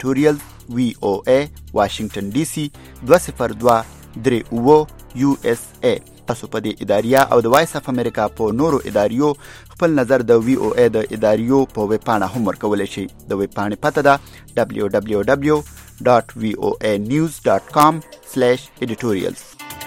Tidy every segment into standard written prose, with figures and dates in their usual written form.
editorial VOA Washington DC 20238 USA. تاسو په دې اداریه او د وایس اف امریکا په نورو اداریو خپل نظر د VOA د اداریو په ویب پاڼه هم ورکولی شئ. د ویب پاڼې پته ده www.voanews.com/editorials.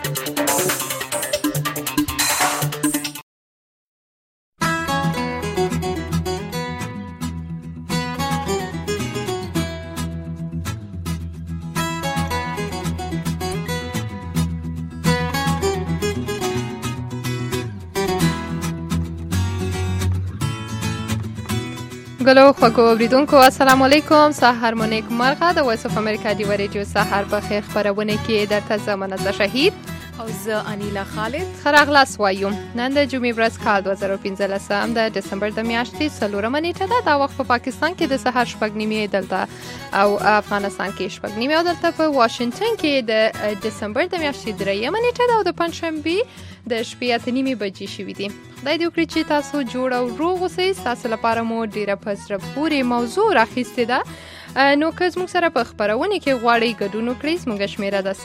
ګلو خوږو اوریدونکو السلام علیکم. سحر مو نیک مرغه. د وایس اف امریکا دی ریډیو سحر په خیر خبرونه کې درته زمانه شهید او زه انیلا خالد خراغلاس وایم. نن د جمعې ورځ کال 2015 د دسمبر د میاشتې 4 نیټه ده. دا وخت په پاکستان کې د سحر 6:30 دلته او افغانستان کې 6:30 او دلته په واشنگټن کې د دسمبر د میاشتې 3 نیټه ده او د پنځشنبه د شپې 8:30 بجې شوې دي. خدای دې وکړي چې تاسو جوړ او روغ اوسئ. تاسو لپاره مو ډیره په زړه پورې موضوع راخیستې ده. نو که زموږ سره په خبرونه کې غواړئ ګډون وکړئ، زموږ شمیره ده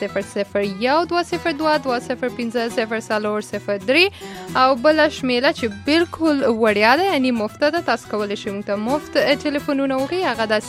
001202205003 او بل شمیره چې بالکل وړیا ده یعنی مفت ده. تاسو کولی شئ موږ ته مفت ټلیفونونه وکړئ. هغه ده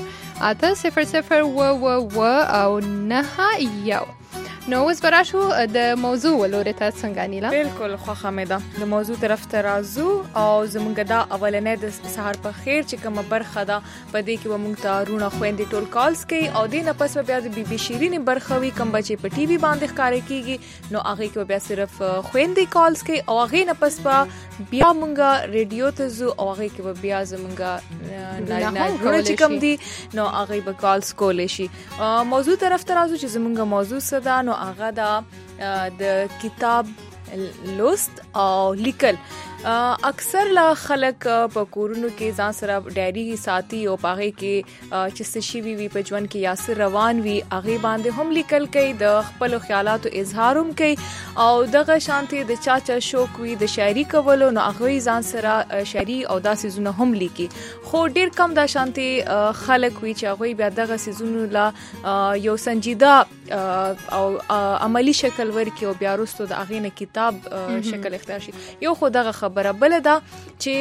0800099 نو اوس براشو د موضوع ولوري ته څنګه نیلا؟ بالکل خوښه مې ده. د موضوع طرف ته راځو او زمونږ دا اولنې د سحر په خیر چې کومه برخه ده په دې کې به موږ ته رونه خويندې ټول کالز کوي او دې نه پس بیا د بي بي شيرين برخه وي کوم بچي په ټي وي باندې ښکارې کیږي نو هغه کې بیا صرف خويندې کالز کوي او هغه نه پس بیا موږ ریډیو ته زو او هغه کې بیا زمونږ نه چې کوم دي نو هغه به کالز کولې شي. موضوع طرف ته راځو چې زمونږ موضوع صدا نو هغه د کتاب لوست او لیکل. اکثر لا خلک په کورونو کې ځان سره ډایری ساتي او پاغه کې چې څه شي وي په ژوند کې یا سر روان وي هغه باندې هم لیکل کوي، د خپل خیالاتو اظهار هم کوي او دغه شانتي د چاچا شوق وي د شاعري کولو نو هغه ځان سره شاعري او داسې زونه هم لیکي. خو ډیر کم د شانتي خلک وي چې هغه بیا دغه سيزونو لا یو سنجیده او عملی شکل ورکي او بیا وروسته د هغه نه کتاب شکل اختیار شي. یو خو دغه خبره بل ده چې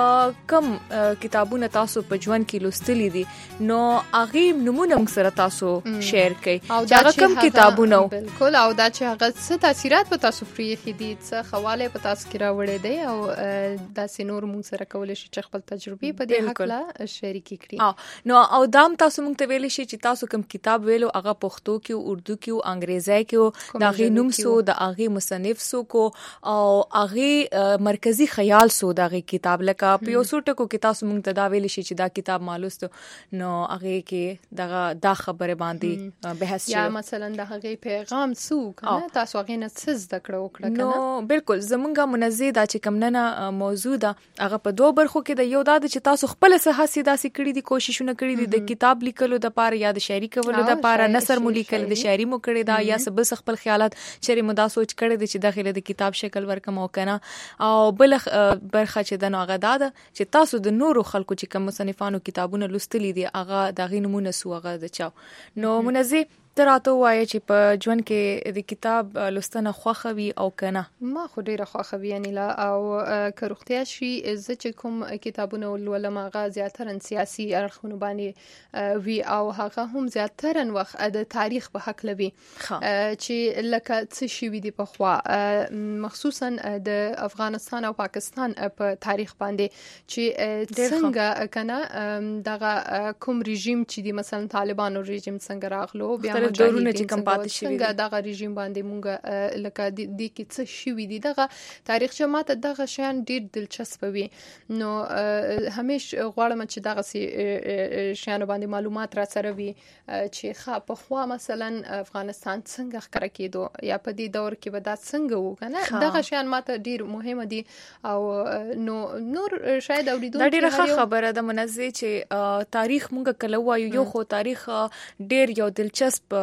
کم کتابونه تاسو په ژوند کې لوستلي دي نو هغه نمونه موږ سره تاسو شیر کړئ چې هغه کم کتابونه بالکل او دا چې هغه څه تاثیرات په تاسو پریخي دي څه حواله په تاسو کې راوړي دي او دا سينور موږ سره کولای شي چې خپل تجربه په دې حق لا شریک کړئ. نو او دام تاسو موږ ته ویل شي چې تاسو کم کتاب ویلو هغه پښتو کې اردو کې انګریزي کې دا غي نوم سو د هغه مصنف سو کو او هغه مرکزی خیال سو دغه کتاب لکه په یو څوټکو کې تاسو مونږ ته دا ویل شي چې دا کتاب مالوست نو هغه کې دا خبره باندې بحث شي یا مثلا دغه پیغام سو کنه تاسو هغه نه څه زده کړو کنه نو بالکل زمونږه منزه دا چې کم نه موضوع ده هغه په دوه برخو کې د یو دا چې تاسو خپل صحاسي داسې کړی دي کوششونه کړی دي د کتاب لیکلو د پاره یا د شاعري کولو د پاره نثر مو لیکل د شاعري مو کړی دا یا سبل خپل خیالات شری مو دا سوچ کړی دي چې داخله د کتاب شکل ورکم او کنه او بل برخه چې د نوغه ده چې تاسو د نورو خلکو چې کوم مصنفانو کتابونه لوستلي دي هغه د غي نمونه سو هغه د چاو نو منزه تراته وایي چې په ژوند کې د کتاب لوستنه خوښوي او کنه. ما خو ډیره خوښوي یعنی لا او که روغتیا شي زه چې کوم کتابونه ولولم هغه زیاتره سیاسي اړخونه باندې وی او هغه هم زیاتره وخت د تاریخ په حق لوي چې لکه څه شي وي د پخوا مخصوصا د افغانستان او پاکستان په تاریخ باندې چې څنګه کنه دغه کوم رژیم چې د مثلا طالبانو رژیم څنګه راغلو بیا دورونه چې کم پاتې شي څنګه دغه رژیم باندې مونږ لکه د کې څه شي وي دغه تاریخ چې ماته دغه شیان ډیر دلچسپ وي نو همیش غواړم چې دغه شیان باندې معلومات را سره وي چې په خوا مثلا افغانستان څنګه ښکار کېدو یا په دې دور کې به دا څنګه وکنه دغه شیان ماته ډیر مهمه دي او نو نور شاید اوریدونکو دا ډیره خبره ده منزه چې تاریخ مونږ کله وایو یو خو تاریخ ډیر یو دلچسپ دلچسپ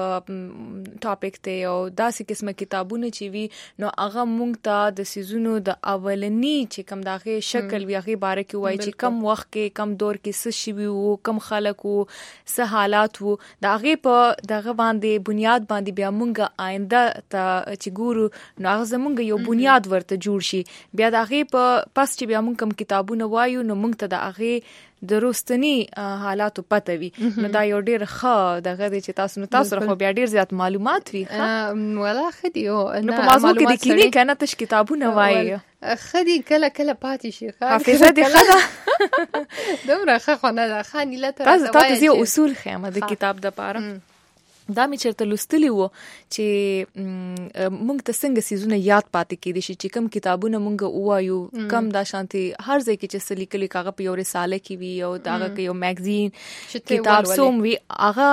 ټاپک دی او داسې قسمه کتابونه چې وي نو هغه مونږ ته د سيزونو د اولنی چې کم داغه شکل وی هغه باره کې وایي چې کم وخت کې کم دور کې څه شي وو کم خلک وو څه حالات وو د هغه په دغه باندې بنیاد باندې بیا مونږ آینده ته چې ګورو نو هغه زمونږ یو بنیاد ورته جوړ شي بیا د هغه په پس چې بیا مونږ کم کتابونه وایو نو مونږ ته د هغه د روستنی حالاتو پته وي نو دا یو ډیر ښه دغه چې تاسو خو بیا ډیر زیات معلومات وي ولا خدي او نو په موضوع کې د کینی کنه تش کتابونه وایي خدي کله پاتې شي حافظه دي خدا دومره ښه نه ده خاني لته تاسو یو اصول خیمه د کتاب د پاره دا می چرته لستلی وو چې مونږ ته څنګه سيزونه یاد پاتې کېدي شي چې کم کتابونه مونږ وایو کم دا شانتي هر ځای کې چې سلیکلي کاغه په یو رساله کې وي او داغه کې یو میگزین کتاب سوم وي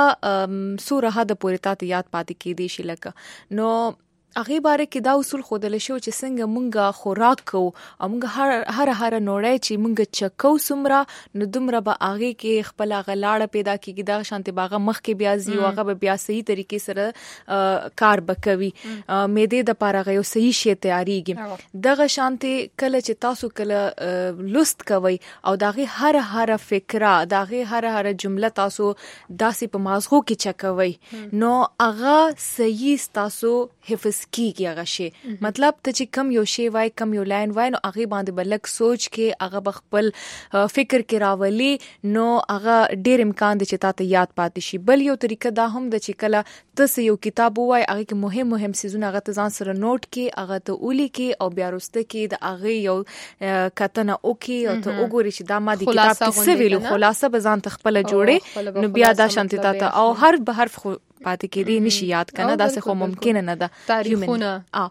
هغه سوره د پورتات یاد پاتې کېدي شي لکه نو هغه باره کې دا اصول خودل شو چې څنګه مونږه خوراک کو او مونږ هر نوړی چې مونږ چکو سمرا نو دومره به هغه کې خپل غلاړه پیدا کیږي دا شانتي باغه مخ کې بیا زی او هغه بیا صحیح طریقې سره کار بکوي معده د پاره یو صحیح شی تیاریږي دغه شانتي کله چې تاسو کله لست کوي او دغه هر فکره دغه هر جمله تاسو داسې په مازغو کې چکوي نو هغه صحیح تاسو حفظ کیږي هغه شی مطلب ته چې کم یو شی وای کم یو لاین وای نو هغه باندې بلک سوچ کې هغه بخپل فکر کې راولي نو هغه ډیر امکان دی چې تاسو یاد پاتې شي بل یو طریقه دا هم د چې کله تاسو یو کتاب وای هغه کې مهم سيزونه هغه ته ځان سره نوٹ کې هغه ته اولی کې او بیا وروسته کې د هغه یو کتنه اوکي او ته وګوري چې دا ما د کتاب کې څه ویلو خلاصه به ځان تخپل جوړي نو بیا دا شانتي تاسو او هر به حرف پاتې کېدی نشي یاد کنه دا څه خو ممکن نه ده تاریخونه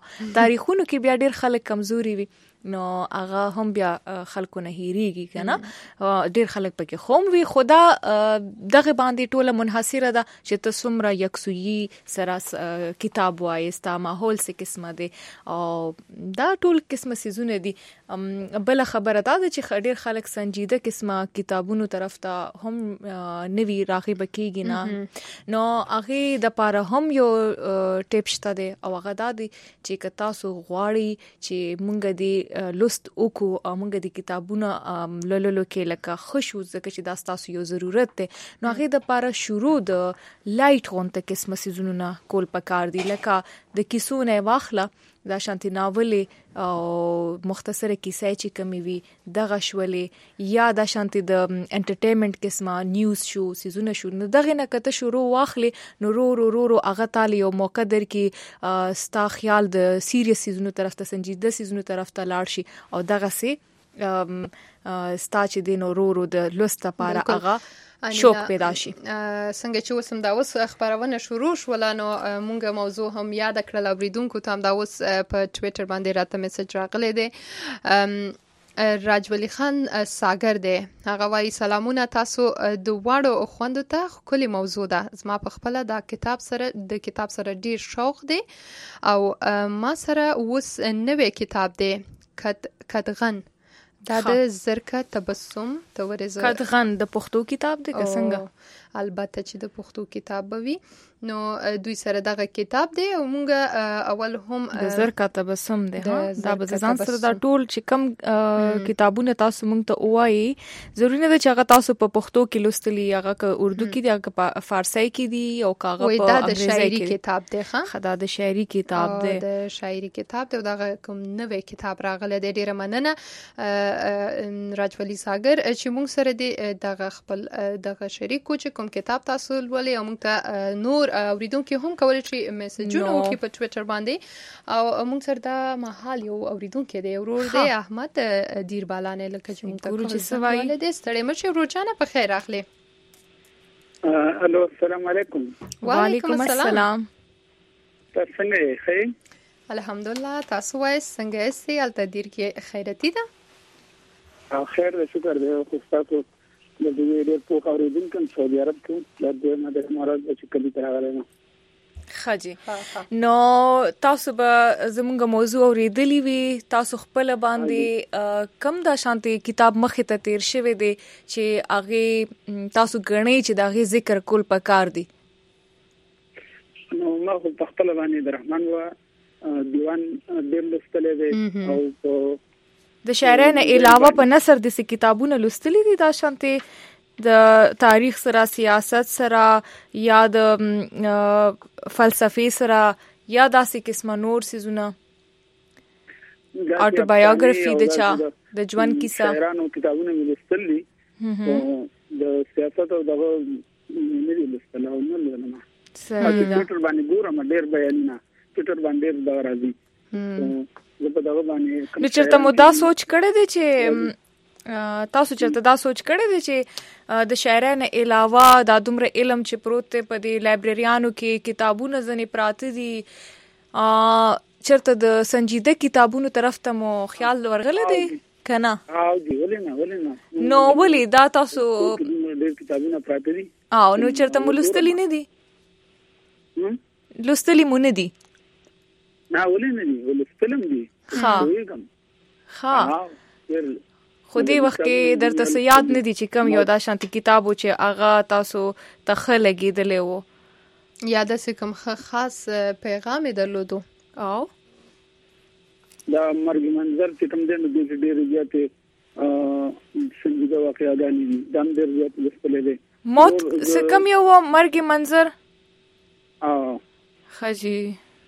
کې بیا ډیر خلک کمزوري وي نو هغه هم بیا خلکو نه هېریږي کنه ډیر خلک پکې خوم وي خدا دغه باندې ټوله منحصره ده چې تاسو یکسویی سره کتاب وایستا ماحول څه قسمه دي او دا ټول قسمه سيزونه دي بل خبره ده چې ډیر خلک سنجیده قسمه کتابونو طرف ته هم نوی راغب کیږي نه نو هغه د پاره هم یو ټیپ شته دي او هغه دا دي چې تاسو غواړي چې مونږ دي لست وکو او موږ د کتابونو لولو کې لکه خوشو ځکه چې دا تاسو یو ضرورت دی نو هغه د پاره شروع د لایټ غونټه قسمه سيزونه کول پکار دی لکه د کیسونه واخله دا شانتي ناولې او مختصره کیسه چې کمی وي دغه شولې یا دا شانتي د انټرټینمنت قسمه نیوز شو سيزونه شو نو دغه نه کته شروع واخلي نو رو هغه تعالی یو موقع در کې ستا خیال د سیریس سيزونو طرف ته سنجیده سيزونو طرف ته لاړ شي او دغه سي ستا چې د نورو د لست لپاره هغه شوق پیدا شي څنګه چې وسم دا اوس خبرونه شروع شول نو مونږه موضوع هم یاد کړل اوریدونکو ته دا اوس په ټوئیټر باندې راته میسج راغلی دی راجولی خان ساګر دی هغه وايي سلامونه تاسو د واړو خوندو ته کلی موضوع ده زما په خپل د کتاب سره ډیر شوق دی او ما سره اوس نوې کتاب دی کدغن دا د زرکه تبسم ته ورزه کدغن د پښتو کتاب دی څنګه البته چې د پښتو کتاب بوي نو دوی سره دغه کتاب دی او مونږ اول هم د زرکه تبسم دی دا به ځان سره دا ټول چې کم کتابونه تاسو مونږ ته وایي ضروري نه ده چې هغه تاسو په پښتو کې لوستلی هغه که اردو کې دی هغه په فارسی کې دی او کاغه په انګریزي کې کتاب دی خدا د شاعري کتاب دی د شاعري کتاب دی دغه کوم نوې کتاب راغله د ډیره مننه راجولی ساګر چې مونږ سره دی دغه خپل دغه شریکو چې کوم کتاب تاسو ولولئ او مونږ ته نور اوریدونکو هم کولای شي میسجونه وکړي په ټوئیټر باندې او موږ سره دا محل یو اوریدونکو دی ورور دی احمد دیر بالانه لکه چې موږ ته کوم دی ستړي مشه روزانه په خیر اخلي الو السلام علیکم وعلیکم السلام تاسو څنګه ښه الحمدلله تاسو وای څنګه یې الته دیر کې خیرتی ده خیر دې شکر دې خو تاسو د دې ډېر په اوریدونکو سعودي عرب کې د دې ماده مراد چې کلی ته راغلی خجی نو تاسو به زموږ موضوع اوریدلی وي تاسو خپل باندې کم دا شانتي کتاب مخه ته تیر شوی دی چې هغه تاسو غنئ چې دا غي ذکر کول پکار دی ما خو په خپل باندې د رحمان و دیوان ډېر لوستلې دی او په د شاعرانو علاوه په نثر د کتابونو لوستلې دي دا شانته د تاریخ سره سیاست سره یا د فلسفي سره یا داسې قسمه نور سيزونه اټوبایوګرافي د چا د ژوند کیسه شاعرانو کتابونه لوستلې د سیاست او دغه نه لوستل او نه لولم ټویټر باندې ګورم ډېر بیانونه ټویټر باندې دا راځي نو چرته مو دا سوچ کړی دی چې تاسو چرته دا سوچ کړی دی چې د شاعرانو علاوه دا دومره علم چې پروت دی په دې لایبرریانو کې کتابونه ځنې پراته دي چرته د سنجیده کتابونو طرف ته مو خیال ورغلی دی کنه ولې نو ولې دا تاسو ډېر کتابونه پراته دي نو چرته مو لوستلی نه دي لوستلی مو نه دي نه ولې نه دي ولستلم دي خو دې وخت کې درته څه یاد نه دي چې کوم یو دا شانتي کتاب و چې هغه تاسو ته ښه لګېدلی و یا داسې کوم خاص پیغام یې درلودو دا مرګ منظر چې کوم دی نو ډېرې زیاتې سنجیده واقعاګانې دي دا هم ډېر زیات لوستلی دی موت څه کوم یو مرګ منظر خجی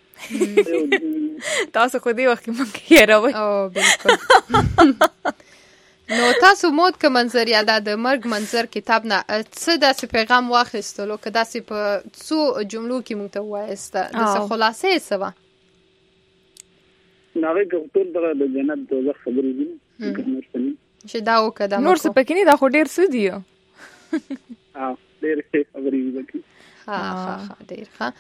تاسو خو دې وخت کې مونږ هېروئ بالکل نو تاسو موت که منظر یا د مرګ منظر کتاب نه څه داسې پیغام واخیستلو که داسې په څو جملو کې مونږ ته ووایسته داسې خلاصه یې څه وه هغې که ټول دغه د جنت دوزخ خبرې دي چې دا وکړه دا نور څه پکې نه دا خو ډېر څه دي ډېر ښې خبرې دي پکې ډېر ښه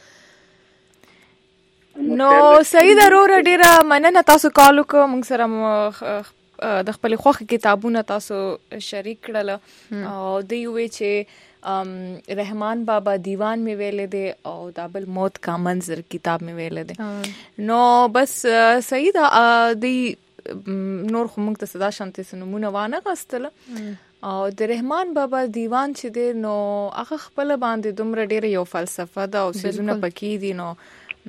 نو سعید وروره ډیره مننه تاسو کال وکړو موږ سره د خپل خوښ کتابونه تاسو شریک کړل او دوی وی چې رحمان بابا دیوان می ویلې دي او دا بل موت کا منظر کتاب می ویلې دي نو بس سعید دی نور خو موږ ته صدا شانتي سنمونه وانه غستل او د رحمان بابا دیوان چې دی نو هغه خپل باندې دومره ډیره یو فلسفه ده او سيزونه پکې دي نو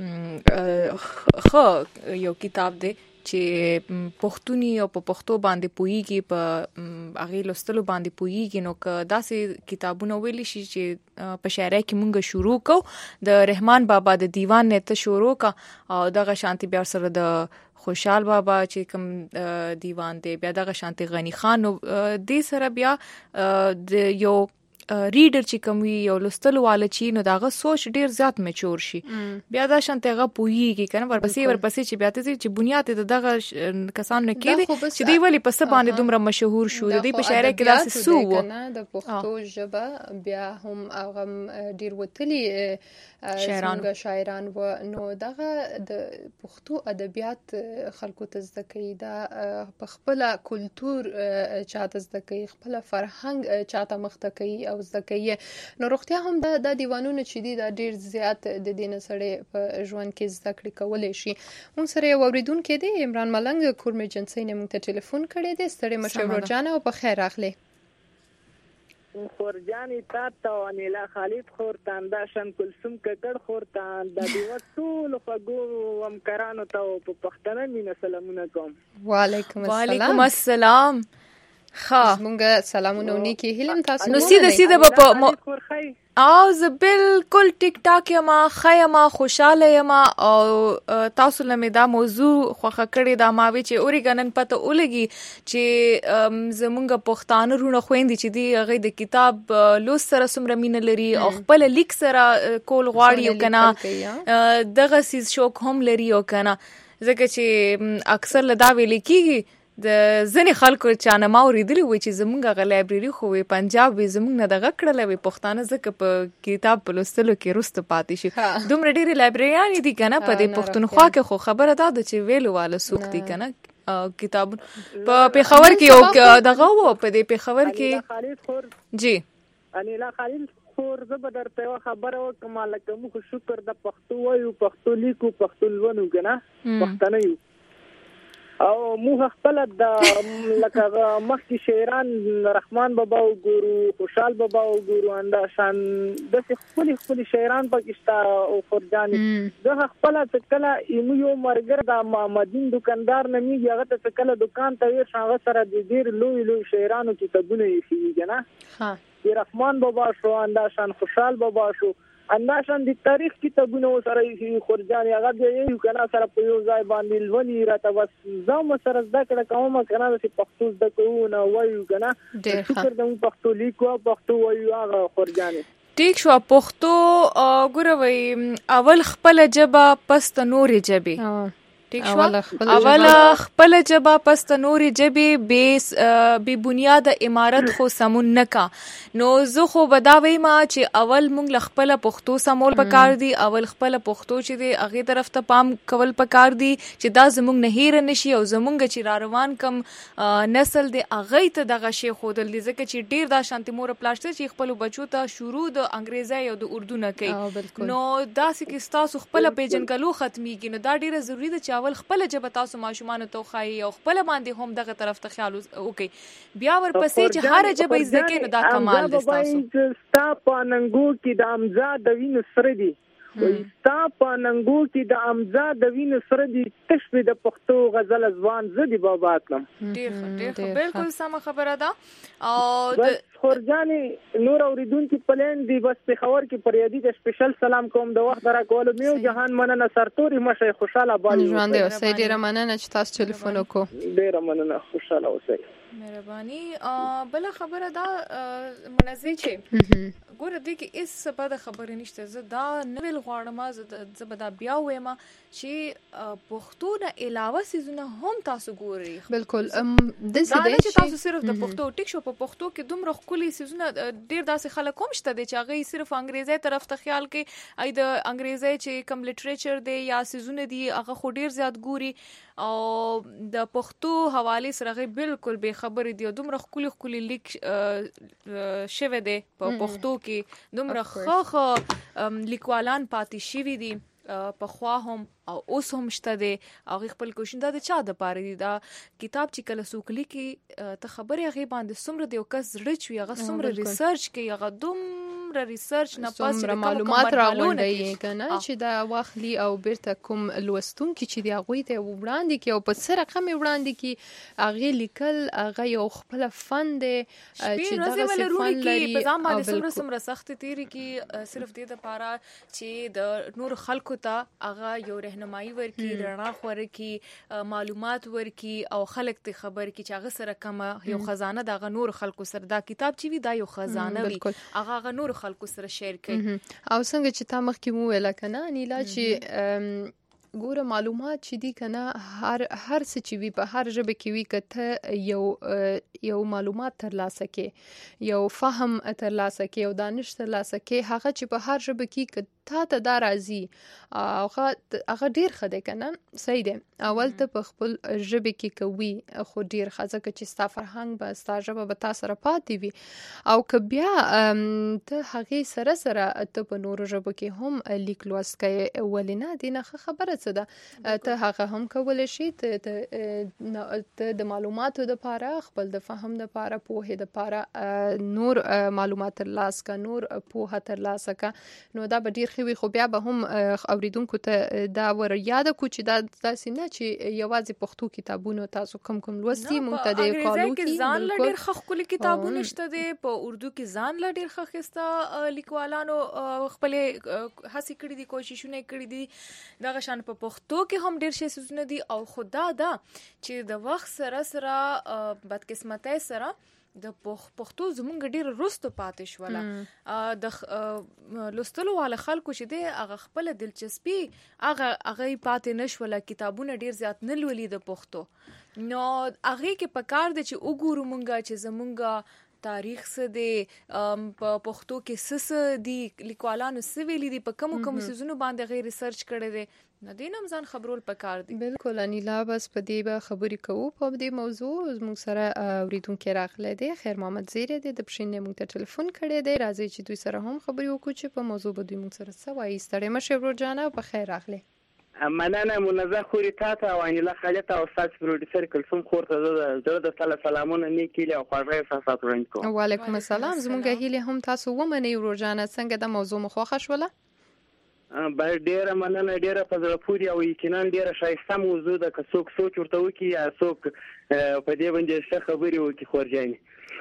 خو یو کتاب دی چې پښتوني او په پښتو باندې پوهیږي په هغه لوستلو باندې پوهیږي نو که داسې کتابونه ویل شي چې په شاعرۍ کې مونږ شروع کو د رحمان بابا د دیوان نه ته شروع کا او دغه شانتي بیا سره د خوشحال بابا چې کوم دیوان دی بیا دغه شانتي غنی خان دې سره بیا د یو ریډر چې کوم یو لوستلو والا چې نو داغه سوچ ډیر زیات میچور شي بیا دا شانته هغه پوهیږي کنه ورپسې چې بیا ته چې بنیاد د دغه کسان نه کېدي چې دی ولی پس باندې دومره مشهور شو دی په شاعرۍ کې داسې سو کنه د پښتو ژبه بیا هم هغه ډیر وتلی شاعران و نو دغه د پښتو ادبیات خلکو ته زده کوي دا په خپل کلچر چاته زده کوي خپل فرهنګ چاته مخته کوي او زده کوي نو روغتیا هم دا دیوانونه چې دي دا ډیر زیات د دې نه سره په ژوند کې زده کړې کولای شي مون سره یو اوریدونکو دی عمران ملنګ کورمه جنسي نه مونږ ته ټلیفون کړی دی ستړي مشور جان او په خیر راغلی خورجانی تا ته انیلا خالد خورتان دا شم کلثوم ککړ خورتان د دې ټول فغو همکارانو ته په پښتنه مینه سلامونه کوم وعلیکم السلام خا مونږه سلامونه ونیکی هلم تاسو نو سیده په او زه بالکل ټیک ټاک یم خیمه خوشاله یم او تاسو لمه دا موضوع خوخه کړی دا ماوي چې اورګنن پته ولګي چې زمونږ پښتانه رونه خويندې چې دی هغه د کتاب لوست سره سمره مين لري او خپل لیک سره کول غواړي او کنه دغه سیس شوق هم لري او کنه ځکه چې اکثر لدا ویل کیږي د ځنې خلکو چانه ما اوریدلی وي چې زمونږ غ لایبرری خو وي پنجاب وي زمونږ نه دغه کړل وي پښتانه ځکه په کتاب په لوستلو کې رسته پاتې شي دومره ډېری لایبرریان دي کنه په دې پښتونخوا کې خو خبره ده چې ویلو والا سوق دي کنه کتاب په پیښور کې او دغه و په دې پیښور کې جی انیلا خالد خور زبر درته خبره وکم لکه مو شکر د پښتو وایو پښتو لیکو پښتو لونو کنه پښتنه یو او موږ خپل د لکه مخکې شاعران رحمان بابا وګورو، خوشحال بابا وګورو، انداشان د خپل شاعران پاکستان او خورجان زه خپل کله یو مرګر د محمدین دکاندار نمی هغه ته کله دکان ته ور شاغه سره د ډیر لوی شاعرانو کتابونه یې کیږي نه ها رحمان بابا شو، انداشان خوشحال بابا شو، انداشان د تاریخ کتابونه سره یې خورجان هغه دی کنه سره په یو ځای باندې لونی راته بس زما سره زده کړه کوم کنه چې پښتو زده کوو نه وایو کنه شکر د پښتو لیکو پښتو وایو هغه خورجان ټیک شو. پښتو ګوروي اول خپل جبه پس ته نورې جبه ټیک شو، اول خپل جبه پس ته نورې جبه بی بنیاد امارت خو سمون نکا. نو زه خو بداوی ما چې اول مونږ خپل پښتو سمول پکار دی، اول خپل پښتو چې دی هغه طرف ته پام کول پکار دی چې دا زمونږ نه هیر نشي او زمونږ چې را روان کم نسل دی هغه ته دغه شی خودل دي ځکه چې ډیر دا شانتي مور پلاشته چې خپل بچو ته شروع د انګریزي او د اردو نه کوي. نو دا سې تاسو خپل پیژنګلو ختميږي. نو دا ډیره ضروری ده چې اول خپل جبه تاسو ماشومان ته خوایي او خپل باندې هم دغه طرف ته خیال وکي، بیا ورپسې چې هر جبه ځکه نو دا کمال ده. تاسو ستا په ننګو کې د امزا د وینې سره دي ستا په ننګو کې د امزا د وینې سره دي تشبه د پښتو غزل ځوان زدي بابا کلم. ډیر بالکل سم خبره ده. او د خورجانې نور اوریدونکو پلان دی بس په خبر کې پریادي د سپیشل سلام کوم د وخت را کول میو جهان مننه سرتوري مشه خوشاله باندې ژوند دی اوسې ډیر مننه چې تاسو ټلیفون وکړو. ډیر مننه خوشاله اوسئ. مهرباني. بل خبره دا منزي چې ګوره دې کې اس څه بده خبره نشته. زه دا نویل غواړم زه به دا بیا وایم چې پښتو نه علاوه سيزونه هم تاسو ګوري. بالکل د چې تاسو صرف د پښتو ټیک شو په پښتو کې دومره خولي سيزونه ډیر داسې خلک هم شته چې هغه صرف انګريزي طرف ته خیال کوي. اې د انګريزي چې کم لټریچر دی یا سيزونه دی هغه خو ډیر زیات ګوري او د پښتو حواله سره بالکل به خبرې دی. دومره خولي لیک شوه دی په پښتو کې دومره خو لیکوالان پاتې شوي دي په خوا هم او اوس هم شته دی. هغه خپل کوشش د چا د پاره دی دا کتاب چې کله سوکلی کې ته خبرې هغه باندې سمره دی او کس زړه چوي هغه سمره ریسرچ کوي هغه دومره ریسرچ نه پاس معلومات راغونډي کنه چې دا واخلي او بیرته کوم لوستون کې چې دی هغه ته وړاندې کې او په سره رقم وړاندې کې هغه لیکل هغه یو خپل فن دی چې دا فن لري په ځان باندې سمره سخت تیری کې صرف دې د پاره چې د نور خلکو ته هغه یو رهنمایي ورکی رڼا خورکی معلومات ورکی او خلک ته خبر کی چې هغه سره کومه یو خزانه د نور خلکو سره دا کتاب چې وی دا یو خزانه وی هغه نور خلکو سره شیر کوي. او څنګه چې تا مخکې مو ویل کنه نیلا چې ګوره معلومات چې دی کنه هر څه چې وی په هر ژبه کې وی کته یو معلومات ترلاسه کې یو فهم ترلاسه کې یو دانش ترلاسه کې هغه چې په هر ژبه کې ته دا راځي هغه ډیر خده کنه صحیح دی. اول ته په خپل ژبه کې کوي خو ډیر خزه چې ستا فرهنګ به ستا ژبه به تاسو سره پاتې وي او که بیا ته هغه سره ته په نورو ژبه کې هم لیک لوست کوي ولینه دینه خبره څه ده ته هغه هم کولای شي ته د معلوماتو د پاره خپل د فهم د پاره پوهه د پاره نور معلومات ترلاسه کا نور پوهه ترلاسه کا نو دا به ډیر خوي خو بیا به هم اوریدونکو ته دا ور یاد کو چې دا داسې نه چې یوازې پښتو کتابونه تاسو کم لوستي مونږ ته د کالو کې ځان لډیر خخولي کتابونه شته دي په اردو کې ځان لډیر خخسته لیکوالانو خپل هڅه کړې دي کوششونه کړې دي دا غشان په پښتو کې هم ډیر شي سونه دي او خدا دا چې د وخت سره بدقسمتۍ سره د پښتو زمونږ ډیر رستو پاتې شوله د لوستلو والا خلکو چې دی هغه خپل دلچسپي هغه پاتې نشوله کتابونه ډیر زیات نه لولي د پښتو نو هغه کې پکار دی چې وګورو مونږه چې زمونږ تاریخ څه دی په پښتو کې څه دی لیکوالانو څه ویلي دي په کوم سيزونو باندې غیر ریسرچ کړي دي نو دینم ځان خبرول پکار دي. بالکل انیلا بس په دې به خبرې کوو په دې موضوع موږ سره اوریدونکو راغله دي. خیر محمد زیره د بشینې موږ ته ټلیفون کړی دی راځي چې دوی سره هم خبرې وکړو چې په موضوع به دوی موږ سره څه وایي. ستړي مشه ورو جانه په خیر راغله. مننه منزه خوري تاته او انیلا خالد او استاد پروډوسر کلثوم خور ته زړه د تعالی سلامونه نیکی له خواږه احساسات وړاندې کوم. وعلیکم السلام. زمونږ هیله هم تاسو ومنئ روزانه. څنګه د موضوع مخوخه شوله؟ بل ډیره مننه، ډیره په زړه پورې او یقینا ډیره ښایسته موضوع ده. که څوک سوچ ورته وکړي یا څوک په دې باندې څه خبرې وکړي خورجانې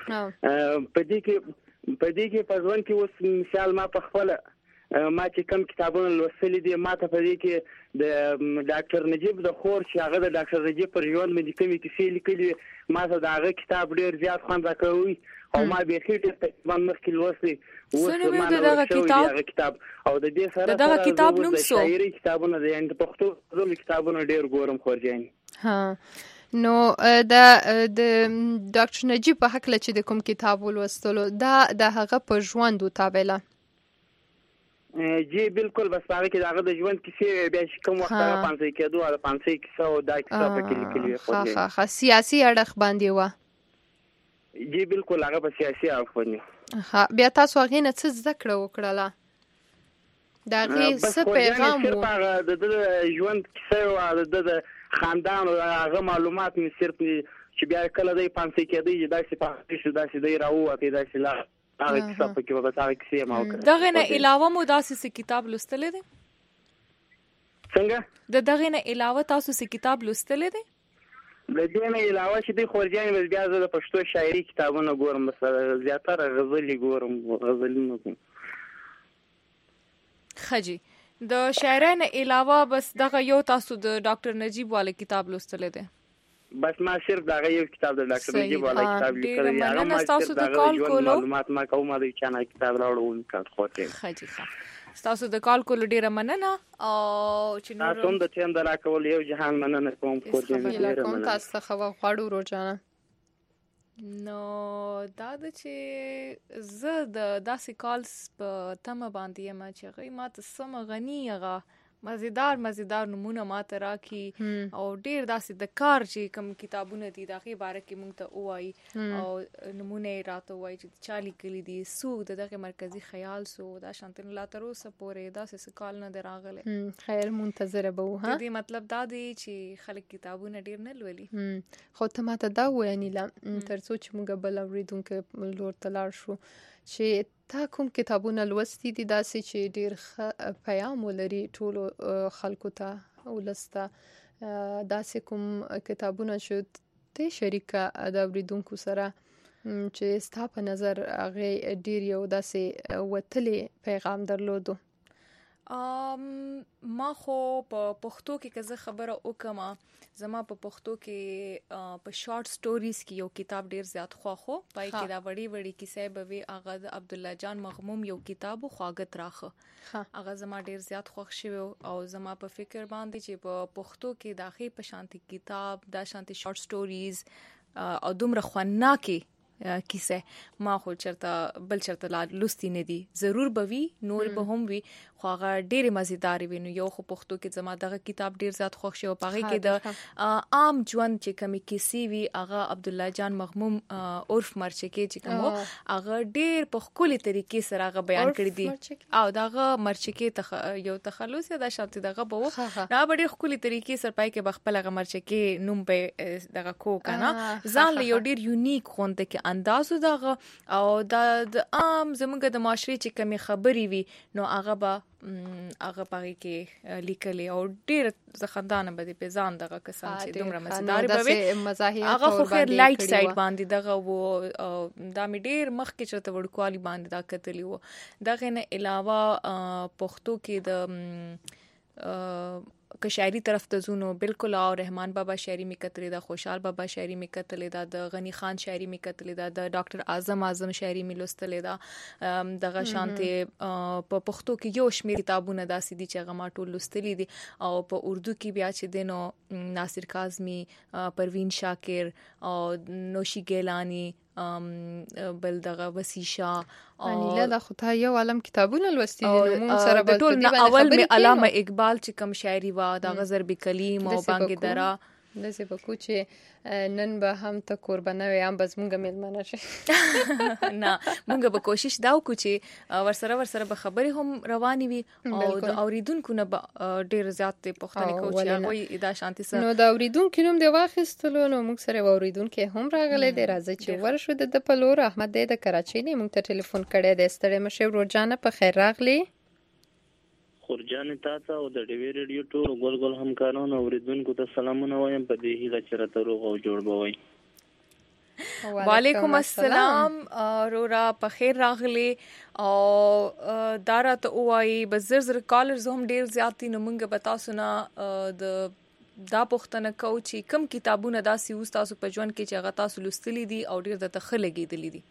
په دې کې په ځوان کې اوس مثال ما په خپل ما چې کوم کتابونه لوستلي دي ما ته په دې کې د ډاکټر نجیب د خور چې هغه د ډاکټر نجیب پر ژوند باندې کومې کیسې لیکلي ما ته د هغه کتاب ډیر زیات خوند راکوي او ما به خېټه تقریبا مخکې لوستي اوس ما دغه کتاب او د دې سره دغه کتاب نوم څه شاعري کتابونه د یعنی پښتو ټول کتابونه ډیر ګورم خورجاني. ها نو د ډاکټر نجیب په حق له چې د کوم کتاب ولوستلو دا د هغه په ژوند وتابله جی بالکل بس هغه کې دغه د ژوند کیسې بیا کوم وخت هغه 500 کېدو او 500 کیسه او دا کتاب کې لیکلي خو ها سیاسي اړخ باندې و جی بالکل هغه په سیاسي اړخ باندې ها بیا تاسو هغه نه څه ذکر وکړه دا غي څه پیغام وو د ژوند کیسه او د خاندان او هغه معلومات می صرف چې بیا کله د 500 کېدی داسې پاتې داسې دی راوته داسې لا هغه کتاب کې به تاسو کې ما وکړه. دغه نه علاوه مو داسې کتاب لوستلې دي؟ څنګه دغه نه علاوه تاسو کتاب لوستلې دي؟ د دې نه علاوه چې د خورجاني بیا زه د پښتو شاعري کتابونه ګورم مثلا زیاتره غزلې ګورم غزلونه کوم. خجی د شاعرانه علاوه بس دغه یو تاسو د ډاکټر نجیب والے کتاب لوستلې دي؟ بس ما صرف دغه یو کتاب د ډاکټر نجیب والے کتاب لیکلی دی. هغه ما تاسو د کال کولو معلومات ما کومه د چانه کتاب راوړم کړ خوته. خجی تاسو د کال کولو ډیره مننه او چې نور تاسو د ټیم درا کول یو جهان مننه کوم خورجاني ډیره مننه تاسو خو غواړو روزانه. نو دا د چې زه د داسې کالز په تمه باندې یم چې هغوی ما ته سم غني هغه مزیدار نمونه ما ته راکړي او ډېر داسې د کار چې کوم کتابونه دي د هغې باره کې موږ ته ووایي او نمونه یې راته ووایي چې چا لیکلي دي څوک د دغې مرکزي خیال څو دا شانتې لا تر اوسه پورې داسې څه کال نه دی راغلی. خیر منتظره به وو. د دې مطلب دا دی چې خلک کتابونه ډېر نه لولي. خو ته ما ته دا ووایه انیلا تر څو چې موږ بل اورېدونکي لور ته لاړ شو چې تا کوم کتابونه لوستي دي داسې چې ډېر پیغام ولري ټولو خلکو ته ولسته داسې کوم کتابونه چې ته شریکه د اورېدونکو سره چې ستا په نظر هغې ډېر یو داسې وتلی پیغام درلودو؟ ما خو په پښتو کې که زه خبره وکړم زما په پښتو کې په شارټ سټوریز کې یو کتاب ډیر زیات خوښو پای کې دا وړي کیسې به وي هغه د عبد الله جان مغموم یو کتاب خواږه تراخه هغه زما ډیر زیات خوښ شوی او زما په فکر باندې چې په پښتو کې داخې په شانتي کتاب دا شانتي شارټ سټوریز او دومره خوانناکي کیسه ما خو بل چرته لوستي نه دي ضرور به وي نور به هم وي خو هغه ډېر مزیدار وي نو یو خو پښتو کې زما دغه کتاب ډېر زیات خوښ شو پغې کې د عام ژوند چې کومې کیسې وي هغه عبد الله جان مغموم عرف مرچکي چې کوم هغه ډېر په خولي طریقې سره هغه بیان کړی دي او دغه مرچکي یو تخلص یا د شانتي دغه به دا ډېر خولي طریقې سره پای کې بخپل هغه مرچکي نوم به دغه کو کنه ځان له یو ډېر یونیک خوند کې اندازو دغه او د عام زمونږ د معاشري چې کومې خبرې وي نو هغه پاره کې لیکلي او ډیر زخندانه به په ځان دغه قسم چې دومره مزیدار به وي هغه خو خیر لایټ سایډ باندې دغه وو دا می ډیر مخکې چرته وړکوالي باندې دا کتلی وو دغه نه علاوه پښتو کې د که شاعری طرف ته زونو بالکل او رحمان بابا شاعری می کتلې دا خوشحال بابا شاعری می کتلې دا د غنی خان شاعری می کتلې دا د ډاکټر اعظم شاعری می لوستلې دا دغه شانته په پښتو کې یو شمېر کتابونه داسې دي چې هغه ما ټول لوستلي دي او په اردو کې بیا چې دینو ناصر کاظمی پروین شاکر او نوشی ګیلانی بل دغه وسیشا انیلا د خدای یو عالم کتابونه لوستي دي نو مون سره ټول اول می علامه اقبال چې کوم شاعری وا د غزر بکلیم او بانګ درا لسی بکو چې نن به هم ته قربانوي هم بس مونږه مېلمانه شي. نه مونږ به کوشش دا وکړو چې ورسره به خبرې هم روانې وي او د اوریدونکو نه ډېر زیات پوښتنې کوو چې هغوی دا شانتي سره. نو د اوریدونکو نوم دی واخیستلو نو موږ سره اوریدونکو هم راغلی دی. راځي چې ورشو د په لور. احمد دی د کراچۍ نه موږ ته ټلیفون کړی دی. ستړی مشه ورجانه په خیر راغلی. خورجان تاسو او د ډیوی ریډیو ټول ګل همکارانو اوریدونکو ته سلامونه وایم په دې هیله چې راته روغ او جوړ بوي. وعلیکم السلام رورا په خیر راغلی او دارا ته وایي بزر کالرز هم ډیر زیاتی نو مونږ به تاسو نه د دا پوښتنه کوو چې کوم کتابونه داسې اوس تاسو په ژوند کې چې هغه تاسو لوستلی دي او ډیر د ته لګېدلی دي.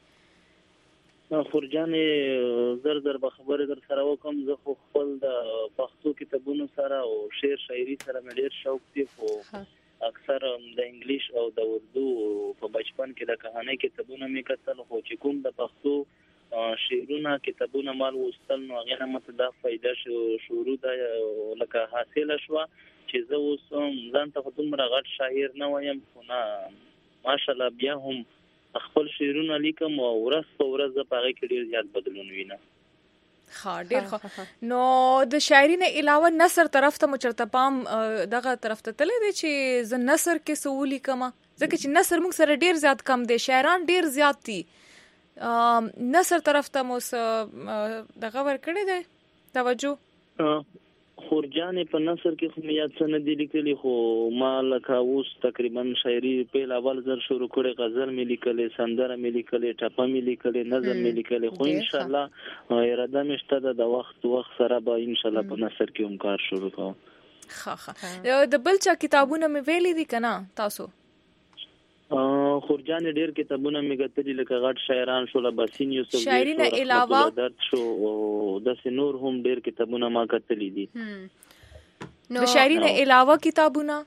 خورجانې زر به خبرې در سره وکم. زه خو خپل د پښتو کتابونو سره او شعر شاعري سره مې ډېر شوق دی خو اکثر د انګلیش او د اردو په بچپن کې د کہانی کتابونه مې کتل خو چې کوم د پښتو شعرونه کتابونه مال وستل نو هغه نه مت دا فائدہ شروع ده لکه حاصله شو چې زه اوس ځان ته دومره غټ شاعر نه وایم خو نه ماشاءالله بیا هم خپل شعرونه لیکم او ورځ په ورځ په هغه کې ډیر زیات بدلون وینم. ډیر ښه. نو د شاعري نه علاوه نثر طرف ته مچرته پام دغه طرف ته تللی دی چې زه نثر کې څه ولیکم ځکه چې نثر موږ سره ډیر زیات کم دی. شاعران ډیر زیات دي. نثر طرف ته مو دغه ورکړی دی توجه. خورجانې په نثر کې خو مې یاد څه نه دي لیکلي خو ما لکه اوس تقریبا شاعري پیل اول زر شروع کړې. غزل مې لیکلې، سندره مې لیکلې، ټپه مې لیکلې، نظم مې لیکلې خو ان شاء الله اراده مې شته د وخت سره به ان شاء الله په نثر کې هم کار شروع کوم. ښه. د بل چا کتابونه مې ویلي دي کنه تاسو؟ خورجان ډیر کتابونه مې کتلي لکه غټ شاعران شو لباسین یوسف شاعري نه علاوه درد شو او د سنور هم ډیر کتابونه ما کتلي دي. د شاعري نه علاوه کتابونه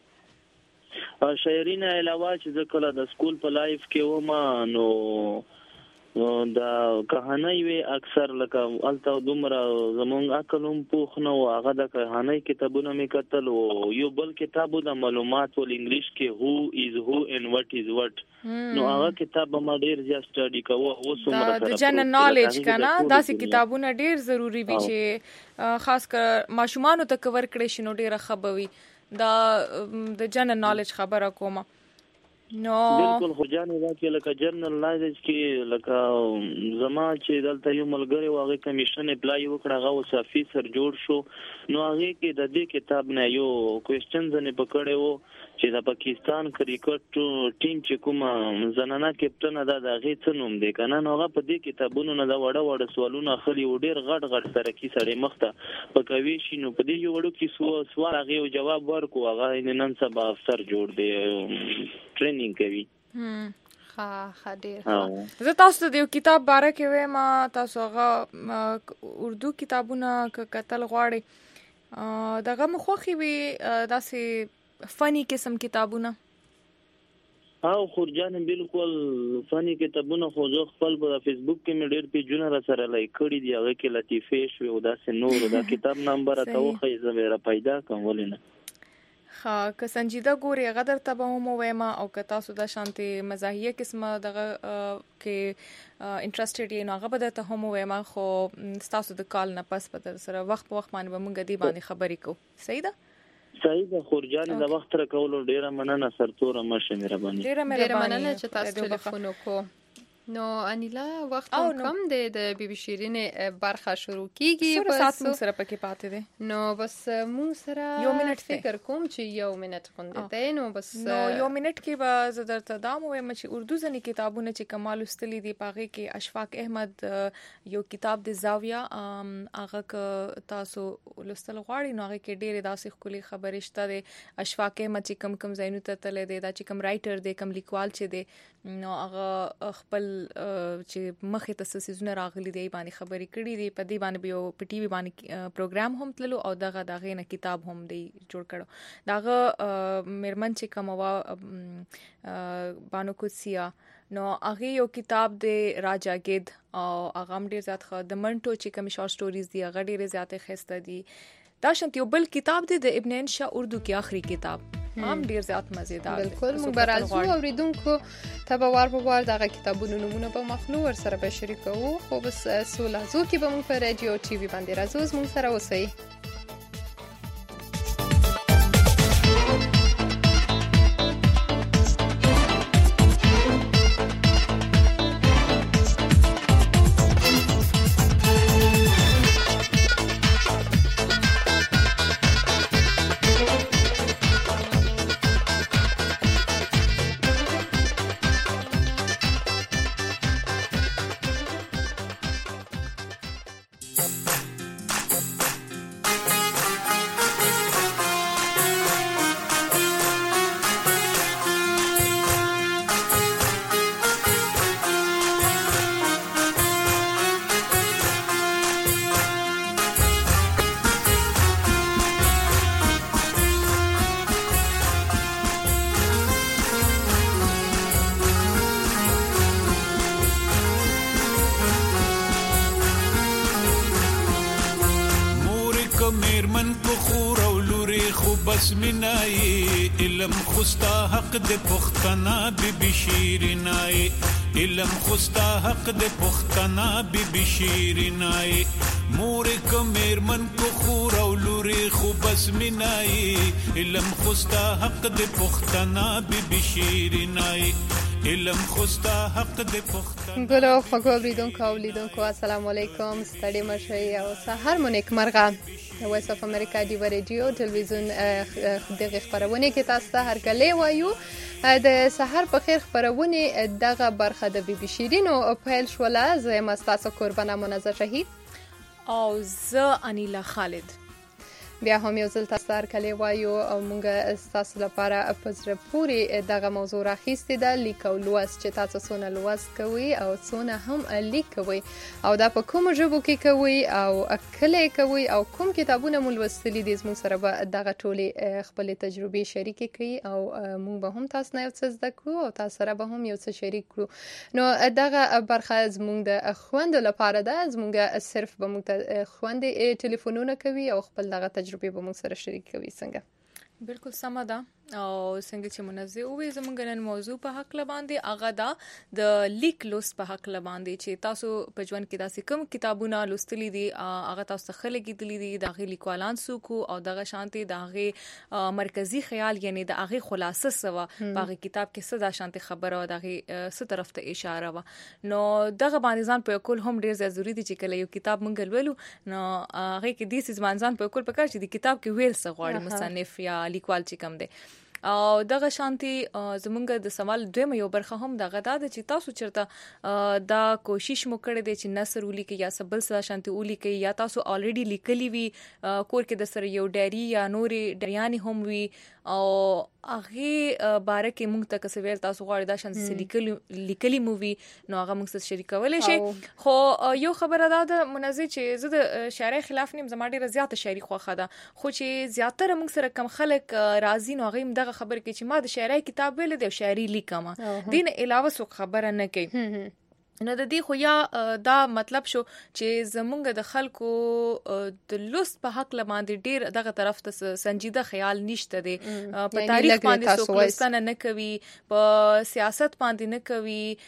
شاعري نه علاوه چې زه کله د سکول په لایف کې وم نو دا کہانی وی اکثر لکه الته دومره زمونږ عقلم پوخ نه او هغه د کہانی کتابونه مې کتل او یو بل کتابو د معلومات ول انګلیش کې who is who and what is what نو هغه کتاب ما ډیر زیات سټډي کوو او څومره د جنرال نالج کنه داسې کتابونه ډیر ضروری وي چې خاص کر ماشومان ته کور کړي شنو ډیره خبوي دا د جنرال نالج خبره کومه. نو بالکل خو جانې دا کې لکه جنرال نالج کې لکه زما چې دلته یو ملګری واغې کمیشن اپلای وکړه هغه اوس افیسر جوړ شو نو هغه کې د دې کتاب نه یو کوېسچنز نه پکړې وو چې د پاکستان کرکټ ټیم چې کوم زنانه کپټن ده د هغه څه نوم دی کنه نو هغه په دې کتابونو نه دا وړه سوالونه خلی ډیر غټ سره کی سړی مخته پکوي شي نو په دې یو وړو کې سوال هغه جواب ورکو هغه نن سبا افسر جوړ دی ټریننګ کوي. ډیر زه تاسو ته یو کتاب باره کې وایم تاسو هغه اردو کتابونه کتل غواړي دغه مخوخي وي داسې فنی قسم کتابونه او خورجان بالکل فنی کتابونه خو زه خپل په فیسبوک کې مې ډېر پیجونه را سره لایک کړي دي هغه کې لطیفه شو او داسې نور دا کتاب نمبر ته وخی زه را پیدا کوم ولینه. که سنجیده ګوري هغه درته به مو وایم او که تاسو د شانتي مزاحیه قسمه دغه کې انټرېستډ یې نو هغه به درته هم وایم خو تاسو د کال نه پس په سره وخت باندې به مونږ دی باندې خبرې کوو. صحیح ده؟ صحیح ده خورجان د وخت را کولو ډیره مننه سرتوره مشه مهرباني. ډیره مننه چې تاسو ټلیفون وکړو. نو انیلا وخت کم دی د بی بی شیرین برخه شروع کیږي بس سات مون سره پکې پاتې دي نو بس مون سره یو منټ فکر کوم چې یو منټ خوندې دی نو بس نو یو منټ کې به زه درته دا وایم چې اردو ځنی کتابونه چې کمال واستلی دي پاغه کې اشفاق احمد یو کتاب د زاویه هغه تاسو ولستل غواړي نو هغه کې ډېر داسې خولي خبرې شته دي اشفاق احمد چې کم زینو ته تللی دی دا چې کم رائټر دی کم لیکوال چې دی نو هغه خپل چې مخه تاسیسونه راغلي دی باندې خبرې کړې دي په دې باندې به په ټي وي باندې پروګرام هم تللو او دغه نه کتاب هم دی جوړ کړو دغه میرمن چې کومه بانو کوسیا نو هغه یو کتاب دی راجا گید او هغه هم ډیر زیات د منټو چې کوم شارټ سټوریز دی هغه ډیر زیات خسته دي دا شنت یو بل کتاب دی د ابن انشا اردو کې آخري کتاب هم ډیر زیات مزیدار دی. بالکل موږ برازو اوریدونکو ته به وار په وار دغه کتابونو نمونه به مخلو ور سره به شریکو. خو بس سولازو کې به موږ په رادیو ټي وي باندې راځو. موږ سره اوسئ. علم خوستا حق د پختنا بی شیرینای علم خوستا حق د پختنا بی شیرینای مور کو میرمن کو خور او لوري خو بس مینای علم خوستا حق د پختنا بی شیرینای علم خوستا حق د پختنا. ګلو خوږو لیدونکو السلام علیکم. ستړي مشي او سحر مو نیک مرغه. وایس اف امریکا دی رادیو ټلویزیون دغه خبرونه کې تاسو ته هر کله وایو د سحر په خیر خبرونه دغه برخه د بي شیرین او پیل شوله. زه مستاسو قربانه منزه شهید او زه انیلا خالد. بیا هم یو ځل تاسو هر کله وایو او مونږ تاسو لپاره په زړه پورې دغه موضوع راخیستې ده. لیک او لوست چې تاسو څونه لوست کوئ او څونه هم لیک کوئ او دا په کوم ژبو کې کوئ او کله کوئ او کوم کتابونه مو لوستلي دي. زموږ سره به دغه ټولې خپل تجربې شریکې کړي او مونږ به هم تاسو نه یو څه زده کړو او تاسو سره به هم یو څه شریک کړو. نو دغه برخه زموږ د خوند لپاره ده. زموږ صرف به مونږ خوند ټلیفونونه کوي او خپل دغه تجربه به موږ سره شریک کوي. څنګه بالکل سم ده او څنګه چې منزه وې زمونږ نن موضوع په حق لباندې هغه دا د لیک لوست په حق لباندې چې تاسو په ژوند کې داسې کوم کتابونه لوستلي دي هغه تاسو خلک دي د هغه لیکوالان سوکو او دغه شانتي د هغه مرکزی خیال یعنی د هغه خلاصه سوا په هغه کتاب کې څه د شانتي خبره او دغه څه طرف ته اشاره و. نو دغه باندې ځان په کول هم ډیر ضروری دي چې کله یو کتاب مونږ ولولو نو هغه کې د سیس ځان په کول پکار چې د کتاب کې ویل څه غواړي مصنف یا لیکوال چې کم دی. او دغه شانتي زمونږ د سوال دویمه یو برخه هم دغه دا چې تاسو چرته دا کوشش مو کړی دی چې نثر ولیکي یا سبل سره شانتي ولیکي یا تاسو الریډي لیکلی وي کور کې د سره یو ډایری یا نورې ډریانی هم وي او هغه باره کې مونږ ته څه ویل تاسو غواړئ دا شانتي لیکلی مووي نو هغه مونږ سره شریکولای شي. خو یو خبره ده منزه چې زه د شاعرۍ خلاف نیم زما ډیره زیاته شاعري خوښه ده خو چې زیاتره مونږ سره کم خلک راضي نو هغه دغه خبر کې چې ما د شاعرۍ کتاب ویل دی او شاعري لیکم دین علاوه څه خبره نه کوي. نو د دې خو یا دا مطلب شو چې زمونږ د خلکو د لوست په حق لماندې ډیر دغه طرف ته سنجیده خیال نشته دی. په تاریخ باندې څوک لوستنه نه کوي په سیاست باندې نه کوي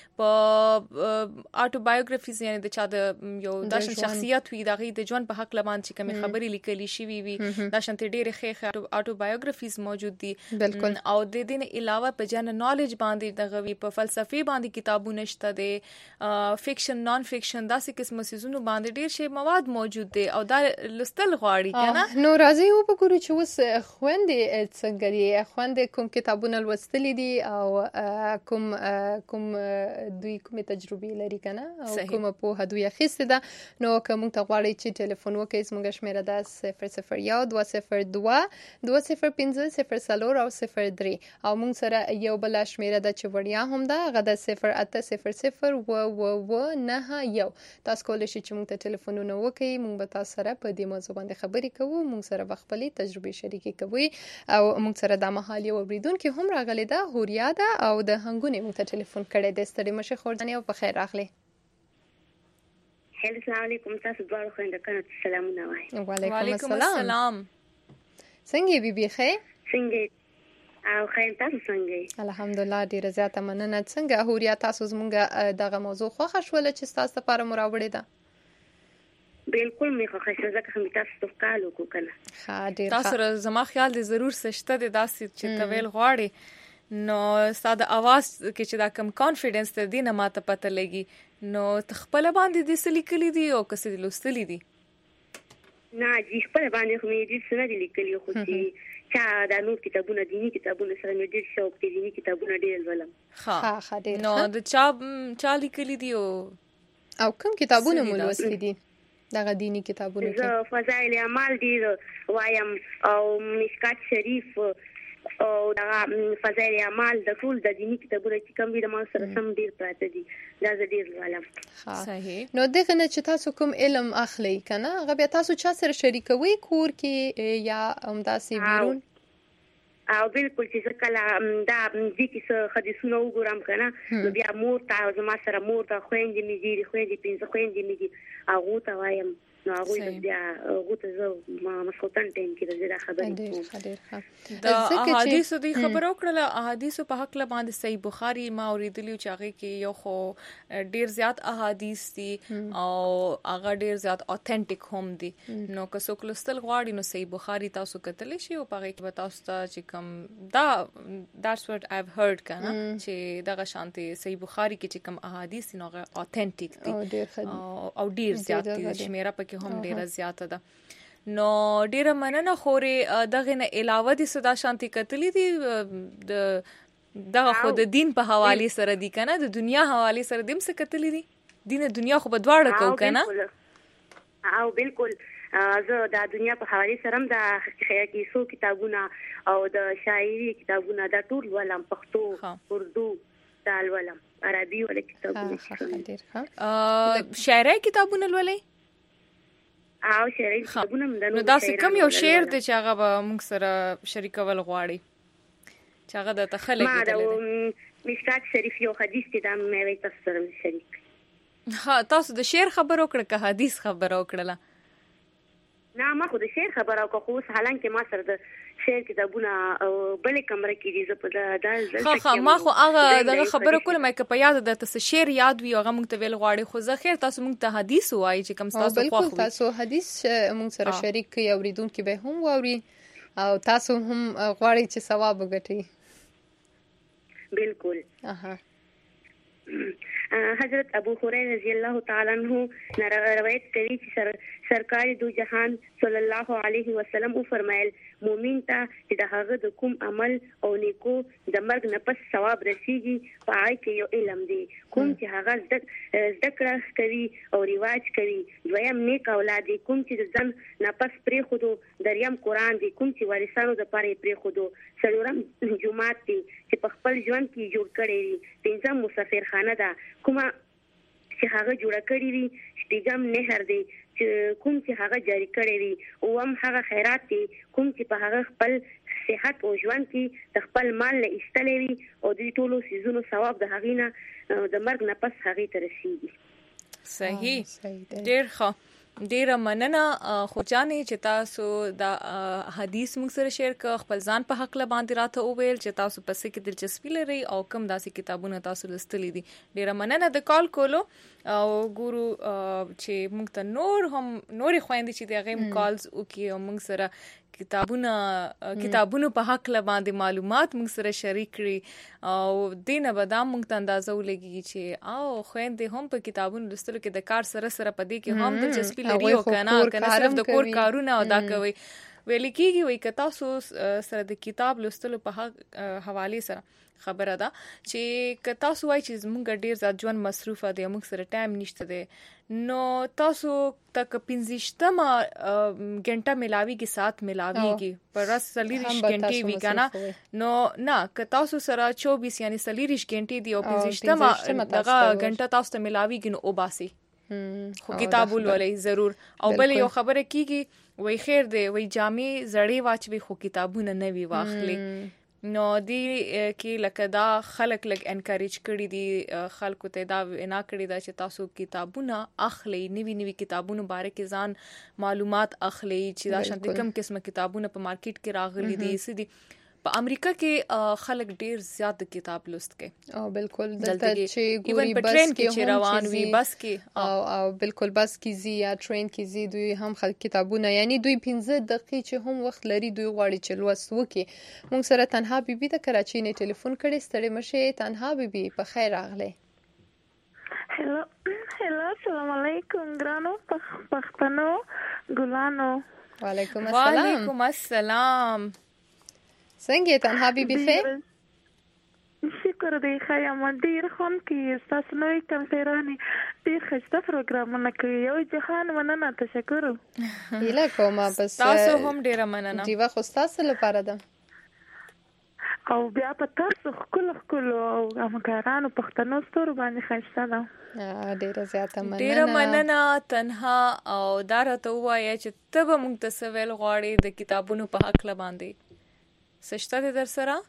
په اټوبایوګرافیز یعنی د چا د یو داسې شخصیت وي دغه د ژوند په حق لماندې چې کومې خبرې لیکلي شوي وي دا شانتي ډېرې ښې اټوبایوګرافیز موجود دي. بالکل او د دې علاوه په جنرال نالج باندې دغه وی په فلسفي باندې کتابونه شته دي فیکشن نان فیکشن داسې قسمه سيزونو باندې ډیر شی مواد موجود دي او دا لستل غواړي کنه. نو راځي او وګورو چې اوس خويندې څنګه دي خويندې کوم کتابونه لوستلي دي او کوم دوی کومه تجربه لري کنه او کومه په دوی اخیسته ده. نو کوم ته غواړي چې ټلیفون وکړي زموږ شمیره ده 001 202 050 او 03 او موږ سره یو بل شمیره ده چې وړیا هم ده هغه د 0800 نه یو. تاسو کولای شئ چې موږ ته ټلیفونونه وکړئ موږ به تاسو سره په دې موضوع باندې خبرې کوو موږ سره خپلې تجربې شریکې کوي او موږ سره د مهال یو اوریدونکو هم راغلی ده هوریا ده او د هنګونې موږ ته ټلیفون کړی دی. ستړي مشه خوردنی او په خیر راغلی. السلام علیکم تاسو دواړو خويندو کنه سلامونه وای. وعلیکم السلام. څنګه بي بي خې؟ څنګه او خیر تاسو څنګه؟ الحمدلله ډیره زیاته مننه. څنګه هوریا تاسو زمونږ دغه موضوع خوښه شوله چې تاسو لپاره مو راوړې ده؟ بالکل مې خوښه شوه ځکه هم تاسو ته کال وکړو کنه. ها ډیر تاسو زما خیال دی ضرور سشته د داسې چې تویل غواړي نو ساده आवाज کې چې دا کم کانفیډنس ته دینه ماته پته لګي نو تخپل باندې د سلی کلی دی او کس د لوستلی دی نه جی خپل باندې خو مې دې سره لیکلی خو چې چا دا نور کتابونه دینی کتابونه سره مې ډېر شوق دي دینی کتابونه ډېر ولم. ها ډېر نو د چا لیکلی دی او کوم کتابونه مو لوستلي دي دغه دینی کتابونه کې؟ زه فضائل اعمال ډېر وایم او مشکات شریف او دغه فضائل اعمال د ټول د دینی کتابونه چې کوم دي د ما سره سم ډېر پراته دي دا زه ډېر ولم. صحیح. نو دغه نه چې تاسو کوم علم اخلي کنه هغه بیا تاسو چا سره شریکوي کور کې یا همداسې بیرون؟ او بالکل چې کله دا دې کې حدیثونه وګورم کنه بیا مور ته زما سره مور ته خويندې مې دي خويندې 5 خويندې مې دي هغه ته وایم نو هغه بیا هغه ته زه ما مسلطان ټیم کې د خبرې د احادیث دی خبرو کړل. احادیث په حق له باندې صحیح بخاری ما اوریدلی چې هغه کې یو خو ډیر زیات احادیث دي او هغه ډیر زیات اوثنټیک هم دي نو که څوک لوستل غواړي نو صحیح بخاری تاسو کتلی شي او هغه کې تاسو ته چې کوم that's what I've heard کنه چې دغه شانتي صحیح بخاری کې چې کوم احادیث نو هغه اوثنټیک دي او ډیر زیات دي شمیره پکې هم ډیره زیاته ده نو ډیره مننه. خورې دغه نه علاوه د صدا شانتي کتلی دي دغه خو د دین په حواله سره دي کنه د دنیا حواله سره دیم څه کتلی دي دین دنیا خو بدواړه کو کنه او بالکل زه د دنیا په حواله سره د کیسو کتابونه او د شاعري کتابونه د ټول ولم پښتو اردو دال ولم عربي ول کتابونه شاعري کتابونه ولې او شاعري کتابونه نو دا څه کم یو شعر دی چې هغه به موږ سره شریکول غواړي چې هغه د تخلق ما د مشکات شریف یو حدیث دی دا مې وایي تاسو سره شریک. ها تاسو د شعر خبرو کړه که حدیث خبرو کړله؟ نه ما خو د شعر خبرو کوم خو حالانکه ما سره د شعر کتابونه بلې کمره کې دي زه په دا ما خو هغه دغه خبره کوله مې که په یاد ده تاسو شعر یاد وي هغه موږ ته ویل غواړي خو زه خیر تاسو موږ ته حدیث وایي چې کوم تاسو خو بالکل تاسو حدیث موږ سره شریک کوي اوریدونکو به هم ووري او تاسو هم غواړي چې ثواب وګټئ. بالکل. حضرت ابو هريره رضی الله تعالی عنہ روایت کوي چې سرکار دو جهان صلی الله علیه وسلم او فرمایل مؤمن ته چې د هغه د کوم عمل او نیکو د مرګ نه پس ثواب رسیږي پای کې یو علم دی کوم چې هغه ذکر کوي او رواج کوي دویم نیک اولاد کوم چې ځن نه پس پرې خودو دریم قران دی کوم چې وارثانو د پاره پرې خودو څلورم جمعات دی چې په خپل ژوند کې جوړ کړی دی پنځم مسافرخانه ده کومه چې هغه جوړ کړی وي شپږم نهر دی چې کوم چې هغه جاری کړی وي او هم هغه خیرات دی کوم چې په هغه خپل صحت او ژوند کې د خپل مال له استلې وي او د ټولو سيزونو ثواب د هغې نه د مرګ نه پس هغې ته رسیږي. صحیح ډیر ښه ډیره مننه. خو جانې چې تاسو د حدیث موږ سره شیر کړ خپل ځان په حق له باندې راته وویل چې تاسو په څه کې دلچسپي لري او کوم داسې کتابونه تاسو لوستلي دي. ډیره مننه د کال کولو او ګورو چې موږ ته نورې خويندې چې د هغې کالز وکړي او موږ سره کتابونو په حق له باندې معلومات موږ سره شریک کړي او دینه به دا موږ ته اندازه ولګي چې او خويندې هم په کتابونو لوستلو کې د کار سره په دې کې هم دلچسپي لري او کنه صرف د کور کارونه ادا کوي ویل کېږي وای که تاسو سره د کتاب لوستلو په حواله سره خبره ده چې که تاسو وای چې موږ ډیر ځات ژوند مصروفه دي موږ سره ټایم نشته دی نو تاسو تک 15 غنټه ملاويږي سات ملاويږي پر ورځ 40 غنټې وی کنه نو نه که تاسو سره 24 یعنی 40 غنټې دی او 15 دغه غنټه تاسو ته ملاويږي نو او باسي خو کتاب ولولئ ضرور او بل یو خبره کیږي وای خیر دی وای جامع زړې واچوي خو کتابونه نه وی واخلي نو دی کې لکه دا خلک لګ انکریج کړي دي خلکو ته دا وینا کړي دا چې تاسو کتابونه اخلي نوی کتابونو باره کې ځان معلومات اخلي چې دا شانت کم قسمه کتابونه په مارکیټ کې راغلي دي سدي په امریکا کې خلک ډیر زیات کتاب لوست کوي او بالکل دلته چې ګوري بس کې چې روان وي بس کې او بالکل بس کې زی یا ټرین کې زی دوی هم خلک کتابونه یعنی دوی 15 دقیقې چې هم وخت لري دوی غواړي چې لوست وکړي. موږ سره تنها بیبي د کراچۍ نه ټلیفون کړي. ستړي مشه تنها بیبي په خیر راغله. هلو السلام علیکم ګرانو پښتنو ګلانو. وعلیکم السلام. وعلیکم السلام. څنګه تنها بیبي خیر؟ شکر دی خیم ډیر خون کې تاسو نوې کمپیرانی ډیر ښه پروګرامونه کوي. یو جهان مننه تشکر. هیله کوم بس تاسو هم ډیر مننه. دیوا خو تاسو لپاره ده او بیا په تاسو خپل او همکارانو پښتنو ستور باندې ښه ده. ډیره زیاته مننه. ډیره مننه تنها او دارته وایي چې ته به موږ ته سوال غواړي د کتابونو په حق باندې سشته در سره.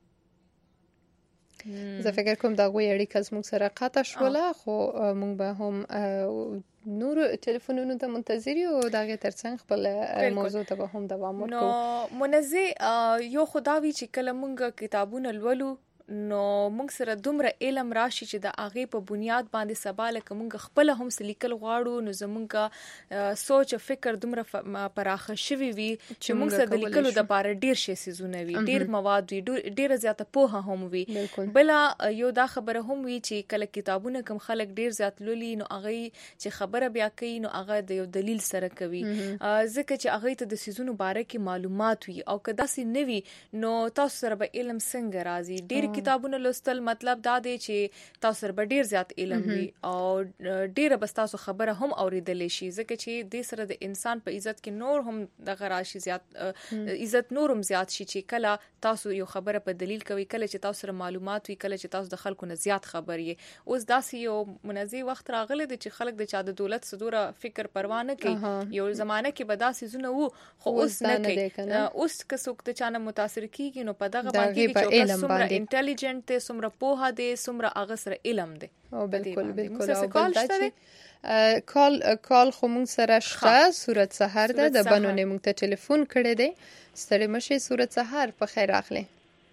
زه فکر کوم دا غوي اړیکه زموږ سره قطع شوله خو موږ به هم نور ټلیفونونو ته منتظر یو دغه ترڅنګ خپل موضوع ته به هم دوام ورکړو. نو منزه یو خداوی چې کله موږ کتابونه لولو نو موږ سره دومره علم راشي چې د هغه په بنیاد باندې سبا لکه موږ خپل هم سلیکل غواړو نو زموږ سوچ او فکر دومره پراخه شوی وي چې موږ سره د لیکلو د لپاره ډیر شي سيزونه وي ډیر مواد وي ډیر زیاته پوهه هم وي. بل یو دا خبره هم وي چې کله کتابونه کم خلک ډیر زیات لولي نو هغه چې خبره بیا کوي نو هغه د یو دلیل سره کوي ځکه چې هغه ته د سيزونو باره کې معلومات وي او کدا سي نوي نو تاسو سره به علم څنګه راځي. ډیر کتابونه لوستل مطلب دا دی چې تاسو سره ډیر زیات علم وي او ډیر بس تاسو خبره هم اوریدلې شي ځکه چې د سره د انسان په عزت کې نور هم د غراشي زیات عزت نورم زیات شي چې کله تاسو یو خبره په دلیل کوي کله چې تاسو سره معلومات وي کله چې تاسو د خلکو نه زیات خبر یې. اوس داسې یو منځي وخت راغلی دی چې خلک د چا د دولت صدوره فکر پروا نه کوي. یو زمانه کې به داسې زونه وو خو اوس نه کوي. اوس که څوک د چانه متاثر کیږي نو په دغه باندې چې څومره انټيليجنت ته څومره پوهه دی څومره هغه سره علم دی. او بالکل او کال خو موږ سره شته. صورت سحر ده د بنو نه موږ ته ټلیفون کړی دی. ستړي مشه صورت سحر په خیر راغله.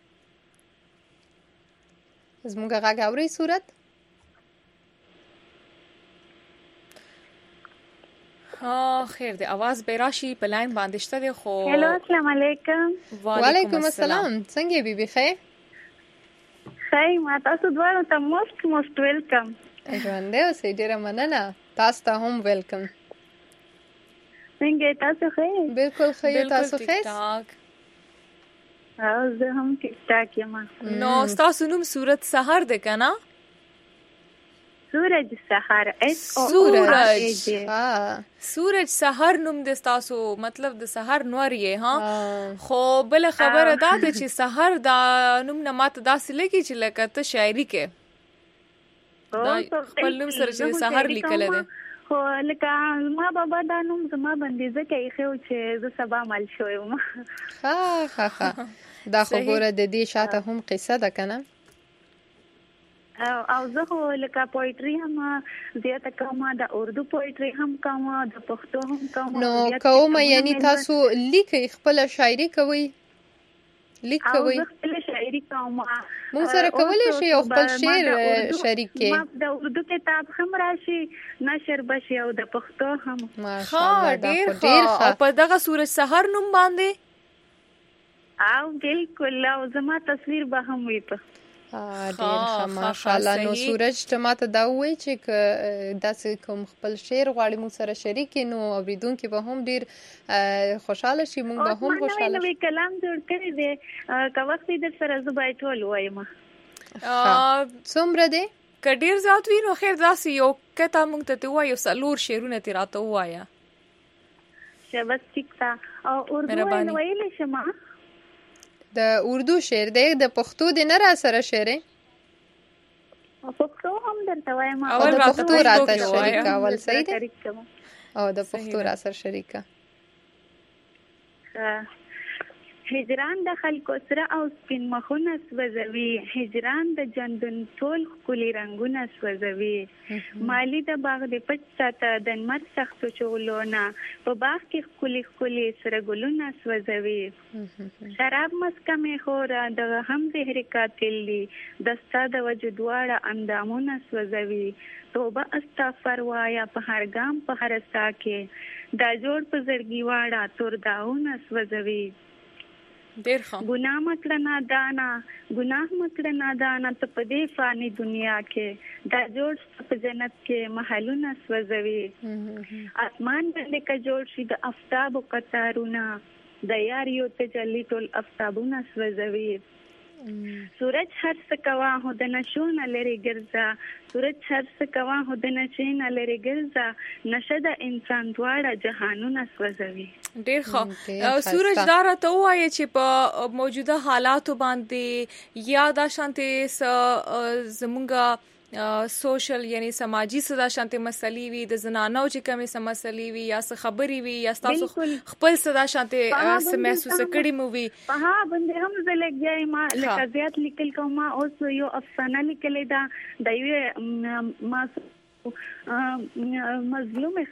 زموږ غږ اوري صورت؟ خیر دی आवाज به راشي په لاین باندې شته دی خو. هلو السلام علیکم. وعلیکم السلام. څنګه بیبي خیر؟ خیر ما تاسو دواړو ته موست ویلکم. ژوندې اوسئ. ډیره مننه. تاسو ته هم ویلکم. څنګه تاسو خیر؟ بالکل خیر. تاسو خیر؟ او زه هم ټیک ټاک یم. نو تاسو نوم صورت سحر ده کنه؟ سورج سحر سورج سحر نوم د تاسو مطلب د سحر نور یې ها. خو بل خبره دا ده چې سحر دا نوم نه ماته داسې لګي چې لکه ته شاعري کې خپل نوم سره چې سحر لیکل دي. خو لکه ما بابا دا نوم زما باندې ځکه خو چې ز سبا مال شوم. ها دا خبره د دې شاته هم قصه ده کنه. او زه خو لکه پوئټري هم زیاته کوم د اردو پوئټري هم کوم د پښتو هم کوم. نو کوم یعنی تاسو لیکي خپل شاعري کوي؟ لیک کوي؟ او خپل شاعري کوم. موږ سره کولای شي او خپل شعر شریک کې. ما د اردو کتاب هم راشي نشر بشي او د پښتو هم. ماشاءالله ډیر ښه. په دغه سورج سحر نوم باندې او بالکل او زما تصویر به هم وي په. ډیر ښه ماشاءالله. نو سورج ته ماته دا وایي چې داسې کوم خپل شعر غواړي موږ سره شریک نو اوریدونکو به هم ډیر خوشاله شي. موږ به هم خوشاله شو. نو کلام جوړ کړی دی که وخت دې سره زبای ټول وایم. څومره دی؟ که ډیر زیات وي نو خیر داسې یو کته موږ ته وایو سلور شعرونه تی راته وایا. شاباس ټیک تا. او اردو ویلی شما؟ د اردو شعر دی د پښتو دی نه را سره شعر؟ پښتو هم درته وایم. او د پښتو راته شریکه اول صحیح دی؟ او د پښتو را سره شریکه. هجران د خلکو سره او سپین مخونه سوځوي، هجران د جندون ټول ښکلي رنګونه سوځوي، مالی د باغ د پټ ساته د نمر سختو چغلونه، په باغ کې ښکلي ښکلي سره ګلونه سوځوي، شراب مسکه مې خوره دغه هم زهر قاتل دی، د ستا د وجود واړه اندامونه سوځوي، توبه استغفر وایا په هر ګام په هر سا کې، دا جوړ په زړګي واړه تور داونه سوځوي. ډیر ښه. ګناه مکړه نادانا، ګناه مکړه نادانا ته په دې فاني دنیا کې، دا جوړ په جنت کې محلونه سوځوي، اسمان باندې که جوړ شي د آفتابو قطارونه، د یار یو تجلی ټول آفتابونه سوځوي. سورج هر څه کوا هو د نشو نه لري ګرځا، سورج هر څه کوا هو د نشي نه لري ګرځا، نشه د انسان دواړه جهانونه سوځوي. ډیر ښه. سورج دا راته ووایي چې په موجوده حالاتو باندې یا دا شانتې زمونږ سوشل یعنی سماجی صدا شانتي مسلې وي، د زنانو چې کومې سم مسلې وي یا څه خبرې وي یا تاسو خپل صدا شانتي محسوس کړی مو وي. ها باندې هم زلګي ما لکه زیات لیکل کوم، اوس یو افسانه لیکلې ده د یو ما مظلوم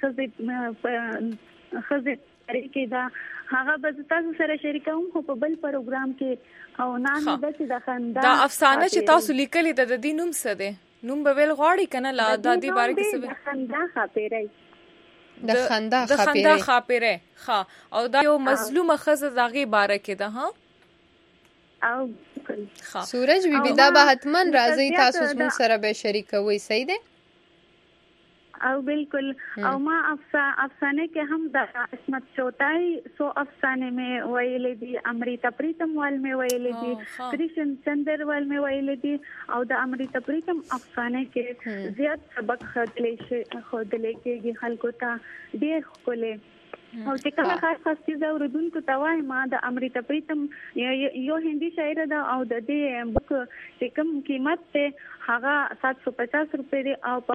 خزه کې دا هغه به تاسو سره شریکوم خو په بل پروګرام کې، او نام د د خندا دا افسانه چې تاسو لیکلې د دې نوم څه دی؟ نوم به ویل غواړي کنه لا د دې باره کې څه؟ د خندا خاپیره، د خندا خاپیره. ها او دا یو مظلومه خزه دغه باره کې ده. ها او سورج بیبي دا به حتمن راځي تاسو موږ سره به شریکوي، صحیح دی؟ او بالکل. او ما افسانه کې هم د عصمت چوتای سو افسانه میں ویلې دي، امریتا پریتم وال میں ویلې دي، کرشن چندر وال میں ویلې دي، او د امریتا پریتم افسانه کې زیات سبق خودلې کېږي خلکو ته ډېر ښکلې. او چې کله خاص چیز اوریدونکو ته وایم ما د امریتا پریتم یو هندي شاعر ده او د دې بک چې کوم قیمت ته هغه 750 روپۍ دی. او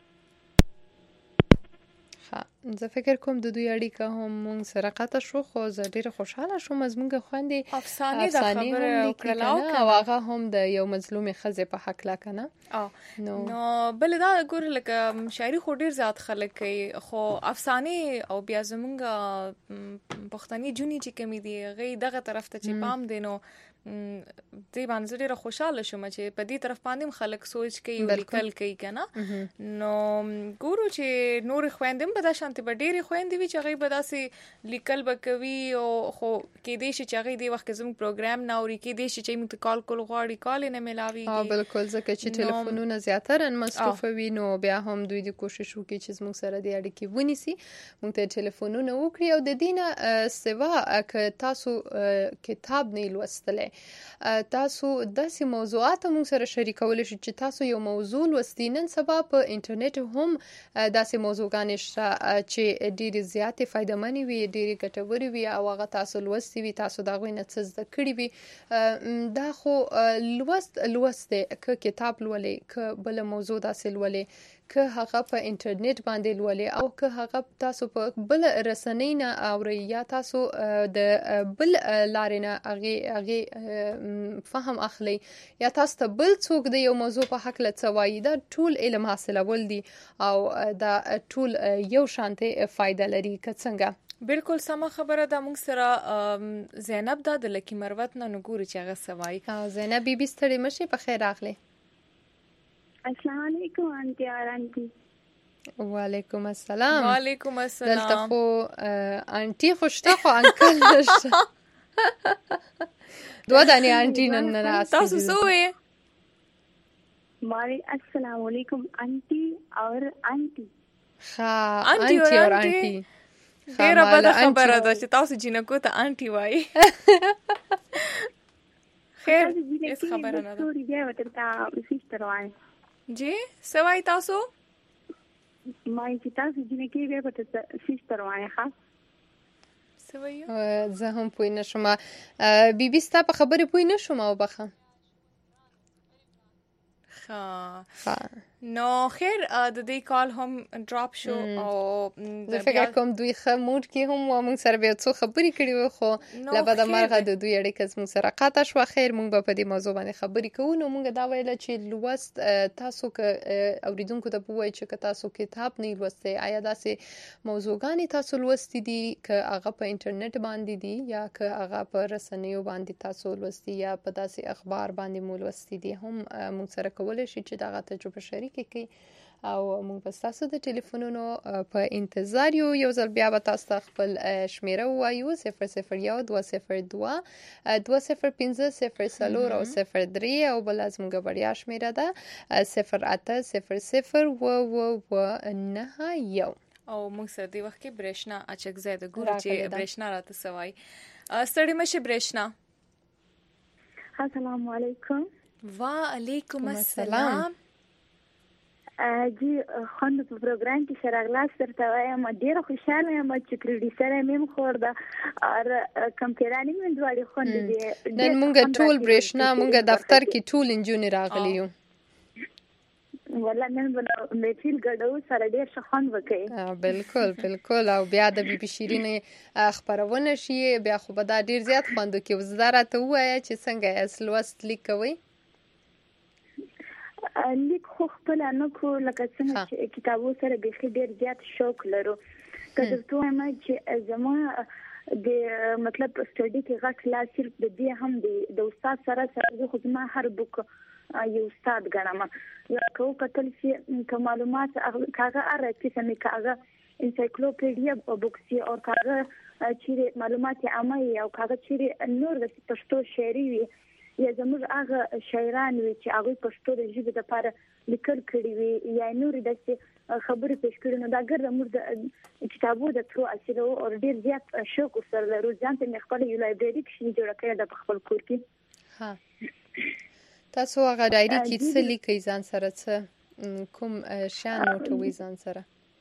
زه فکر کوم د دوی اړیکه هم مونږ سره قطع شو، خو زه ډیره خوشحاله شوم زمونږ خوندې افسانې د خبره وکړه او هغه هم د یو مظلومې ښځې په حق لا کنه. نو بل دا ګور لکه شاعري خو ډیر زیات خلک کوي، خو افسانې او بیا زمونږ پښتني جونی چې کمی دی غي دغه طرف ته چې پام دینو دې باندې ډیره خوشاله شوم چې په دې طرف باندې خلک سوچ کوي او لیکل کوي کنه. نو ګورو چې نور خويندم به دا شانتي به ډیره خويندې وي چې هغه به داسې لیکل وکوي، او خو کې دې شي چې هغه دې وخت زموږ پروګرام نه اوري، کې دې شي چې موږ کال کول غواړي کال نه ملاوي. بالکل ځکه چې ټلیفونونه زیاتره مصروف وي، نو بیا هم دوی د کوشش وکړي چې زموږ سره د اړیکې ونیسي، موږ ته ټلیفونونه وکړي. او د دینه سوا که تاسو کتاب نه لوستلې، تاسو داسې موضوعات موږ سره شریکول شي چې تاسو یو موضوع لوستي، نن سبا په انټرنیټ هم داسې موضوعګانې شته چې ډېرې زیاتې فایدهمنې وي، ډېرې ګټورې وي او هغه تاسو لوستي وي، تاسو د هغوی نه څه زده کړي وي. دا خو لوست دی، که کتاب لولې، که بله موضوع داسې لولې، که هغه په انټرنیټ باندې لولې، او که هغه تاسو په بل رسنۍ نه اورئ یا تاسو د بل لارې نه هغې فهم اخلي، یا تاسو ته بل څوک د یو موضوع په حق له څه وایي، دا ټول علم حاصلول دي او دا ټول یو شانتې فایده لري که څنګه. بالکل سمه خبره ده. موږ سره زینب ده د لکی مروت نه نګوري چې هغه څه وایي. زینب بیبي ستړې مشي، په خیر راغلی. السلام علیکم انټي آرانټي. وعلیکم السلام. وعلیکم السلام. دلته خو انټي خوشته خو انکل نشته. دوا دانی انټي نن راځي. تاسو سوې ماري السلام علیکم انټي اور انټي. ها انټي اور انټي ډیره بده خبره ده چې تاسو جنکو ته انټي وایي. خیر هیڅ خبره نه ده. سوري بیا ورته سیستر وایي. جی سوای تاسو ما چې تاسو جنکې بیا ورته سیستر وایي. ها سوای زه هم پوه نشم. بیبي ستا په خبرې پوه نشم او بخه. ها نو خیر د دې کال هم ډراپ شو او زه فکر کوم دوی ښه موډ کې هم و موږ سره بیا څو خبرې کړې وې خو له بده مرغه د دوی اړیکه زموږ سره قطع شوه. خیر موږ به په دې موضوع باندې خبرې کوو. نو موږ دا ویله چې لوست تاسو که اوریدونکو ته ووایئ چې که تاسو کتاب نه لوستی آیا داسې موضوعګانې تاسو لوستي دي که هغه په انټرنیټ باندې دي یا که هغه په رسنیو باندې تاسو لوستي یا په داسې اخبار باندې مو لوستي دي هم موږ سره کولی شي چې دغه تجربه شریکه کړي او موږ به ستاسو د ټلیفونونو په انتظار یو ځل بیا به تاسو ته خپل شمیره ووایو 001 202 205 او 03 او بل زموږ وړیا شمیره ده 0800099 او موږ سره دی وخت کې برېښنا اچک زیاده ګورو چې برېښنا راته سوای ستړي مشه برېښنا. السلام علیکم. وعلیکم السلام. جی خوند په پروګرام کې شراغلاس درته وایم ډیره خوشاله یم چې پروډوسر مې خور ده او کمپیرانی مې دواړي خوند دي. نن موږ ټول برېښنا موږ دفتر کې ټول انجونې راغلي یو ولا نن مې فیل ګډو سره ډیر خوند وکړي. بالکل او بیا د بي بي شیرین خبرونه شي بیا خو به دا ډیر زیات خوند وکړي. وزدار ته وایي چې څنګه اصلوست لیکوي لیک خو خپل نه کو لکه څنګه چې کتابو سره به ډیر زیات شوق لرو کله ته ما چې زما د مطلب سټډي کې غټ لا صرف د دې هم د استاد سره خو ما هر بوک یو استاد ګڼم یا کو کتل چې معلومات کاغه ارته سمې کاغه انسایکلوپیډیا بوکسي او کاغه چې معلومات عامه او کاغه چې نور د پښتو شعري وي یا زموږ هغه شاعران وي چې هغه پښتو د ژبې لپاره لیکل کړي وي یا نور د خبرې پېښ کړي نو دا ګرځي موږ د کتابو د ترو اصلو او ډیر زیات شوق سره لرو ځان ته خپل یو لایبرری کې جوړ کړی د خپل کور کې. ها تاسو هغه ډایری کې څه لیکي ځان سره څه کوم شان نوټوي ځان سره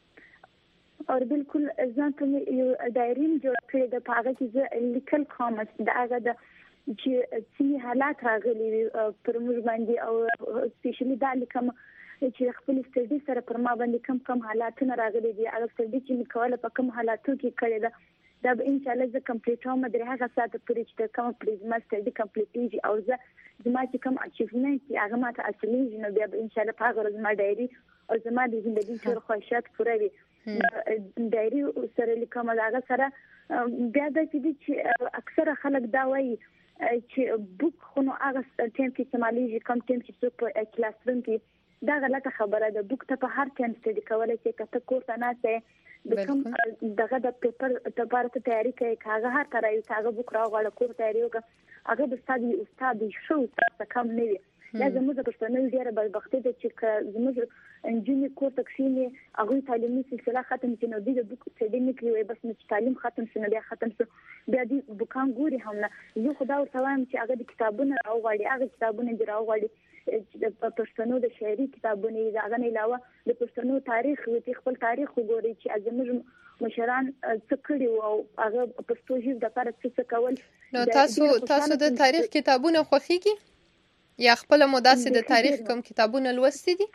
او بالکل ځان ته یو ډایری جوړ کړی د هغه کې لیکل کوم دا هغه د چې څه حالات راغلي پر موږ باندې او سپیشلی دا لیکم چې خپل سټډي سره پر ما باندې کم حالاتونه راغلي دي هغه سټډي چې کوله په کم حالاتو کې کړی دا به ان شاء الله زه کمپلیټ هم درې هغه ساعت پورې چې کوم پریزما سټډي کمپلیټیږي او زه زما چې کوم اچیومنت هغه ماته اصلي نو بیا به ان شاء الله په هغه زما ډایری او زما د ژوند ټول خواهشات پوره وي ډایری سره لیکم هغه سره بیا د چې اکثره خلک دا وایي چې بوک خو نو هغه ټیم کې استعمالېږي کوم ټیم چې څوک په کلاس روم کې دا غلطه خبره ده. بوک ته په هر ټیم سټډي کولای شي کته کور ته نه سي د کوم دغه د پیپر لپاره تیاری کوي هغه هر طرح یو هغه بوک راغله کور تیاری وکړه هغه د استاد شو څه کم نه وي. یا زموږ د پښتنو ډیره بدبختي ده چې زموږ انجینر کور تکسینې هغه تعلیمي سلسله ختم شي نو د بوک سټډي نه کوي بس نو تعلیم ختم شي نو بیا ختم شي بیا د بوکان ګوري هم نه یو خدای ورته وایم چې هغه د کتابونو راوغړي هغه کتابونه دی راوغړي د پښتنو د شاعري کتابونه هغه نه علاوه د پښتنو تاریخ وي خپل تاریخ وګوري چې زموږ مشران څه کړي او هغه پښتو ژبه د لپاره څه کول. نو تاسو د تاریخ کتابونه خوښیږي یا خپل مداسه د تاریخ کوم کتابونه لوستي دي؟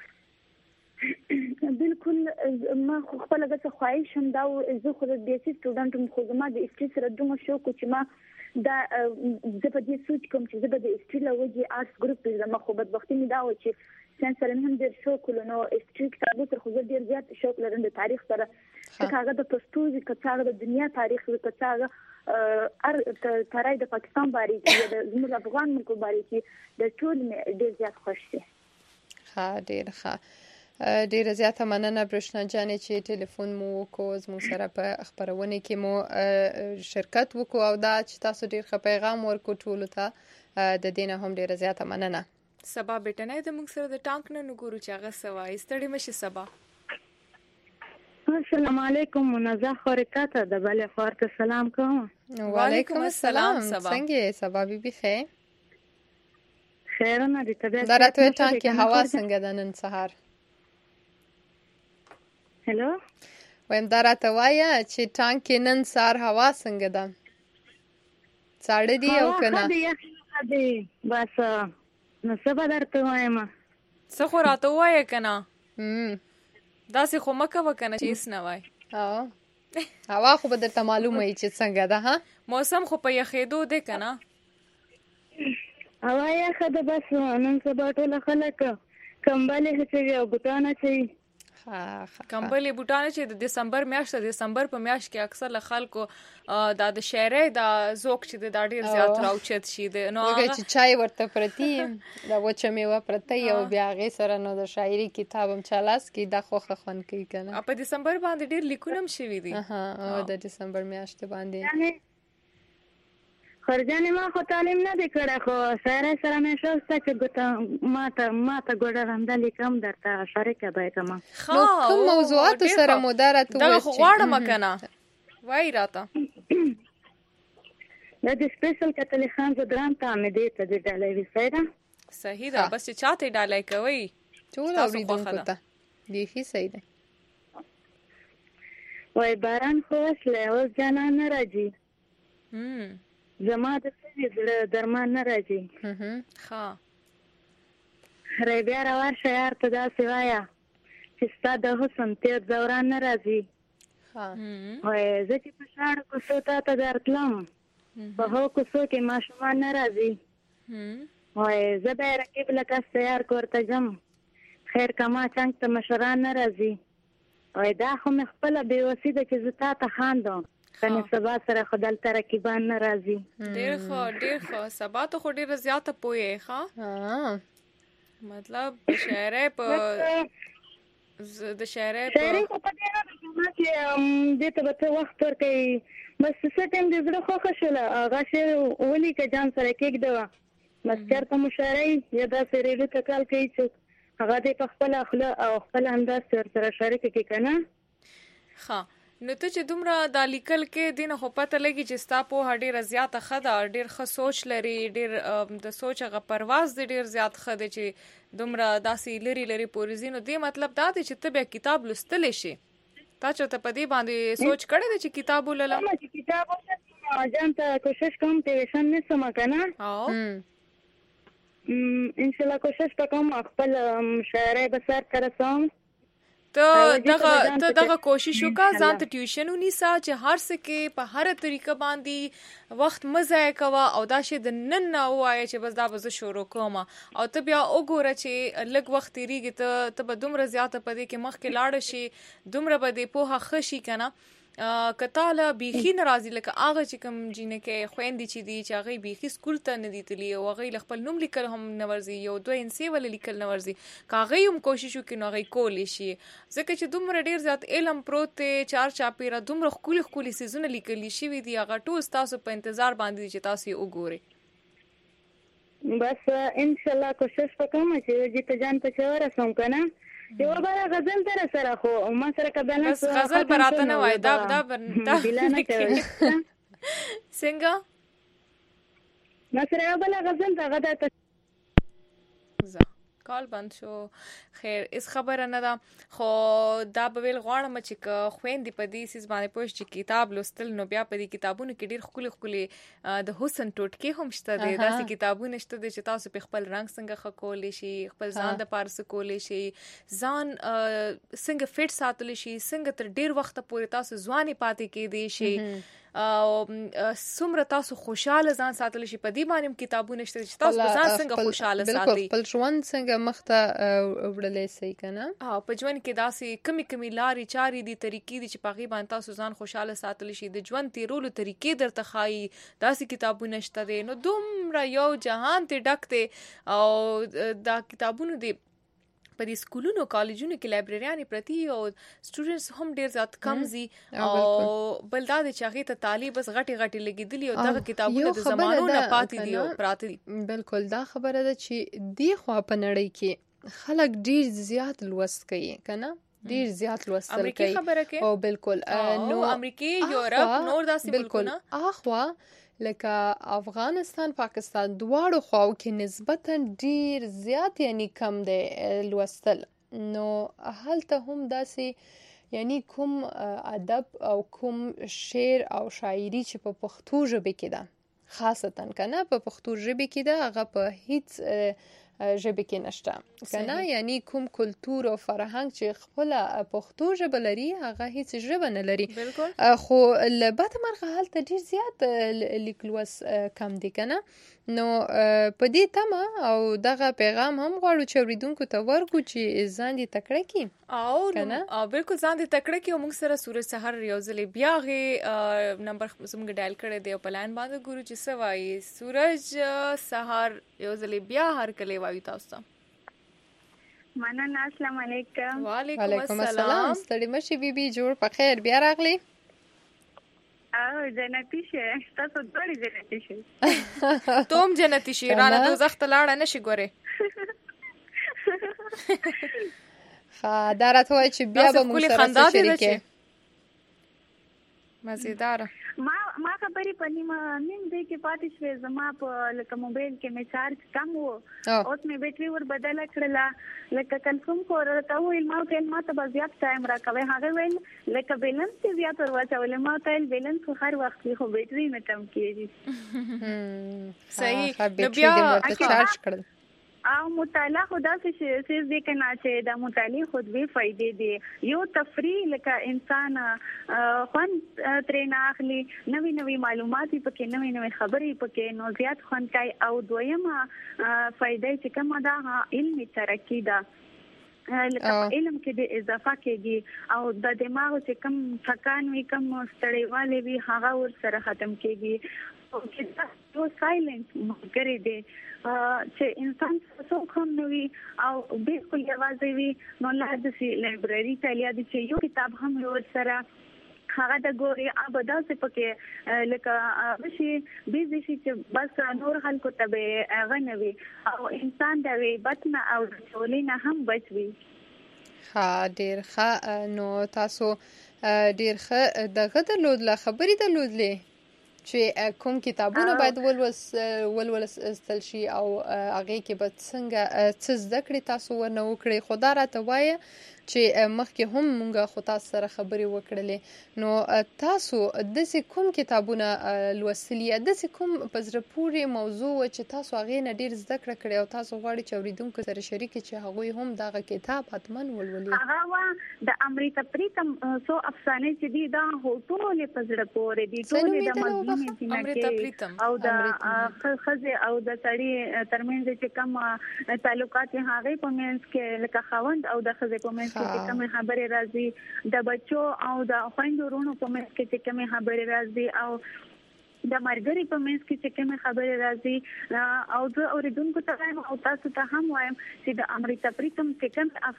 بالکل ما خپل غوښه خواهشم دا زه خو د بیسیک سټوډنټ خو ما د هیستوري سره دومره شوق چې ما دا زه په دې سوچ کوم چې زه به د هیستوري لوجي آرټس ګروپ زما خو بدبختي مې دا و چې ساينس سره هم ډېر شوق نو هیستوري کتابو سره خو ډېر زیات شوق لرم د تاریخ سره هغه د پښتو ځکه د دنیا تاریخ ځکه ترای د پاکستان باره کې د زموږ افغان ملک باره کې د ټول ډېر زیات خوښ دي. ها ډېر زیاته مننه برېښنا جانې چې ټلیفون مو وکړو زموږ سره په خبرونه کې مو شرکت وکړو او دا چې تاسو ډېر ښه پیغام ورکړو ټولو ته د دې نه هم ډېره زیاته مننه. سبا بیٹنه د موږ سره د ټانک نه نګورو چې هغه سوای ستړي مشه سبا. السلام علیکم منزه خورکاته د بل خورته سلام کوم. وعلیکم السلام څنګه سبا بیبي خیر خیرونه دې طبيعت درته ټانک هوا څنګه ده نن سهار؟ هلو ویم درته وایا چې ټانک نن سهار هوا څنګه ده؟ ساړه دی او کنه؟ بس نو سبا درته وایم څه خو راته وایې کنه داسې خو مکه وکنه چې هیڅ نه وای. هوا خو به درته معلومه وي چې څنګه ده. ها موسم خو په یخېدو دی که نه؟ هوا یخه ده، بس نن سبا ټوله خلک کمبلې هڅوي او بوټان اچوي. کمبلې بوټان چې د دسمبر میاشت د دسمبر په میاشت کې اکثر له خلکو دا د شاعرۍ دا ذوق چې دا ډیر زیات راوچت شي نو هغه چې چای ورته پرتی دا وچه میوه پرتی او بیا هغې سره نو د شاعري کتاب هم چالاس کې دا خوښه خوند کوي که نه. په دسمبر باندې ډیر لیکونه هم شوي دي د دسمبر میاشت باندې. خرجانې ما خو تعلیم نه دی کړی، خو شاعرۍ سره مې شوق شته چې ماته ګوډه رنده لیکم درته شریکه به یې کړم. نو کوم موضوعاتو سره مو دا راته وویل؟ دغه خو غواړم که نه وایي راته. دا د سپیشل کتلي خان زدران ته حامدې ته د ډالۍ ویسۍ ده. صحیح ده، بس چې چاته یې ډالۍ کوئ ټول اورېدونکو ته بیخي صحیح ده. وایي باران خو وسلی اوس جانان نه راځي، زما د سوي زړه درمان نه راځي. ری بیا راورشه یار ته داسې وایه چې ستا د حسن تېر دوران نه راځي. وایي زه چې په شاړو کوڅو تا ته درتلم، په هغو کوڅو کې ماشومان نه راځي. وایي زه به یې رقیب لکه سیار کور ته ځم، خیر کما چنګ ته مشران نه راځي. وایي دا خو مې خپله بېوسي ده چې زه تا ته خاندم، کنه سبا سره خو دلته رقیبان نه راځي. ډېر ښه سبا ته خو ډېره زیاته پوهې ښه مطلب د شاعرۍ په شاعرۍ خو په دې نه ده چې دې ته به ته وخت ورکوي، بس څه ټایم دې زړه خوښه شوله هغه شعر ولیکه ځان سره کېږدوه، بس چېرته مو شاعرۍ یا داسې ریډیو ته کال کوي چې هغه دې په خپله خوله او خپل انداز ورسره شریکه کړي که نه. ښه نو ته چې دومره دا لیکل کې دې نه خو پته لګي چې ستا پوهه ډېره زیاته ښه ده، ډېر ښه سوچ لري، ډېر د سوچ هغه پرواز دې ډېر زیات ښه دی چې دومره داسې لرې پورې ځي. نو دې مطلب دا دی چې ته بیا کتاب لوستلی شي. تا چېرته په دې باندې سوچ کړی دی چې کتاب ولولم؟ چې کتاب ولولم ځان ته کوشش کوم ټیویشن نیسم که نه، انشاءالله کوشش به کوم خپل شاعرۍ به سر ته رسوم. ته دغه کوشش وکړه ځان ته ټیوشن ونیسه چې هر څه کې په هره طریقه باندې وخت مه ضایع کوه او دا شی د نن نه ووایه چې بس دا به زه شروع کوم او ته بیا وګوره چې لږ وخت تېرېږي ته به دومره زیاته په دې کې مخکې لاړه شي، دومره به دې پوهه ښه شي که نه. که تا له بیخي نه راځي لکه هغه چې کوم جینکې خویندې چې دي چې هغوی بیخي سکول ته نه دي تللي او هغوی له خپل نوم لیکل هم نه ورځي، یو دوه انسې ولې لیکل نه ورځي، که هغوی هم کوشش وکړي نو هغوی کولی شي. ځکه چې دومره ډېر زیات علم پروت دی چار چاپېره، دومره ښکلي څیزونه لیکلي شوي دي، هغه ټول ستاسو په انتظار باندې دي چې تاسو یې وګورئ. بس انشاءالله کوشش به کوم چې جیته جان ته چې ورسوم که نه. یو بله غزل در سره خو ما سره که بیلنس بس غزل به راته نه وایي دا څنګه ما سره یو بله غزل دغه درته کال بند شو. خیر هیڅ خبره نه ده، خو دا به ویل غواړم چې که خویندې په دې څیز باندې پوه شي چې کتاب لوستل نو بیا په دې کتابونو کې ډېر ښکلي د حسن ټوټکې هم شته دي، داسې کتابونه شته دي چې تاسو په خپل رنګ څنګه ښه کولی شي، خپل ځان دپاره څه کولی شي، ځان څنګه فټ ساتلی شي، څنګه تر ډېر وخته پورې تاسو ځوانې پاتې کېدی شي او څومره تاسو خوشاله ځان ساتلی شي. په دې باندې هم کتابونه شته چې تاسو به ځان څنګه خوشاله ساتئ، خپل ژوند څنګه مخته وړلی شئ که نه. په ژوند کې داسې کمې لارې چارې دي، طریقې دي چې په هغې باندې تاسو ځان خوشاله ساتلی شي، د ژوند تېرولو طریقې درته ښایي، داسې کتابونه شته دی. نو دومره یو جهان ته ډک دی او دا کتابونه دی په دې سکولونو کالجونو کې لایبرریانې پرتي او سټوډنټس هم ډېر زیات کم ځي او بل دا دی چې هغې ته طالب بس غټې لګېدلي او دغه کتابونه د زمانو نه پاتې دي او پراته دي. بلکل دا خبره ده چې دې خوا په نړۍ کې خلک ډېر زیات لوست کوي که نه، ډېر زیات لوستل کوي او بلکل نو امریکې یورپ نور داسې ملکونه اخوا لکه افغانستان پاکستان دواړو خواو کې نسبتا ډیر زیات یعنی کم دی لوستل. نو هلته هم داسې یعنی کوم ادب او کوم شعر او شاعري چې په پښتو ژبه کې ده خاصتا که نه په پښتو ژبه کې ده هغه په هیڅ ژبه کې نشته کنه یعنی کوم کلتور او فرهنګ چې خپل پښتو ژبه لري هغه هیڅ ژبه نه لري خو لبات مرغه هلته ډیر زیات لیکلوس کم دي کنه نو په دې تمه او دغه پیغام هم غواړو چې اوریدونکو ته ورکو چې ځان دې تکړه کی او بالکل ځان دې تکړه کی او موږ سره سورج سحر یو ځلې بیا غي نمبر زموږ ډایل کړی دی په لاین باندې ګورو چې څه وایي سورج سحر یو ځلې بیا هر کله وایي تاسو ته مننه السلام علیکم وعلیکم السلام ستړي مشي بیبي جوړ په خیر بیا راغلی او جنتی شه تاسو ډېر جنتی شه توم جنتی شي رانه دوزخ ته لاړه نشي ګوره دارت وای چې بیا به موږ سره شریکه مزیدار ما خبرې پنیمه نیم دې کې پاتې شوې زما په لکه موبایل کې مې چارج کم وو اوس مې بیټري ور بدل کړله لکه کلکم کور ته ویل ما ته زیات ټایم راکوي هغه ویل لکه بیلنس زیات ور واچول ما ته بیلنس هر وخت خو بیټري مې کم کیږي صحیح نو بیا چارج کړل او مطالعه خدا څه شي دې کنه چې د مطالعه خود به فائدې دي یو تفریح لکه انسان خوان ترې اخلي نوې معلومات پکې نوې خبرې پکې نو زیات خوان کوي او دویمه فائدې چې کومه ده علمي ترقی ده لکه علم کې د اضافه کېږي او د دماغ چې کم ثقان وي کم ستړیواله وي هغه ور سره ختم کېږي او چې یو سایلنت مګری دی چې انسان څو کوم نوي او بالکل یوازې وي نو لازم سي لایبرری ته لیدي چې یو کتاب هم ور سره هغه د ګوري ابدا څه پکې لکه وشي بيزي شي چې بس نور خلکو ته به غنوي او انسان د ویبتنا او ټولینه هم بچوي ډیر ښه نو تاسو ډیر ښه دغه د لود لا خبرې د لودلې چې کوم کتابونه باید ولولستل شي او هغه کې به څنګه څه زده کړې تاسو ورنه وکړي خو دا راته وایه چې مخکې هم مونږه خو تاسو سره خبرې وکړلې نو تاسو داسې کوم کتابونه لوستلي داسې کوم په زړه پورې موضوع چې تاسو هغې نه ډېر زده کړه کړې او تاسو غواړئ چې اورېدونکو سره شریک کړئ چې هغوی هم دغه کتاب حتما ولولي هغه د امریتا پریتم څو افسانې چې دي دا ټولې په زړه پورې دي ټولې د مضمون امریتا پریتم او د ښځې او د سړي ترمنځ چې کوم تعلقات هغې په منځ کې لکه خاوند او د ښځې په منځ چې کومه خبره راځي د بچو او د خويندو ورونو په منځ کې چې کومه خبره راځي او د مرګري په منځ کې چې کومه خبره راځي او د اوریدونکو ته او تاسو ته هم وایم چې د امریتا پریتم چې کوم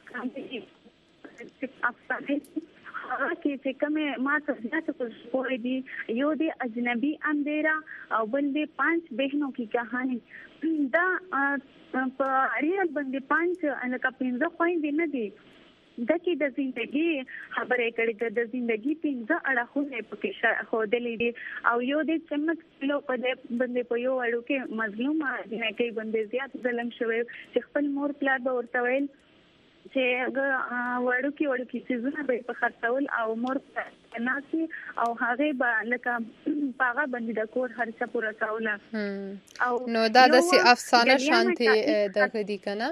افغاني هغه کې چې کومه ما ته ځکه پوښتنه دي یو دی اجنبي اندیرا او بل دی 5 بهنو کی کہانی دا په ریال باندې 5 انکه 15 خويندې نه دي دکی د زندگی خبره کړي د زندگی 15 اړخونه پکې خو دلې دي او یو د چمک کلو په دې باندې په یو اړو کې مظلومه نه کوي باندې زیات ظلم شوی چې خپل مور پلار به ورته ویل چې وړو کې څه به په خرڅول او مور ناسي او هغه به لکه پاغه باندې د کور هرڅه پورا کاوله او نو دا د افسانه شانتي دغه دي کنه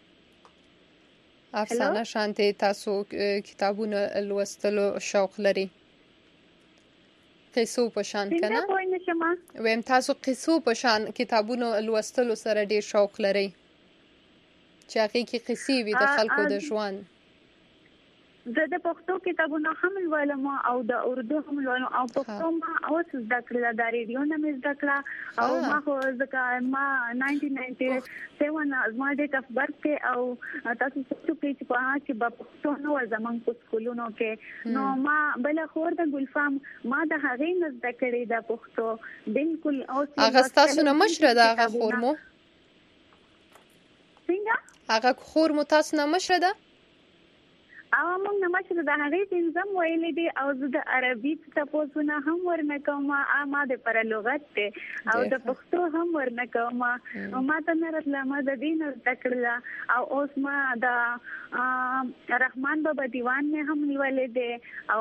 افسانه شانتي تاسو کتابونه لوستلو شوق لري قصو په شان کنه ویم تاسو قصو په شان کتابونه لوستلو سره ډیر شوق لري چې هغه کې قصې وي د خلکو د ژوند د پښتو کتابونه هم ولولم او د اردو هم ولولم او پښتو ما اوس زده کړل د ریډیو نه مې زده کړه او ما خو ځکه ما 1997 ازما ډیټ اف برث او تاسو څه چې په هغه کې پښتو نو زمون په سکولونو کې نو ما بل خور د ګلفام ما د هغې نه زده کړې د پښتو بالکل اوس هغه تاسو نه مشره ده هغه خور مو څنګه هغه خور مو تاسو نه مشره ده او موږ نه مشره د هغې پنځم ویلې دي او زه د عربي تاسو نه هم ورنه کوم ما د پر لغت ته او د پښتو هم ورنه کوم او ما ته نه راتله ما د دین تکړه او اوس ما د رحمان بابا دیوان نه هم نیولې دي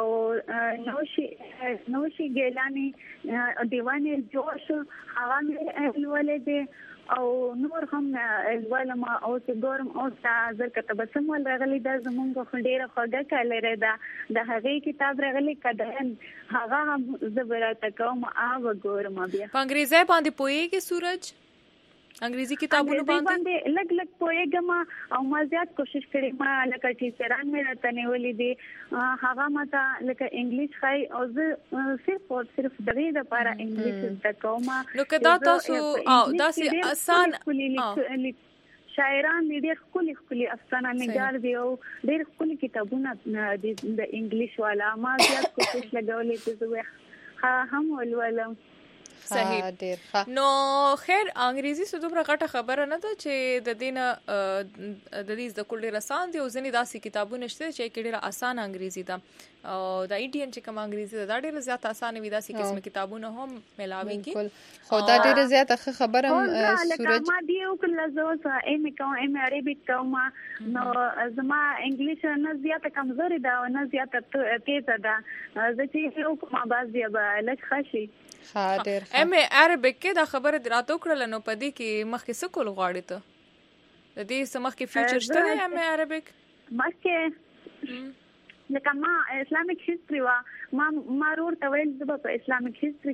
او نوشي ګیلانی دیوان جوش هغه نیولې دي او نور هم ولما او چې ګورم او ځکه ته بسم ول راغلی د زمونږ ډیره خوږه کالره ده د هغه کتاب راغلی کدهن هغه هم زبرته کوم او ګورم بیا په انګریزي باندې پوهیږي سورج انګریزي کتابونو باندې لګ لګ پوهیږم او ما زیات کوشش کړې ما لکه ټیچران مې راته نیولې دي هغه ماته لکه انګلیش خای او زه صرف دغه لپاره انګلیش زده کوم نو کدا تاسو او داسې آسان شاعران ډېر خولي افسانه نګار دی او ډېر خولي کتابونه د انګلیش والا ما زیات کوشش لګولې چې زه هم ولولم صحیح نو خیر انګریزي څه دومره غټه خبره نه ده چې د دین د دې د کول ډیر آسان دی او ځنې داسې کتابونه شته چې ډیر آسان انګریزي ده او د انډین چې کوم انګریزي ده ډیر زیات آسان وي داسې قسم کتابونه هم ملاويږي خو دا ډیر زیات خبره سورج ما دی او کله زه ایم عربي کوم نو زما انګلیش نه زیات کمزوري ده او نه زیات تیز ده زه چې یو کومه باز دی به لږ خشي ام عربیک کې دا خبره دراتو کړل نو پدې کې مخکې څه کول غواړي ته د دې سمخ کې فیوچر شته ام عربیک مخکې لکه ما اسلامیک هیستوري وا ما ورته ویل د په اسلامیک هیستوري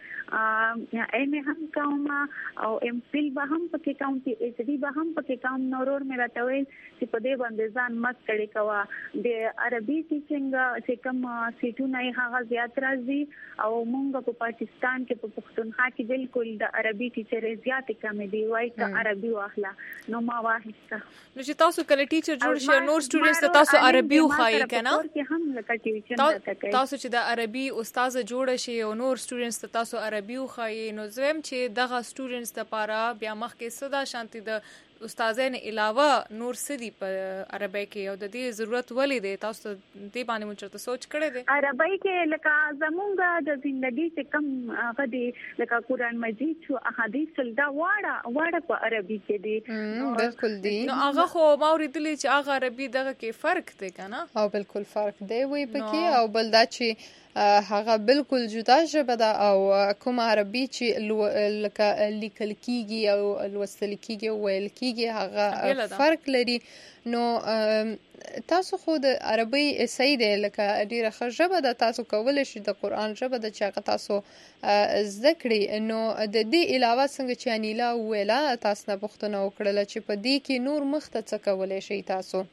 کې ایم هم کوم او ام فیل به هم پکې کوم چې ایچ ډی به هم پکې کوم نورور مې راته ویل چې په دې باندې ځان مت کړي کوا د عربي ټیچینګ چې کوم سیټونه یې هغه زیات راځي او مونږ په پاکستان کې په پښتونخوا کې بالکل د عربي ټیچر زیات کم دی وای ته عربي واخلا نو ما واهسته نو چې تاسو کله ټیچر جوړ شئ نور سټوډنټس تاسو عربي وخایي کنه کې هم لکه ټیوشن راته کوي تاسو چې د عربي استاد جوړ شي او نور سټوډنټس تاسو عربي وخایي نو زم چې دغه سټوډنټس لپاره بیا مخکې صدا شانتي د استادانو علاوه نور سدي په عربی کې او د دې ضرورت ولې دی تاسو دې باندې مونږ ته سوچ کړی دی عربی کې لکه زمونږ د ژوندۍ چې کم غدي لکه قران مجید او احادیث دا واړه په عربي کې دي بالکل دی نو هغه خو ما اوریدلی چې هغه عربي دغه کې فرق دی کنه او بالکل فرق دی وی پکې او بل دا چې هغه بالکل جدا ژبه ده او کوم عربي چې لکه لیکل کیږي او لوستل کیږي او ویل کیږي هغه فرق لري نو تاسو خو د عربي صحیح دی لکه ډیره ښه ژبه ده تاسو کولی شئ د قرآن ژبه ده چې هغه تاسو زده کړئ نو د دې علاوه څنګه چې انیلا وویله تاسو نه پوښتنه وکړله چې په دې کې نور مخته څه کولی شئ تاسو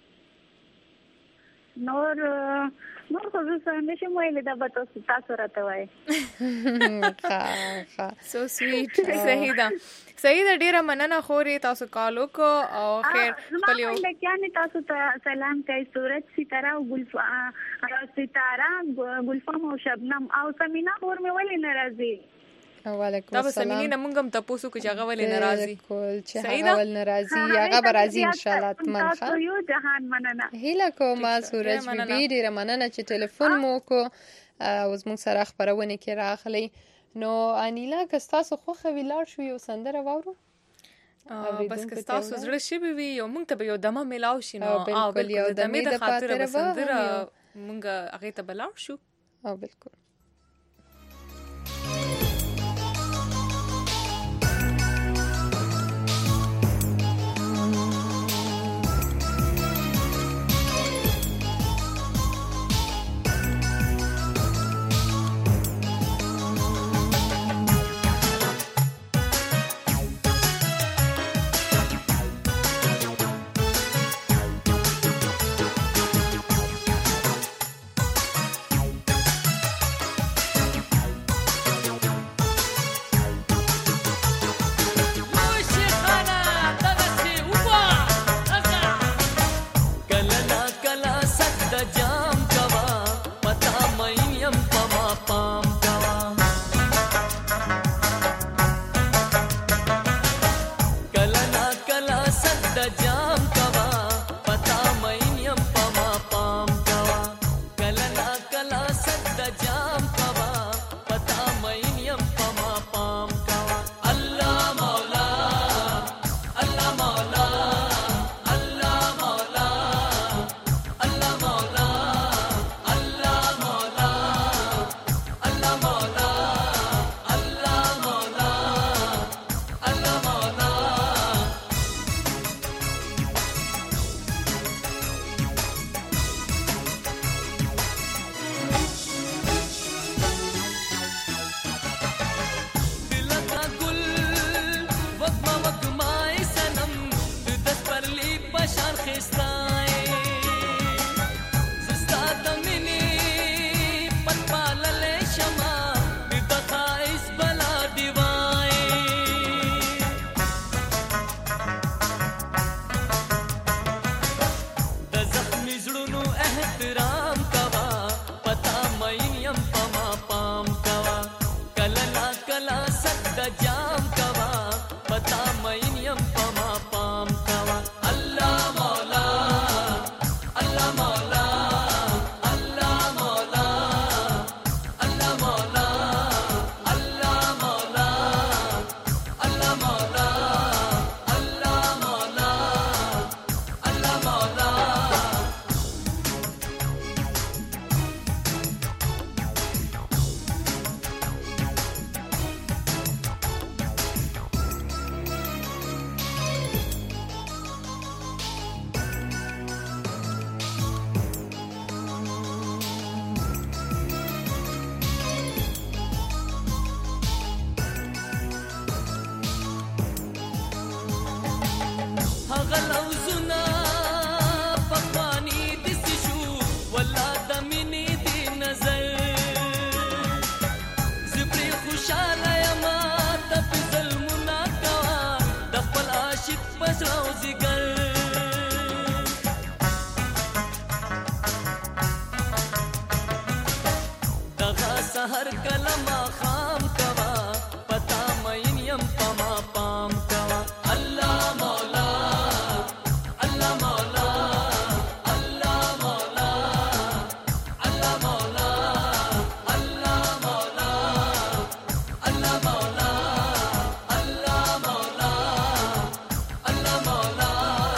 نور خو زه څه نشم ویلی دا به تاسو راته وایي سو سویټ صحیح ده ډیره مننه خورې تاسو کال وکړو او خیر خپل یو لکه تاسو ته سلام کوي سورج ستاره او ګلفام او شبنم او سمینا اور مې ولې ناراضي وعلیکم السلام دا سمینه مونږ هم تاسو کو چې هغه ولې ناراضي کول چې هغه ول ناراضي هغه به راضي ان شاء الله تمام تاسو یو جهان مننه هیله کوم سورج بي ډیره مننه چې ټلیفون مو کو اوس موږ سره خبرونه کې راغلی نو انیلا که تاسو خو ویلار شو یو سندره واورو بس که تاسو زړه شي وي یو موږ ته یو دمه ملاو شي نو او بالکل یو دمه د خاطر سندره موږ هغه ته بلاو شو او بالکل د جام کوا پتا مین یم پما پام کوا الله مولا الله مولا الله مولا الله مولا الله مولا الله مولا الله مولا الله مولا هغه لوزونه پخواني دسې شو والله د مینې دې نظر زه پرې خوشحاله یم ته پې ظلمونه کوه د خپل عاشق په زړه او ځیګر دغه سحر کله ماښام کوه پتا مین یم پما پام کوه الله مولا الله مولا الله مولا الله مولا الله مولا الله مولا الله مولا الله مولا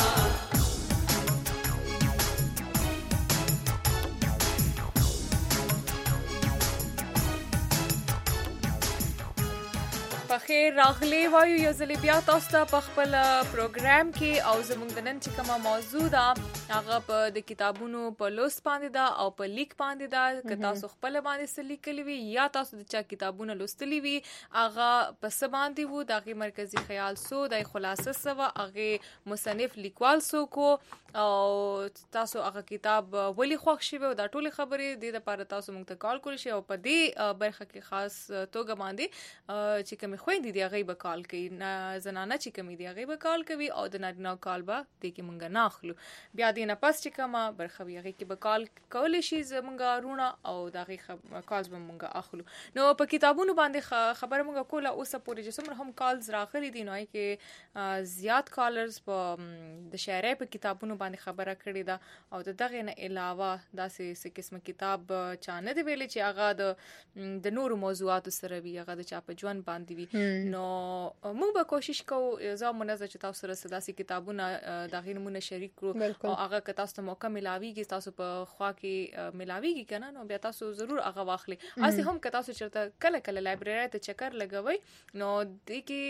بخیر راغلی وایو یو ځل بیا تاسو ته په خپل پروګرام کې او زموږ د نن چې کومه موضوع ده هغه په د کتابونو په لوست باندې ده او په لیک باندې ده که تاسو خپل باندې څه لیکلي وي یا تاسو د چا کتابونه لوستلي وي هغه په څه باندې وو د هغې مرکزي خیال څه د خلاصه څه وه هغې مصنف لیکوال څوک و او تاسو هغه کتاب ولې خوښ شوی او دا ټولې خبرې دې دپاره تاسو موږ ته کال کولی شئ او په دې برخه کې خاص توګه باندې چې کومې خویندې دي هغې به کال کوي زنانه چې کومې دي هغې به کال کوي او د نارینه کال به دې کې موږ نه اخلو بیا دې نه پس چې کومه برخه وي هغې کې به کال کولی شي زموږ وروڼه او د هغې کالز به موږ اخلو نو په کتابونو باندې خبره موږ کوله اوسه پورې چې څومره هم کالز راغلي دي نو هغې کې زیات کالرز په د شاعرۍ په کتابونو باندې خبره کړې ده او د دغې نه علاوه داسې څه قسمه کتاب چا نه دی ویلی چې هغه د نورو موضوعاتو سره وي هغه د چا په ژوند باندې وي نو موږ به کوشش کوو زه منظر چې تاسو سره داسې کتابونه د هغې نومونه شریک کړو او هغه که تاسو ته موقع ملاویږي تاسو په خوا کې ملاویږي که نه نو بیا تاسو ضرور هغه واخلئ هسې هم که تاسو چېرته کله کله لایبررۍ ته چکر لګوئ نو دې کې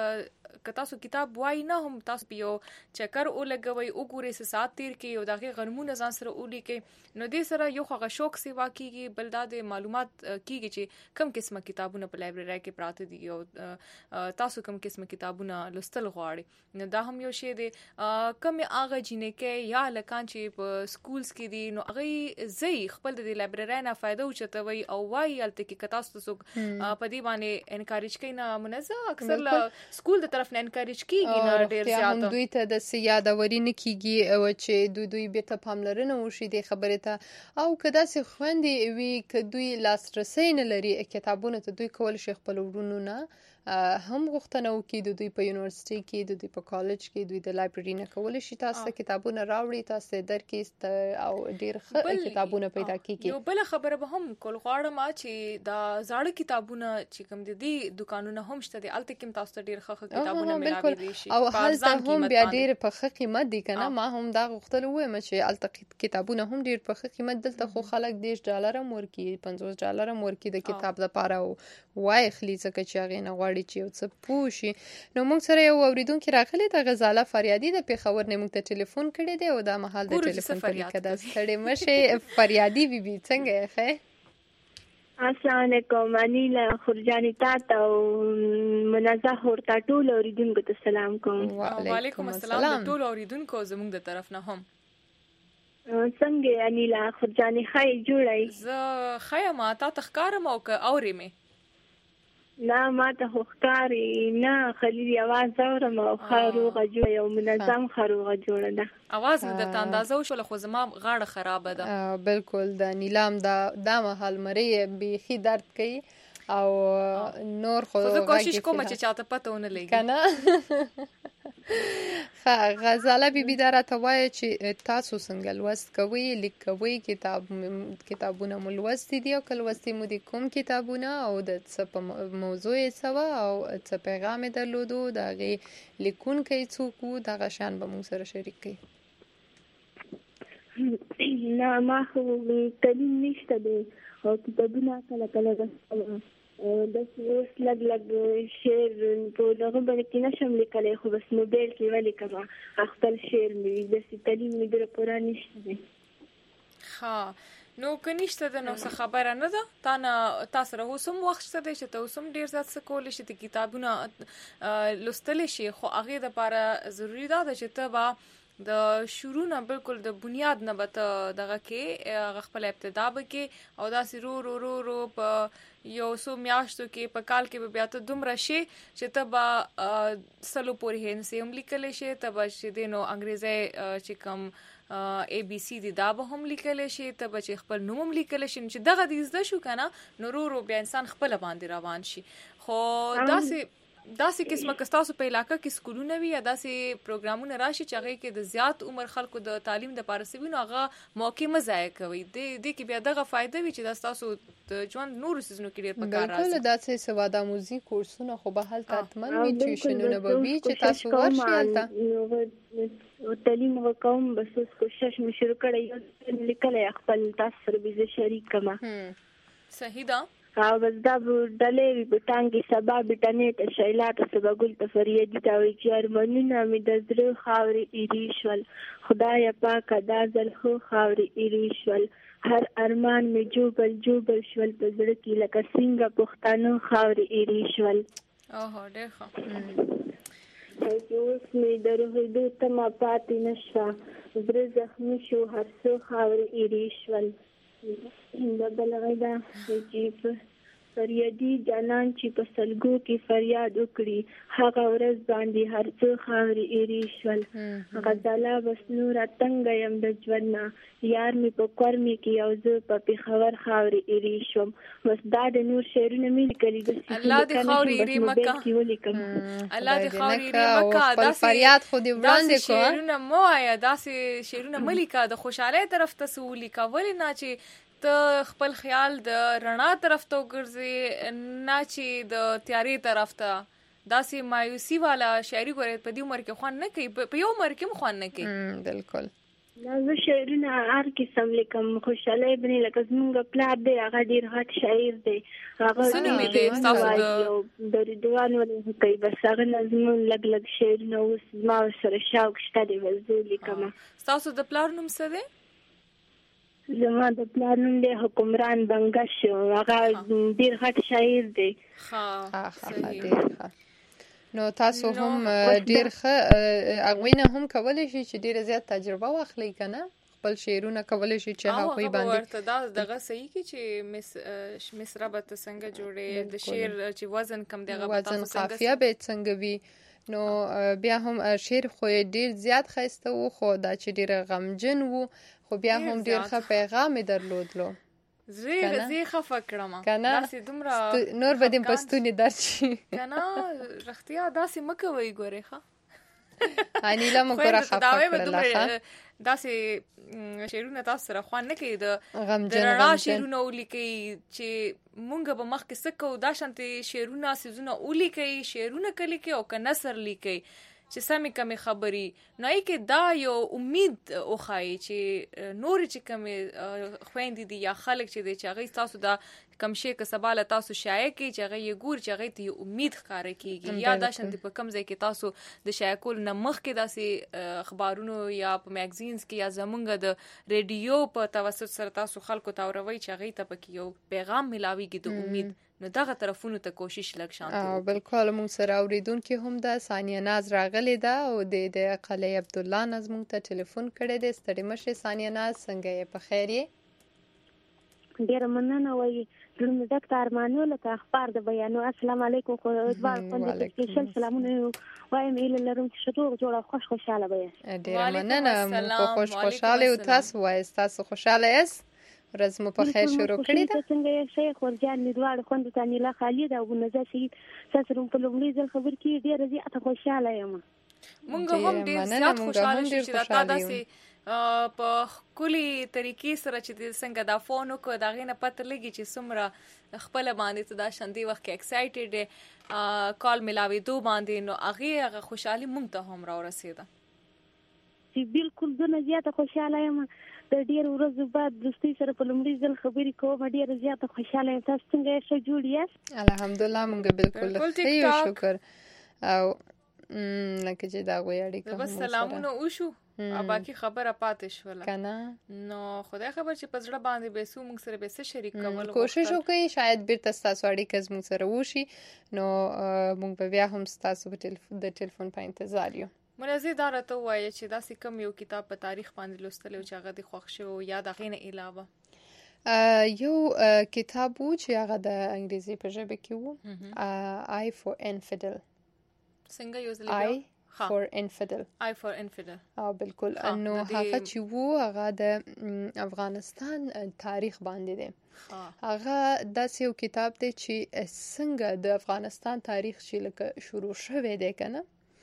که تاسو کتاب وایي نه هم تاسو په یو چکر ولګوئ وګورئ څه ساعت تېر کړئ او د هغې غنمونه ځان سره ولیکئ نو دې سره یو خو هغه شوق سیوا کېږي بل دا د معلومات کېږي چې کم قسمه کتابونه په لایبررۍ کې پراته دي او تاسو کم قسمه کتابونه لوستل غواړئ نو دا هم یو شی دی کم هغه جینکۍ یا هلکان چې په سکولز کې دي نو هغوی ځئ خپل د دې لایبررۍ نه فایده اوچتوئ او وایي هلته کې که تاسو ته څوک په دې باندې انکارېج کوي نه منزه اکثر له سکول د طرف نه انکارېج کېږي نه ډېر زیاته هم دوی ته داسې یادوري نه کېږي چې دوی بیرته پاملرنه وشي دې خبرې ته او که داسې خویندې وي که دوی لاسرسی نه لري کتابونو ته دوی کولی شي خپل وروڼو نه هم غوښتنه وکړي د دوی په یونیورسټي کې د دوی په کالج کې دوی د لایبرري نه کولی شي تاسو ته کتابونه راوړي تاسو ته درکړي او ډېر ښه کتابونه پیدا کېږي یو بله خبره به هم کول غواړم چې دا زاړه کتابونه چې کوم د دې دوکانونه هم شته دي هلته کې هم تاسو ته ډېر ښه کتابونه ملاویدلی شي او هلته هم بیا ډېر په ښه قیمت دي که نه ما هم دا غوښتل ووایم چې هلته کتابونه هم ډېر په ښه قیمت دلته خو خلک $10 هم ورکړي $50 هم ورکړي د کتاب دپاره وایي خلي ځکه چې هغې نه غواړي چې یو څه پوه شي نو موږ سره یو اورېدونکي راغلی د غزاله فریادي د پېښور نه موږ ته ټلیفون کړی دی او دا مهال د ټلیفون په لیکه ده ستړې مه شئ فریادي بیبي څنګه یې ښه السلام علیکم انیلا خورجاني تاته او منزه ورته ټول اوریدونکو ته سلام کوم وعلیکم السلام د ټول اوریدونکو زموږ د طرف نه هم څنګه انیلا خورجاني خای جوړای زه خایم تا تخکارم او که اورې مې نه ما ته خوښکاري نه خلیل आवाज اورم او خاروغه جوړه یو منظم خاروغه جوړه ده आवाज مې درته اندازه وشوله خو زما غاړه خرابه ده بالکل د نیلام دا مهال مری بیخي درد کوي او نور خو زه کوشش کوم چې چاته پته ونه لګي کنه. غزاله بیبي دا راته وایي چې تاسو څنګه لوست کوئ، لیک کوئ، کتابونه مو لوستي دي او که لوستي مو دي کوم کتابونه او د څه په موضوع یې څه وه او څه پیغام یې درلودو، د هغې لیکونکی څوک و، دغه شیان به موږ سره شریک کړي. نه ما خو تعلیم نشته دی او کتابونه کله کله داسې اوس لږ شعر په دغه باندې کې نشم لیکلی، خو بس موبایل کې ولیکم خپل شعر مې، داسې تعلیم مې ډېره پوره نشته دی. ښه نو که نشته ده نو څه خبره نه ده، تا سره اوس هم وخت شته دی چې ته اوس هم ډېر زیات څه کولی شي، ته کتابونه لوستلی شي، خو هغې دپاره ضروري دا ده چې ته به د شروع نه بالکل د بنیاد نه به ته دغه کې هغه خپله ابتدا به کې او داسې رو په یو څو میاشتو کې په کال کې به بیا ته دومره شي چې ته به سلو پورې هندسې هم لیکلی شي، ته به چې دی نو انګریزی چې کوم ABC دی دا به هم لیکلی شي، ته به چې خپل نوم هم لیکلی شي، چې دغه دې زده شو که نه نو رو بیا انسان خپله باندې روان شي. خو داسې قسمه که ستاسو په علاقه کې سکولونه وي یا داسې پروګرامونه راشي چې هغې کې د زیات عمر خلکو د تعلیم دپاره څه وي نو هغه موقع مه ضایع کوئ، دې کې بیا دغه فایده وي چې دا ستاسو د ژوند نورو څیزونو کې ډېر په کار راځي. بالکل داسې سواد آموزي کورسونه خو به هلته حتما وي، ټیوشنونه به وي چې تاسو ورشئ هلته. تعلیم کوم بس اوس کوشش مې شروع کړی یو لیکلی خپل تاسو سره به زه شریک کړم. صحیح ده. او بس دا ډلې وي په ټانګې سبا بټنې ته شیلاته سبا ګل ته فریادي ته وایي چې ارمانونه مې د زړه خاورې ایرې شول، خدایه پاکه دا ځل خو خاورې ایرې شول، هر ارمان مې جوبل شول په زړه کې لکه څنګه پښتانه خاورې ایرې شول. ډېر ښه. اوس مې د روحېدو تمه پاتې نه شوه، زړه زخمي شو هر څه خاورې ایرې شول. د بلغې ده چې فریادي جانان چې په سلګو کې فریاد وکړي هغه ورځ باندې هر څه خاورې ایرې شول. غزاله بس نوره تنګه یم د ژوند نه، یار مې په کور مې کې او زه په پېښور خاورې ایرې شوم. بس دا د نور شعرونه مې لیکلي دي، الله دې خاورې ایرې مکه، الله دې خاورې ایرې مکه. داسې شعرونه مه وایه، داسې شعرونه مه لیکه، د خوشحالۍ طرف ته څه ولیکه، ولې نه چې ته خپل خیال د رڼا طرف ته وګرځې، نه چې د تیارې طرف ته. داسې مایوسي والا شاعري ګورې په دې عمر کې خوند نه کوي، په یو عمر کې هم خوند نه کوي. بالکل. زه شعرونه هر قسم لیکم، خوشحالۍ بنې لکه زمونږ پلار دی هغه ډېر غټ شاعر دی، هغه د رضوان ولې کوي، بس هغه نظمونه لږ شعرونه اوس زما ورسره شوق شته دی بس زه لیکم. ستاسو د پلار نوم څه دی؟ زما د پلار نوم دی حکمران بنګش، هغه ډېر غټ شاعر دی. نو تاسو هم ډېر ښه هغوی نه هم کولی شي چې ډېره زیات تجربه واخلئ که نه، خپل شعرونه کولی شي چې هغوی باندې ورته دغه صحیح کې چې مصره به ته څنګه جوړې، د شعر چې وزن کم دی هغه به تاسو وزن قافیه به څنګه وي. نو بیا هم شعر خو ډېر زیات ښایسته و، خو دا چې ډېره غمجن و خو بیا هم ډېر ښه پیغام یې درلودلو. زه خفه کړم داسې دومره نور به دې په ستوني درد شي که نه، رښتیا داسې مه کوئ. ګورې ښه انیله مو ګوره خفه کړله، داسې شعرونه تاسو سره خوند نه کوي، د رڼا شعرونه ولیکئ چې مونږ به مخکې څه کوو، دا شانتې شعرونه څیزونه ولیکئ، شعرونه که لیکئ او که نثر لیکئ چې سمې کمې خبرې نو کې دا یو امید وښایي چې نور چې کمې خویندې دي یا خلک چې دی چې هغوی ستاسو دا کم شی که سبا له تاسو شایع کړي چې هغه یې ګوري چې هغوی ته یو امید ښکاره کېږي، یا دا شانتې په کم ځای کې تاسو د شایع کولو نه مخکې داسې اخبارونو یا په میګزینز کې یا زمونږ د ریډیو په توسط سره تاسو خلکو ته اوروئ چې هغوی ته پکې یو پیغام میلاویږي د امید، نو دغه طرفونو ته کوشش لږ شانتې وکړو. بالکل موږ سره اورېدونکې هم ده، ثانیه ناز راغلې ده او د قلعه عبدالله ناز موږ ته ټلیفون کړی دی. ستړې مه شئ ثانیه ناز، څنګه یې په خیر یې؟ ډېره مننه وایي زړه مې ډک د ارمانو لکه اخبار د بیانو. السلام علیکم. خو دواړو خوندې سپیشل سلامونه وایم، هیله لرم چې ښه روغ جوړ او خوشحاله به یاست. ډېره مننه، موږ خوشحاله یو. تاسو وایئ تاسو خوشحاله یاست؟ ورځ مو په خیر شروع کړې ده. څنګه شیخ ورجان میدوار خوند تانیلا خالد او نزا شهید ساسرم په لومړي ځل خبر کې ډېر زیاته خوشاله یم. مونږ هم ډېر زیات خوشاله شو چې دا داسې په کلی طریقې سره چې څنګه دا فون وکړ دا غینه پته لګي چې څومره خپل باندې ته دا شاندي وخت کې ایکسایټډ کال ملاوي دو باندې نو هغه خوشحالي مونږ ته هم را ورسېده چې بالکل زه زیاته خوشاله یم. د ډېر ورځې بعد دوستي سره په لومړي ځل خبرې کوم ډېر زیاته خوشاله یم. تاسو څنګه ښه جوړ یاست؟ الحمدلله مونږ بالکل ښه یو شکر. او لکه چې دا غوي اړیکه بس سلامونه وشو او باقي خبره پاتې شوله کنه نو خدای خبر چې په زړه باندې به سو موږ سره به څه شریک کول کوشش وکړي شاید بیرته تاسو اړیکه زموږ سره وشي نو موږ به بیا هم تاسو د ټلیفون په انتظار یو. مرزي دا راته وایي چې دا کوم یو کتاب په تاریخ باندې لوستل او چې هغه د خوښ شو یا د غینه علاوه یو کتاب وو چې هغه د انګریزي په ژبه کې وو I for Infidel. څنګه یو ځل for infidel. I for infidel. بالکل نو هغه چې وو هغه د افغانستان تاریخ باندې دی. هغه داسې یو کتاب دی چې څنګه د افغانستان تاریخ چې لکه شروع شوی دی کنه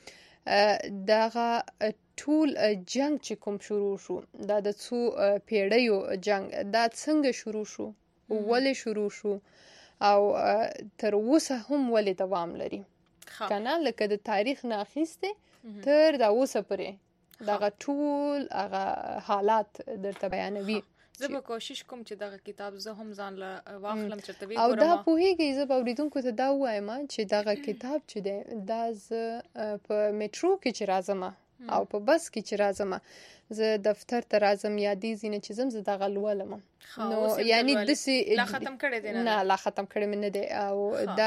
دغه ټول جنگ چې کوم شروع شو دا د څو پیړیو جنگ دا څنګه شروع شو ولې شروع شو او تر اوسه هم ولې دوام لري کنه لکه د تاریخ نه اخیسته تر دا اوسه پرې دغه ټول هغه حالات درته بیانوي. زه به کوشش کوم چې دغه کتاب زه هم ځان له واخلم چې تبي او دا پوهیږي زه به اوریدونکو ته دا وایم چې دغه کتاب چې دی دا زه په میټرو کې چې راځم او په بس کې چې راځم زه دفتر ته راځم یا دې ځینې چې زم زه دغه لولم نو یعنی دسی لا ختم کړی دی نه لا ختم کړی مې نه دی او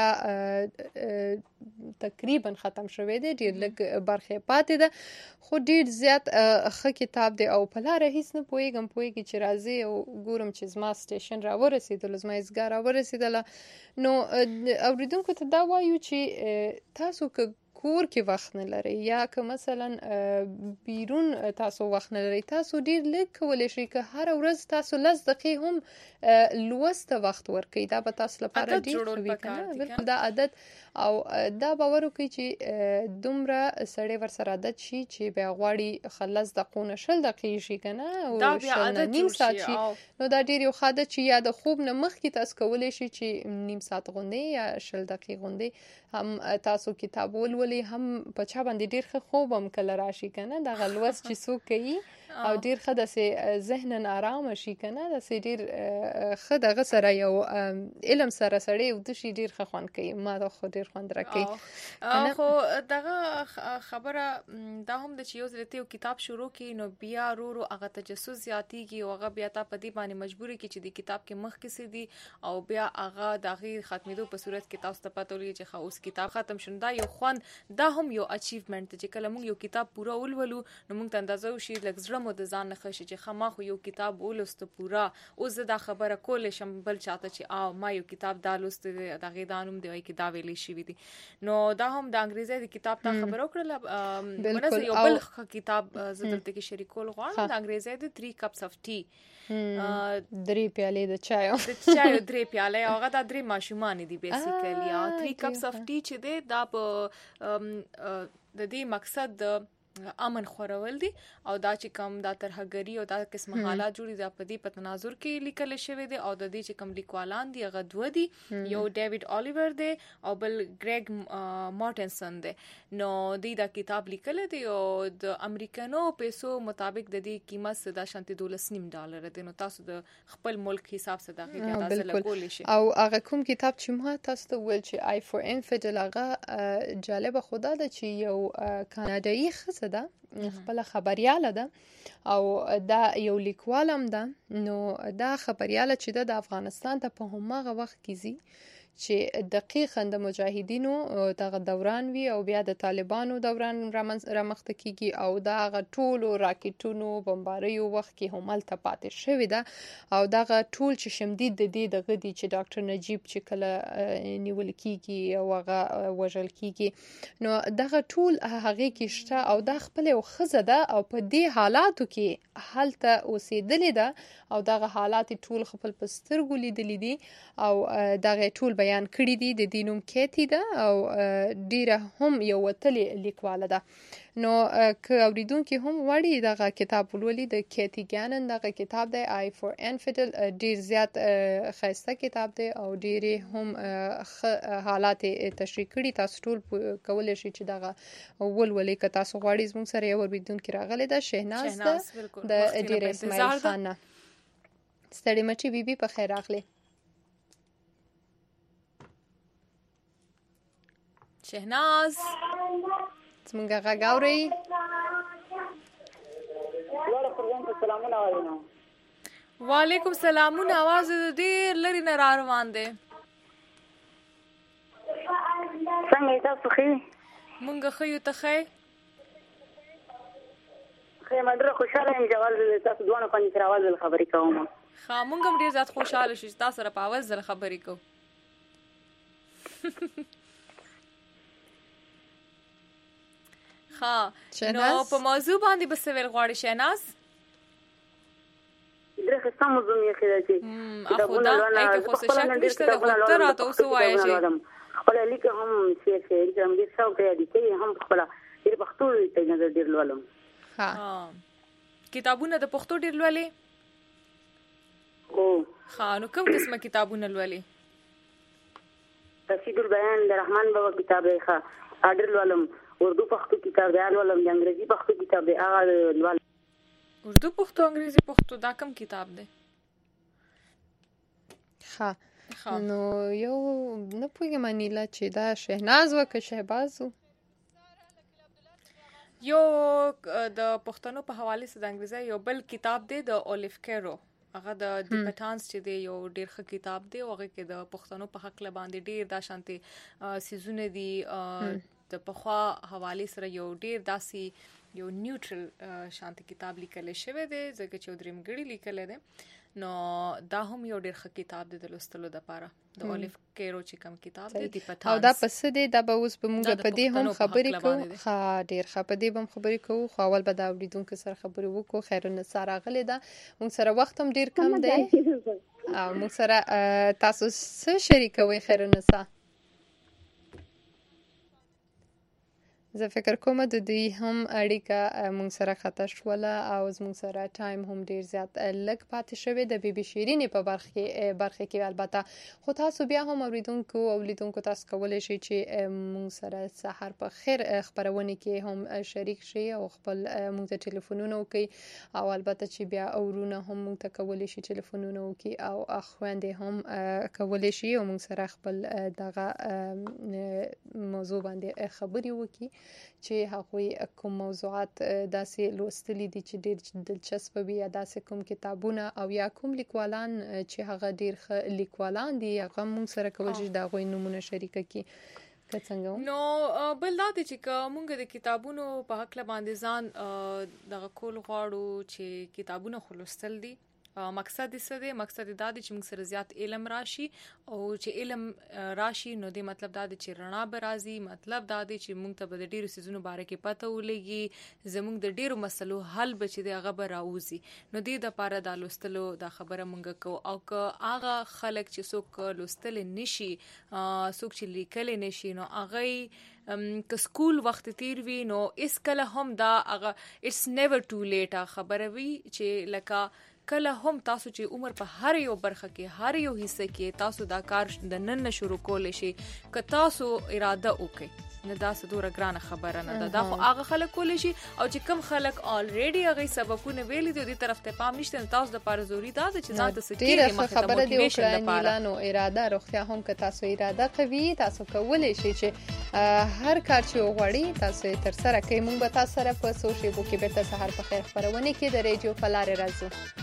دا تقریبا ختم شوی دی ډېر لږ برخه پاتې ده خو ډېر زیات ښه کتاب دی او په لاره هیڅ نه پوهیږي چې راځي او ګورم چې زما سټیشن را ورسېدل زما ازګار را ورسېدل نو اوریدونکو ته دا وایو چې تاسو کور کې وخت نه لري یا که مثلا بیرون تاسو وخت نه لري تاسو ډیر لږ کولای شئ که هر ورځ تاسو 10 دقیقې هم لوسته وخت ورکړئ دا به تاسو لپاره ډیر ښه وي کنه بالکل دا عادت او دا باور وکړئ چې دومره سړی ورسره عادت شي چې بیا غواړي خلص دقیقونه 10 دقیقې شي کنه او شل نیم ساعت شي نو دا ډیر یو عادت چې یا د خوب نه مخکې تاسو کولای شئ چې نیم ساعت غونډې یا 10 دقیقې غونډې هم تاسو کتاب ولولئ هم په چا باندې ډیر ښه خوب هم کله راشي کنه دا غلوس چې څوک کوي او ډیر ښه داسې ذهن آرام شي کنه داسې ډیر ښه دغه سره یو علم سره سړی او د شي ډیر ښه خوند کوي ما دا خو ډیر خوند راکوي خو دغه خبره دا هم د چې یو ځل ته کتاب شروع کی نو بیا رو هغه تجسس زیاتیږي او هغه بیا ته په دې باندې مجبوري کی چې د کتاب کې مخ کې سي دي او بیا هغه دغه ختمېدو په صورت کې تاسو ته پته ولګي چې اوس کتاب ختم شون دا یو خوند دا هم یو اچیومنت چې کله موږ یو کتاب پورا ولولو نو موږ ته اندازه وشي لکه زړه مو د ځان نه خشي چې خما خو یو کتاب ولست پورا اوس دا خبره کول شم بل چاته چې ما یو کتاب دا لست دغه دانوم دی کې دا ویلې شي وي نو دا هم د انګریزي د کتاب ته خبرو کړل منځ یو بل کتاب زدلته کې شریکول غواړم د انګریزي د 3 cups of tea 3 پیالې د چایو 3 پیالې هغه د 3 ماشومان دي بیسیکلی 3 cups of tea چې دی دا په د دې مقصد د امن خورول دي او دا چې کوم دا ترهګری او دا قسم حالات جوړي دا په دې په تناظر کې لیکل شوی دي او د دې چې کوم لیکوالان دي هغه دوه دي یو ډیوډ الیور دی او بل ګریګ مارټنسن دی نو دا کتاب لیکل دی او د امریکانو پیسو مطابق د دې قیمت د شانتي $12.5 دی نو تاسو د خپل ملک حساب سره دا اندازه لګول شي او هغه کوم کتاب چې ما تاسو ته ویل چې I for Infidel هغه جالب خدا ده چې یو کاناډایي خزه ده خپل خبرياله ده او دا یو لیکوالم ده نو دا خبرياله چې د افغانستان ته په همغه وخت کې زی چې دقیقاً د مجاهدینو دغه دوران وي او بیا د طالبانو دوران رامخته کیږي او دغه ټولو راکټونو بمباریو وخت کې هم هلته پاتې شوې ده او دغه ټول چې شمدید د دې دغه دي چې ډاکټر نجیب چې کله نیول کیږي او هغه وژل کیږي نو دغه ټول هغه کې شته او دا خپل یو ښځه ده او په دې حالاتو کې هلته اوسېدلې ده او دغه حالات ټول خپل په سترګو لیدلي دي او دغه ټول بیان کړي دي د دې نوم کیتی ده او ډیره هم یو وتلې لیکواله ده نو که اوریدونکي هم غواړي دغه کتاب ولولي د کیتی ګانن دغه کتاب دی آی فور انفیدل ډیر زیات ښایسته کتاب دی او ډیرې هم حالات تشریح کړي تاسو ټول کولی شئ چې دغه ولولئ که تاسو غواړئ زموږ سره یو اوریدونکي راغلی ده شهناز ده د ډیر اسماعیل خان نه ستړي مچې بیبي په خیر راغلی شهناز زمونږ غږ اورئ وعلیکم سلامونه आवाज ډېر لري نه را روان دی څنګه تاسو ښه مونږ ښه یو ته ښه ښه ما ډېره خوشحاله یم چې تاسو دوه باندې سره اواز خبرې کوم ښه مونږ هم ډېر زیات خوشحاله شو چې تاسو سره په اواز سره خبرې کوو ښه نو په موضوع باندې به څه ویل غواړې شهناز ډېره ښایسته موضوع مې ایښې ده چې کتابونه لولم خو څه شک نشته ده خو ته راته اوس ووایه چې خپله لیکه هم شعر شاعري کوم ډېر شوق دی لیکي هم خپله ډېر پښتو ډېر لولم کتابونه د پښتو ډېر لولې ښه نو کوم قسمه کتابونه لولې رشید البیان د رحمان بابا کتاب دی ښه ډېر لولم اردو پښتو کتاب دی لولم د انګریزي پښتو کتاب دی هغه لولم اردو پښتو انګریزي پښتو دا کوم کتاب دی ښه نو یو نه پوهېږم انیلا چې دا شهناز و که شهباز و یو د پښتنو په حواله سره د انګریزي یو بل کتاب دی د اولیف کیرو هغه د پټانس چې دی یو ډیر ښه کتاب دی او هغه کې د پښتنو په حق باندې ډیر دا شانتي سيزونه دي د پخوا حواله سره یو ډیر داسي یو نیوټرل شانتي کتاب لیکل شوی دی ځکه چې درېمګړي لیکل دي نو دا هم یو ډیر ښه کتاب دی د لوستلو لپاره د اولیف کیرو چې کوم کتاب دی د پټانس او دا پس دی دا به اوس به موږ په دې هم خبرې کوو ښه ډیر ښه په دې به هم خبرې کوو خو اول به دا اوریدونکو سره خبرې وکړو خیرالنسا راغلی ده موږ سره وخت هم ډیر کم دی او موږ سره تاسو څه شریکوئ خیرالنسا زه فکر کوم د دوی هم اړیکه موږ سره خطا شوله او زموږ سره ټایم هم ډیر زیات لږ پاتې شوی د بیبي شیرینې په برخه کې البته خو تاسو بیا هم اوریدونکو او لیدونکو تاسو کولی شئ چې موږ سره سحر په خیر خبرونه کې هم شریک شئ او خپل موږ ته ټلیفونونه وکړئ او البته چې بیا اورونه هم موږ ته کولی شي ټلیفونونه وکړي او خويندې هم کولی شي او موږ سره خپل دغه موضوع باندې خبرې وکړي چې هغوی کوم موضوعات داسې لوستلي دي چې ډېر دلچسپ وي یا داسې کوم کتابونه او یا کوم لیکوالان چې هغه ډېر ښه لیکوالان دي هغه موږ سره کولی شي د هغوی نومونه شریکه کړي که څنګه نو بل دا دی چې که موږ د کتابونو په هکله باندې ځان دغه کول غواړو چې کتابونه خو لوستل دي مقصد یې څه دی مقصد دا دی چې موږ سره زیات علم راشي او چې علم راشي نو دی مطلب دا دی چې رڼا به راځي مطلب دا دی چې موږ ته به د ډیرو څیزونو باره کې پته ولګي زموږ د ډیرو مسلو حل به چې دی هغه به راوځي نو دې دپاره دا لوستلو دا خبره موږ کوو او که هغه خلک چې څوک لوستلی نشي څوک چې لیکلی نشي نو هغه که سکول وخت تیر وي نو هیڅکله هم دا هغه اټس نیور ټو لیټ خبره وي چې لکه کله هم تاسو چې عمر په هر یو برخه کې هر یو حصہ کې تاسو دا کار د نن شروع کولای شي که تاسو اراده وکړئ نه دا څه ګرانه خبره نه ده دا خو هغه خلک کولی شي او چې کم خلک الریډي هغه سبقونه ویلي دي دې طرف ته پام نشته تاسو د پاره ضروري ده چې ځان ته سکیږي مخه خبره دی وکړه نو اراده روغتیا هم که تاسو اراده قوي تاسو کولی شي چې هر کار چې وغواړي تاسو تر سره کوي مونږ به تاسو سره په سوشل میډیا کې بیرته سحر په خیر خبرونه کې د ریډیو په لارې راځو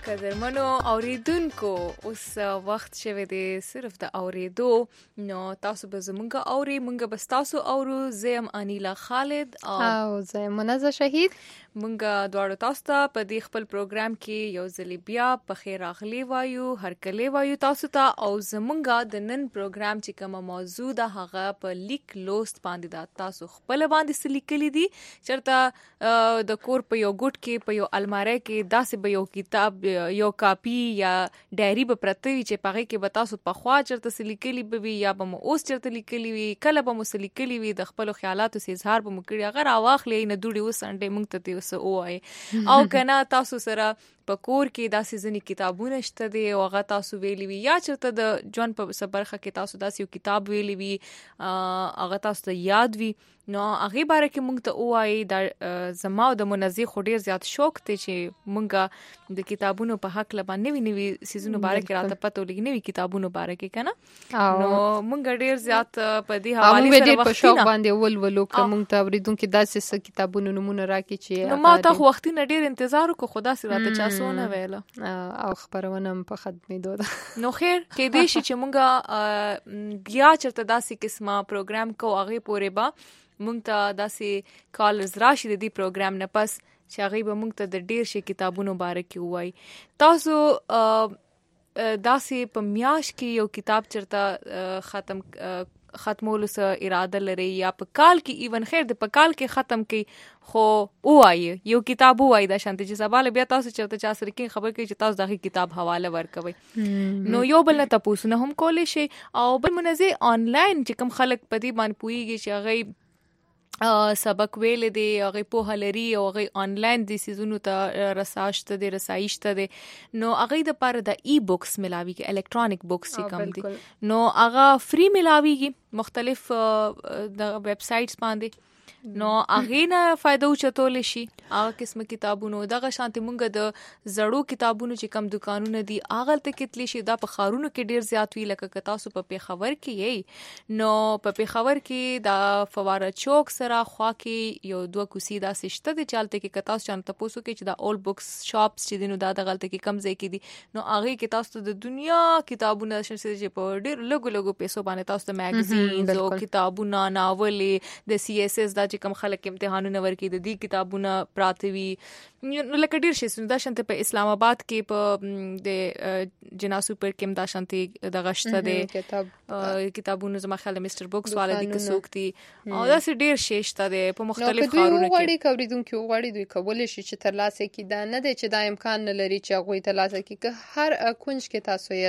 قدرمنو اوریدونکو اوس وخت شوه دی صرف د اوریدو نو تاسو به زمونږ اوري مونږ به تاسو اورو زم انیلا خالد او زم منزه شهید مونږ دواړو تاسو ته په دې خپل پروګرام کې یو ځلی بیا په خیر راغلی وایو هر کله وایو تاسو ته او زمونږ د نن پروګرام چې کومه موضوع ده هغه په لیک لوست باندې ده تاسو خپل باندې سلیکلی دي چرته د کور په یو ګوټ کې په یو الماری کې داسې به یو کتاب یو کاپی یا ډایری به پرته وي چې پغې کې به تاسو په خوا چرته سلیکلی به وي یا به مو اوس چرته لیکلی وي کله به مو سلیکلی وي د خپل خیالاتو سي اظهار به مو کړی هغه راواخلې نه دوړي اوس انډې مونږ ته اوس اوای او کنه تاسو سره په کور کې داسې ځینې کتابونه شته دي او هغه تاسو ویلی وي یا چرته د ژوند په برخه کې تاسو داسې یو کتاب ویلی وي هغه تاسو ته یاد وي نو هغه باره کې مونږ ته وایي د زما او د منزه خو ډیر زیات شوق دی چې مونږ د کتابونو په حق لبا نوي سيزونو باره کې راته پته ولګي نوي کتابونو باره کې کنه نو مونږ ډیر زیات په دې حواله سره وخت په شوق باندې ولولو کوم مونږ ته اوریدونکو داسې کتابونو نمونه راکړي چې نو ما ته وخت نه ډیر انتظار وکړو خدا سي راته چاسونه ویله او خبرونه په خدمت ده نو خیر کې دې شي چې مونږ بیا چرته داسې قسمه پروګرام کو هغه پورې با مونږ ته داسې کالرز راشي د دې پروګرام نه پس چې هغه به مونږ ته د ډیر شي کتابونو باره کې وایي تاسو داسې په میاش کې یو کتاب چرته ختمولو سره اراده لري یا په کال کې ایون خیر د په کال کې ختم کې خو وایي یو کتاب وایي د شانتي چې سباله بیا تاسو چرته چا سره کې خبر کې چې تاسو دغه کتاب حواله ورکوي نو یو بل نه تاسو نه هم کولای شي او بل منځي آنلاین چې کوم خلک په دې باندې پويږي چې هغه سبق ویل دي هغه په هلري او هغه آنلاین دي سيزونو ته رساشته دي رسایش ته دي نو هغه د پر د ای بوکس ملاوي کې الکترونیک بوکس چې کوم دي نو هغه فری ملاويږي مختلف د ویب سایټس باندې نو هغه نه فائدہ چتول شي هغه قسم کتابونو دغه شانتي مونږ د زړو کتابونو چې کم دکانونه دي هغه ته کتلی شي دا په خارونو کې ډیر زیات وی لکه تاسو په پیښور کې یې نو په پیښور کې دا فواره چوک سره خوا کې یو دوه کوسي دا سشته دي چالتې کې تاسو چانه تاسو کې چې دا اول بوکس شاپس چې دینو دا غلطه کې کم ځای کې دي نو هغه کې تاسو د دنیا کتابونه چې په ډیر لګو پیسو باندې تاسو د میگزین او کتابونه ناولې د سی اس اس دا کم خلک امتحانونه ورکې د دې کتابونه پراتوي نو لکه ډیر شي دا شانته په اسلام آباد کې په د جناسو پر کې دا شانته د غشته د کتابونو زما خیال مستر بوکس والا د کسوکتي او دا سه ډیر شي شته د په مختلف خارونه کې کوریدونکو غوړي دوی کول شي چې ترلاسه کې دا نه دی چې دا امکان نه لري چې غوي ترلاسه کې هر کونج کې تاسو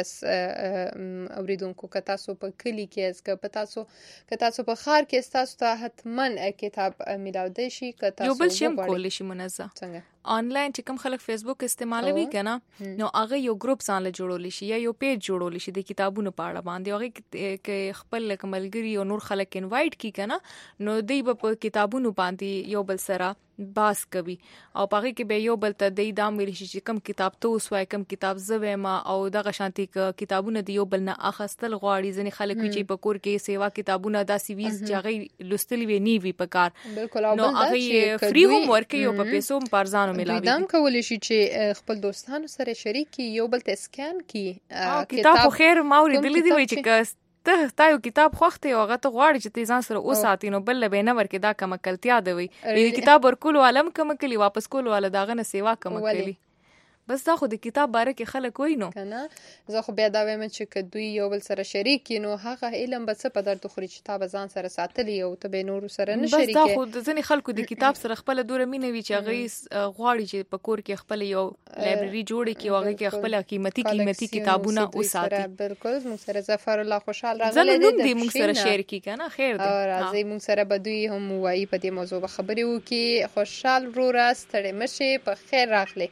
یې اوریدونکو که تاسو په کلی کې که تاسو په خار کې تاسو ته حتمن کتاب ملاوي شي که تاسو یو بل شیم کول شي منزه څنګه آنلاین چې کوم خلک فیسبوک استعمالوي کنه نو هغه یو ګروپ ځان له جوړول شي یا یو پیج جوړول شي د کتابونو په اړه باندې هغه کې خپل کملګری او نور خلک انوایټ کی کنه نو دوی په کتابونو باندې یو بل سره باس کوي او پاره کې به یو بل ته د دام ویل شي چې کم کتاب ته وسوای کم کتاب زوي ما او دغه شانتي کتابونه دی یو بل نه اخستل غواړي ځنې خلک چې په کور کې سیوا کتابونه داسې ویز چې لستل وی نی وی پکار نو هغه فری هوم ورک یو په پیسو پارزانو ملاوي دام کول شي چې خپل دوستانو سره شریک یو بل ته سکین کی کتاب خو خیر ما ورېدلې دی وای چې ته یو کتاب خوخته او هغه ته غواړي چې ته ځان سره اوساتې نو بل به نه ورکې دا کوم کلتیا دی وي کتاب ورکول عالم کوم کلی واپس کول ول داغه نه سیوا کوم کلی بس دا خو د کتاب باره کې خلک وای نو کنه زه خو بیا دا وایم چې کدوې یو بل سره شریک نو هغه علم به څه په درته خوري چې تا به ځان سره ساتلی او ته به نور سره نه شریک بس دا خو د ځنې خلکو د کتاب سره خپل دوره مینوي چې هغه غواړي چې په کور کې خپل یو لایبرری جوړي کې هغه کې خپل قیمتي کتابونه وساتي بالکل موږ سره ظفر الله خوشحال راغلی زه دې موږ سره شیر کی کنه خیر دې راځي موږ سره بدوي هم وایي په دې موضوع خبرې وکي خوشحال رو راستړې مشه په خیر راغلی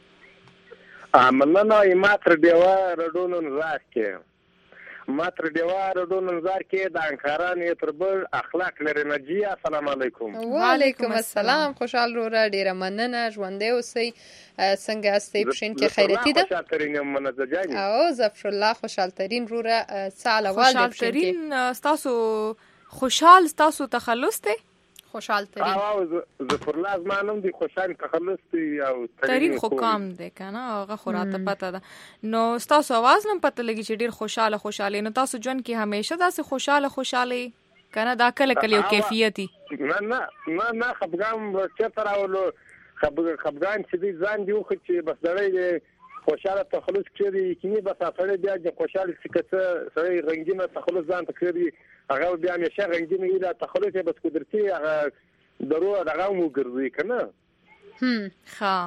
مننه ماتر دیوا رډونن زار کې ماتر دیوا رډونن زار کې د انکاران تربل اخلاق لري نجی السلام علیکم وعلیکم السلام خوشحال رو را ډیره مننه ژوندې اوسئ څنګه استي پښین کې خیرتي ده خوشحال ترين منزه جاني او ظفر الله خوشحال ترين رو را ساله والد خوشحال ترين تاسو خوشحال تاسو تخلص ته خوشحال ترین او ظفر الله زما نوم دی خوشحال تخلص دی او ترین خو کام دی کنه هغه خو راته پته ده نو ستاسو اواز نم پته لګي چې ډیر خوشاله نو تاسو ژوند کې همیشه داسې خوشاله کنه دا کله یو کیفیتي نه خپګان چېرته راولو خپګان چې دی ځان دی خو چې بس دړې خوشاله تخلص کړی کینی بس افړې بیا چې خوشاله چې کڅه سړی رنگینه تخلص ځان تکړي هغه بیا همیشه رنگینه ویلا تخلص بس قدرتي هغه درو هغه مو ګرځي کنه ښه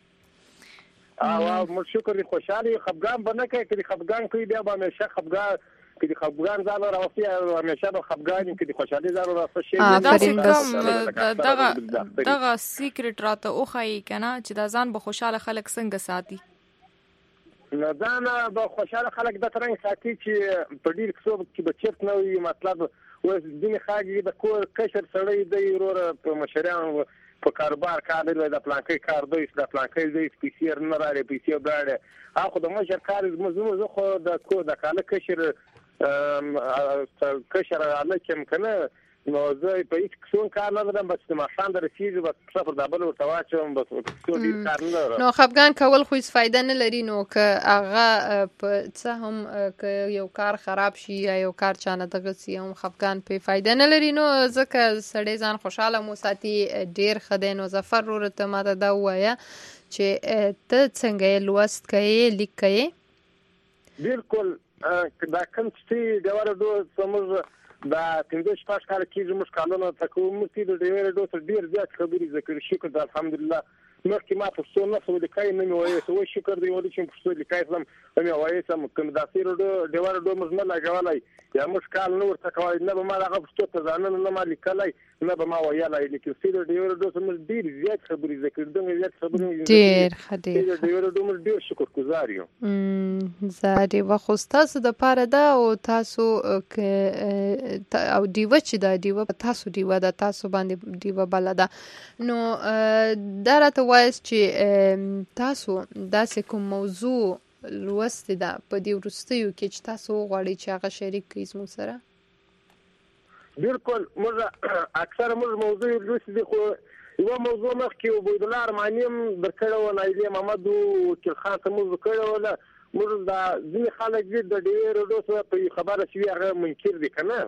او مو شکر خوشاله خپګان بنه کوي خپګان کوي بیا همیشه خپګان کې خپګان ځان راوځي همیشه د خپګان کې خوشالي ځان راوځي شي دغه سیکریټ راته اوخی کنه چې دا ځان به خوشاله خلک څنګه ساتي نه ځان به خوشاله خلک د ترنګ ساتي چې په ډیر څو کې به چرت نه وي مطلب و دین خاګي د کور کشر سړی د ورور په مشران په کاروبار کار دی د پلانکې کار دی د پلانکې دی سپیسیر نه راړي پیسې وباړي اخو د مشر کار زموږ خو د کو د کاله کشر علیکم کنه نو زه په هیڅ څون کار نه لرم بس ما شان درسیږي بس صفر دبل ورته واچوم بس څو ډیر کار نه لرم نو خپګان کول خو هیڅ فائدہ نه لري نو که هغه په څه هم که یو کار خراب شي یا یو کار چانه دغه سي هم خپګان په فائدہ نه لري نو ځکه سړی ځان خوشاله مو ساتي ډیر خدای نو ظفر ورته ماته دا وایا چې ته څنګه لوست کوي لیک کوي بالکل دا کوم چې دا ورته سمج دا څنګه شپږ کال کېږي موږ کالونه تکوم چې د ډېر ډېر زیات خبرې ذکر شکر الحمدلله مخکې ما په څو نه خو لیکای نه وایي سو شکر دی ولې چې په څو لیکای سم مې وایي سم کوم داسې ډېر موږ نه لګولای یا موږ کال نور تکوي نه به ما هغه په څو ته ځان نه ما لیکلای نه به ما وایلای لیکن چې ډېر سم ډېر زیات خبرې ذکر دغه زیات خبرې ډېر شکر گزار یو زاري وخصتاس د پاره دا او تاسو او دیو چې دا دیو تاسو دیو دا تاسو باندې دیو بلدا نو درته وایس چې تاسو داسې کوم موضوع لوستي دا په دې ورستیو کې چې تاسو غواړئ چې هغه شریک کړئ زموږ سره بالکل موږ اکثر موضوع لوستي دي خو یو موضوع مخکې عبید الله ارمانیم درکړو نایله محمد وکیل خان ته موږ کړو موږ دا ځینې خلک دې د ډېر ډوسه په خبره شوی هغه منکر دي کنه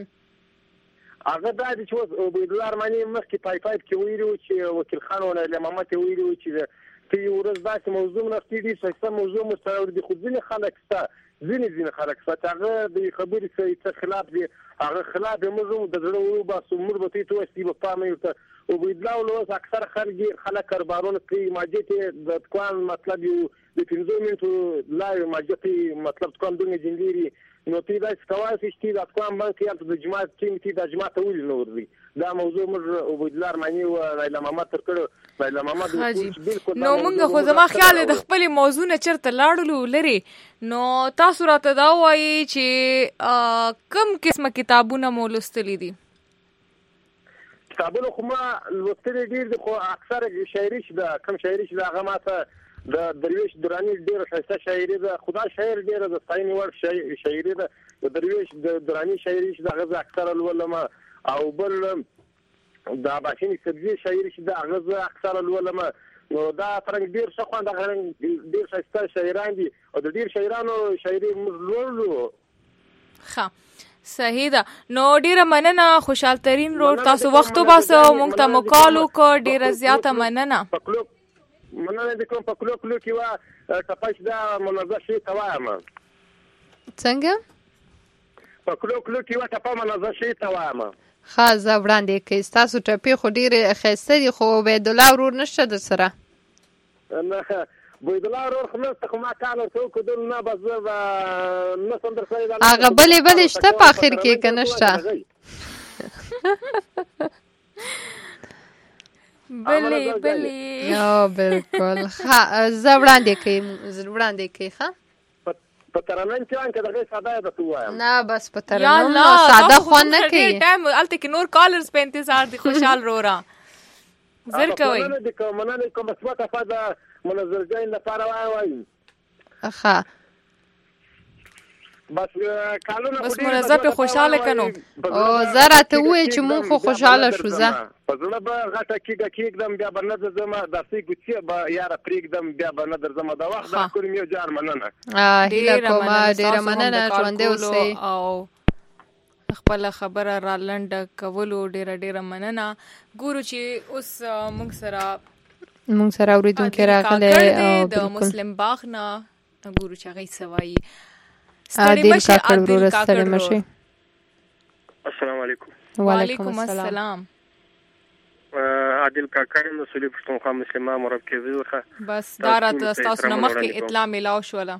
هغه دا چې عبید الله ارمانیم مخکې پای کې ویلو چې وکیل خان او نایله محمد ویلو چې په ورځ داسې موضوع نفتي دي چې موضوع مستعار دي خو ځینې خلک ستا ځینې خلک ستا هغه د خبرې څخه خلاف دي هغه خلاف موږ د زړه وباسو موږ به ته وستي په پامه یو ته عبید الله ولوس اکثر خلک کاربارونه کوي ماجته د کوان مطلب یو د 15 منټو لا ماجته مطلب کوم دغه جنګيري نو تی دا څه چې د کوم باندې یالته د جماعت ټیم د جماعت ول نور دي دا موضوع موږ عبید الله ارمانی او لایلا محمد تر کړو لایلا محمد بالکل نو موږ خو زما خیال د خپل موضوع نه چرته لاړو لري نو تاسو راته دا وایي چې کم قسمه کتابونه مو لوستلي دي کتابونه خو ما لوستلي دي خو اکثر شاعري ده کم شاعري ده هغه ماته د درویش درانی ډیره ښایسته شاعري ده خدا شاعر ډیره د ستاینې وړ شاعري ده د درویش درانی شاعري ده هغه اکثر الولما او بل د باشینی سبزی شاعري ده هغه اکثر الولما نو دا څنګه ډیر څه خوند غره ډیر ښایسته شاعران دي او د ډیر شاعرانو شاعري مزلولو ښه صحیح ده نو ډیره مننه خوشحال ترین رور تاسو وخت وباسو مونږ ته مکالو کو ډیره زیاته مننه مننه د کوم په کلو کې وا تپاش دا منظر شي توایم څنګه په کلو کې وا تپا منظر شي توایم خاص وړاندې کې تاسو ټپی خو ډیره خسته دي خو عبید الله ورور نشته در سره نه عبید الله ورور خو ما کار ورته کوم نه بس نه سندر سره هغه بلې شته په اخر کې کنهشته بلی نو بالکل ها زوړاندې کې ها په ترنن چې ان کده ساده ده تو وایم نه بس په ترنن ساده خو نه کوي ټایم الته کې نور کالرز په انتظار دي خوشحال رورا زر کوي مننه کوم څه فاده منظر جاین لپاره وایي ها بس کالونه بس مرزه په خوشاله کنو او زرا ته وې چې مونږ خو خوشاله شو زه فزړه به غټه کېږم بیا به نه درځم داسې ګوتې به یاره پرېږدم بیا به نه درځم د وخت دا کوم یو جار مننه هیله کوم ډېره مننه ژوندی اوسئ او خپل خبره را لنډه کولو ډېره مننه. ګورو چې اوس مونږ سره اورېدونکي راغلی او د مسلم باغ نه ګورو چې هغې څه وایي. عادل کاکړ وروره ستړی مه شئ. السلام علیکم. وعلیکم السلام. عادل کاکړ مسؤل پښتونخوا مسلمان مرکزي څخه بس دا راته ستاسو نه مخکې اطلاع میلاو شوله.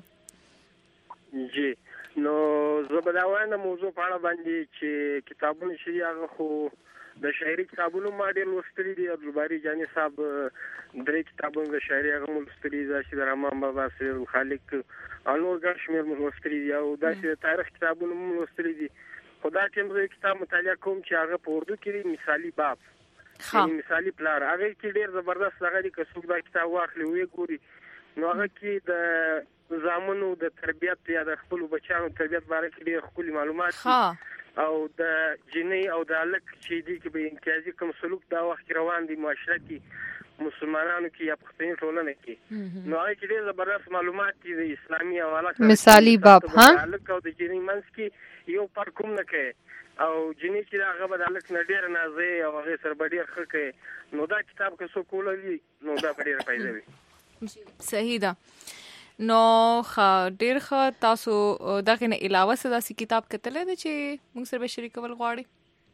جی نو زه به دا وایم د موضوع په اړه باندې چې کتابونه چې هغه خو د شاعري کتابونو ما ډېر لوستلي دي. عبدالباري جاني صاحب 3 کتابونه د شاعري هغه مو لوستلي دي، داسې د رحمان بابا سید الخالق او نور ګڼ شمېر مو لوستلي دي، او داسې د تاریخ کتابونه مو لوستلي دي. خو دا ټایم زه کتاب مطالعه کوم چې هغه په اردو کې دی، مثالي باب مثالي پلار. هغه کې ډېر زبردست هغه دی که څوک دا کتاب واخلي ویې ګوري نو هغه کې د زامنو د تربیت یا د خپلو بچیانو تربیت باره کې ډېر ښکلي معلومات دي، او د جنۍ او د هلک چې دی کې به امتیازي کوم سلوک دا وخت کې روان دي معاشره کې مسلمانانو کې یا پښتني ټولنه کې، نو هغه کې ډېر زبردست معلومات دي د اسلامي حواله مثالي باب ها د هلک او د جنۍ منځ کې یو فرق هم نه کوي، او جنۍ چې هغه به د هلک نه ډېره نازوي او هغې سره به ډېر ښه کوي، نو دا کتاب که څوک ولولي نو دا به ډېره فایده وي. صحیح ده. نو ډېر ښه. تاسو دغې نه علاوه څه داسې کتاب کتلی دی چې موږ سره به شریکول غواړئ؟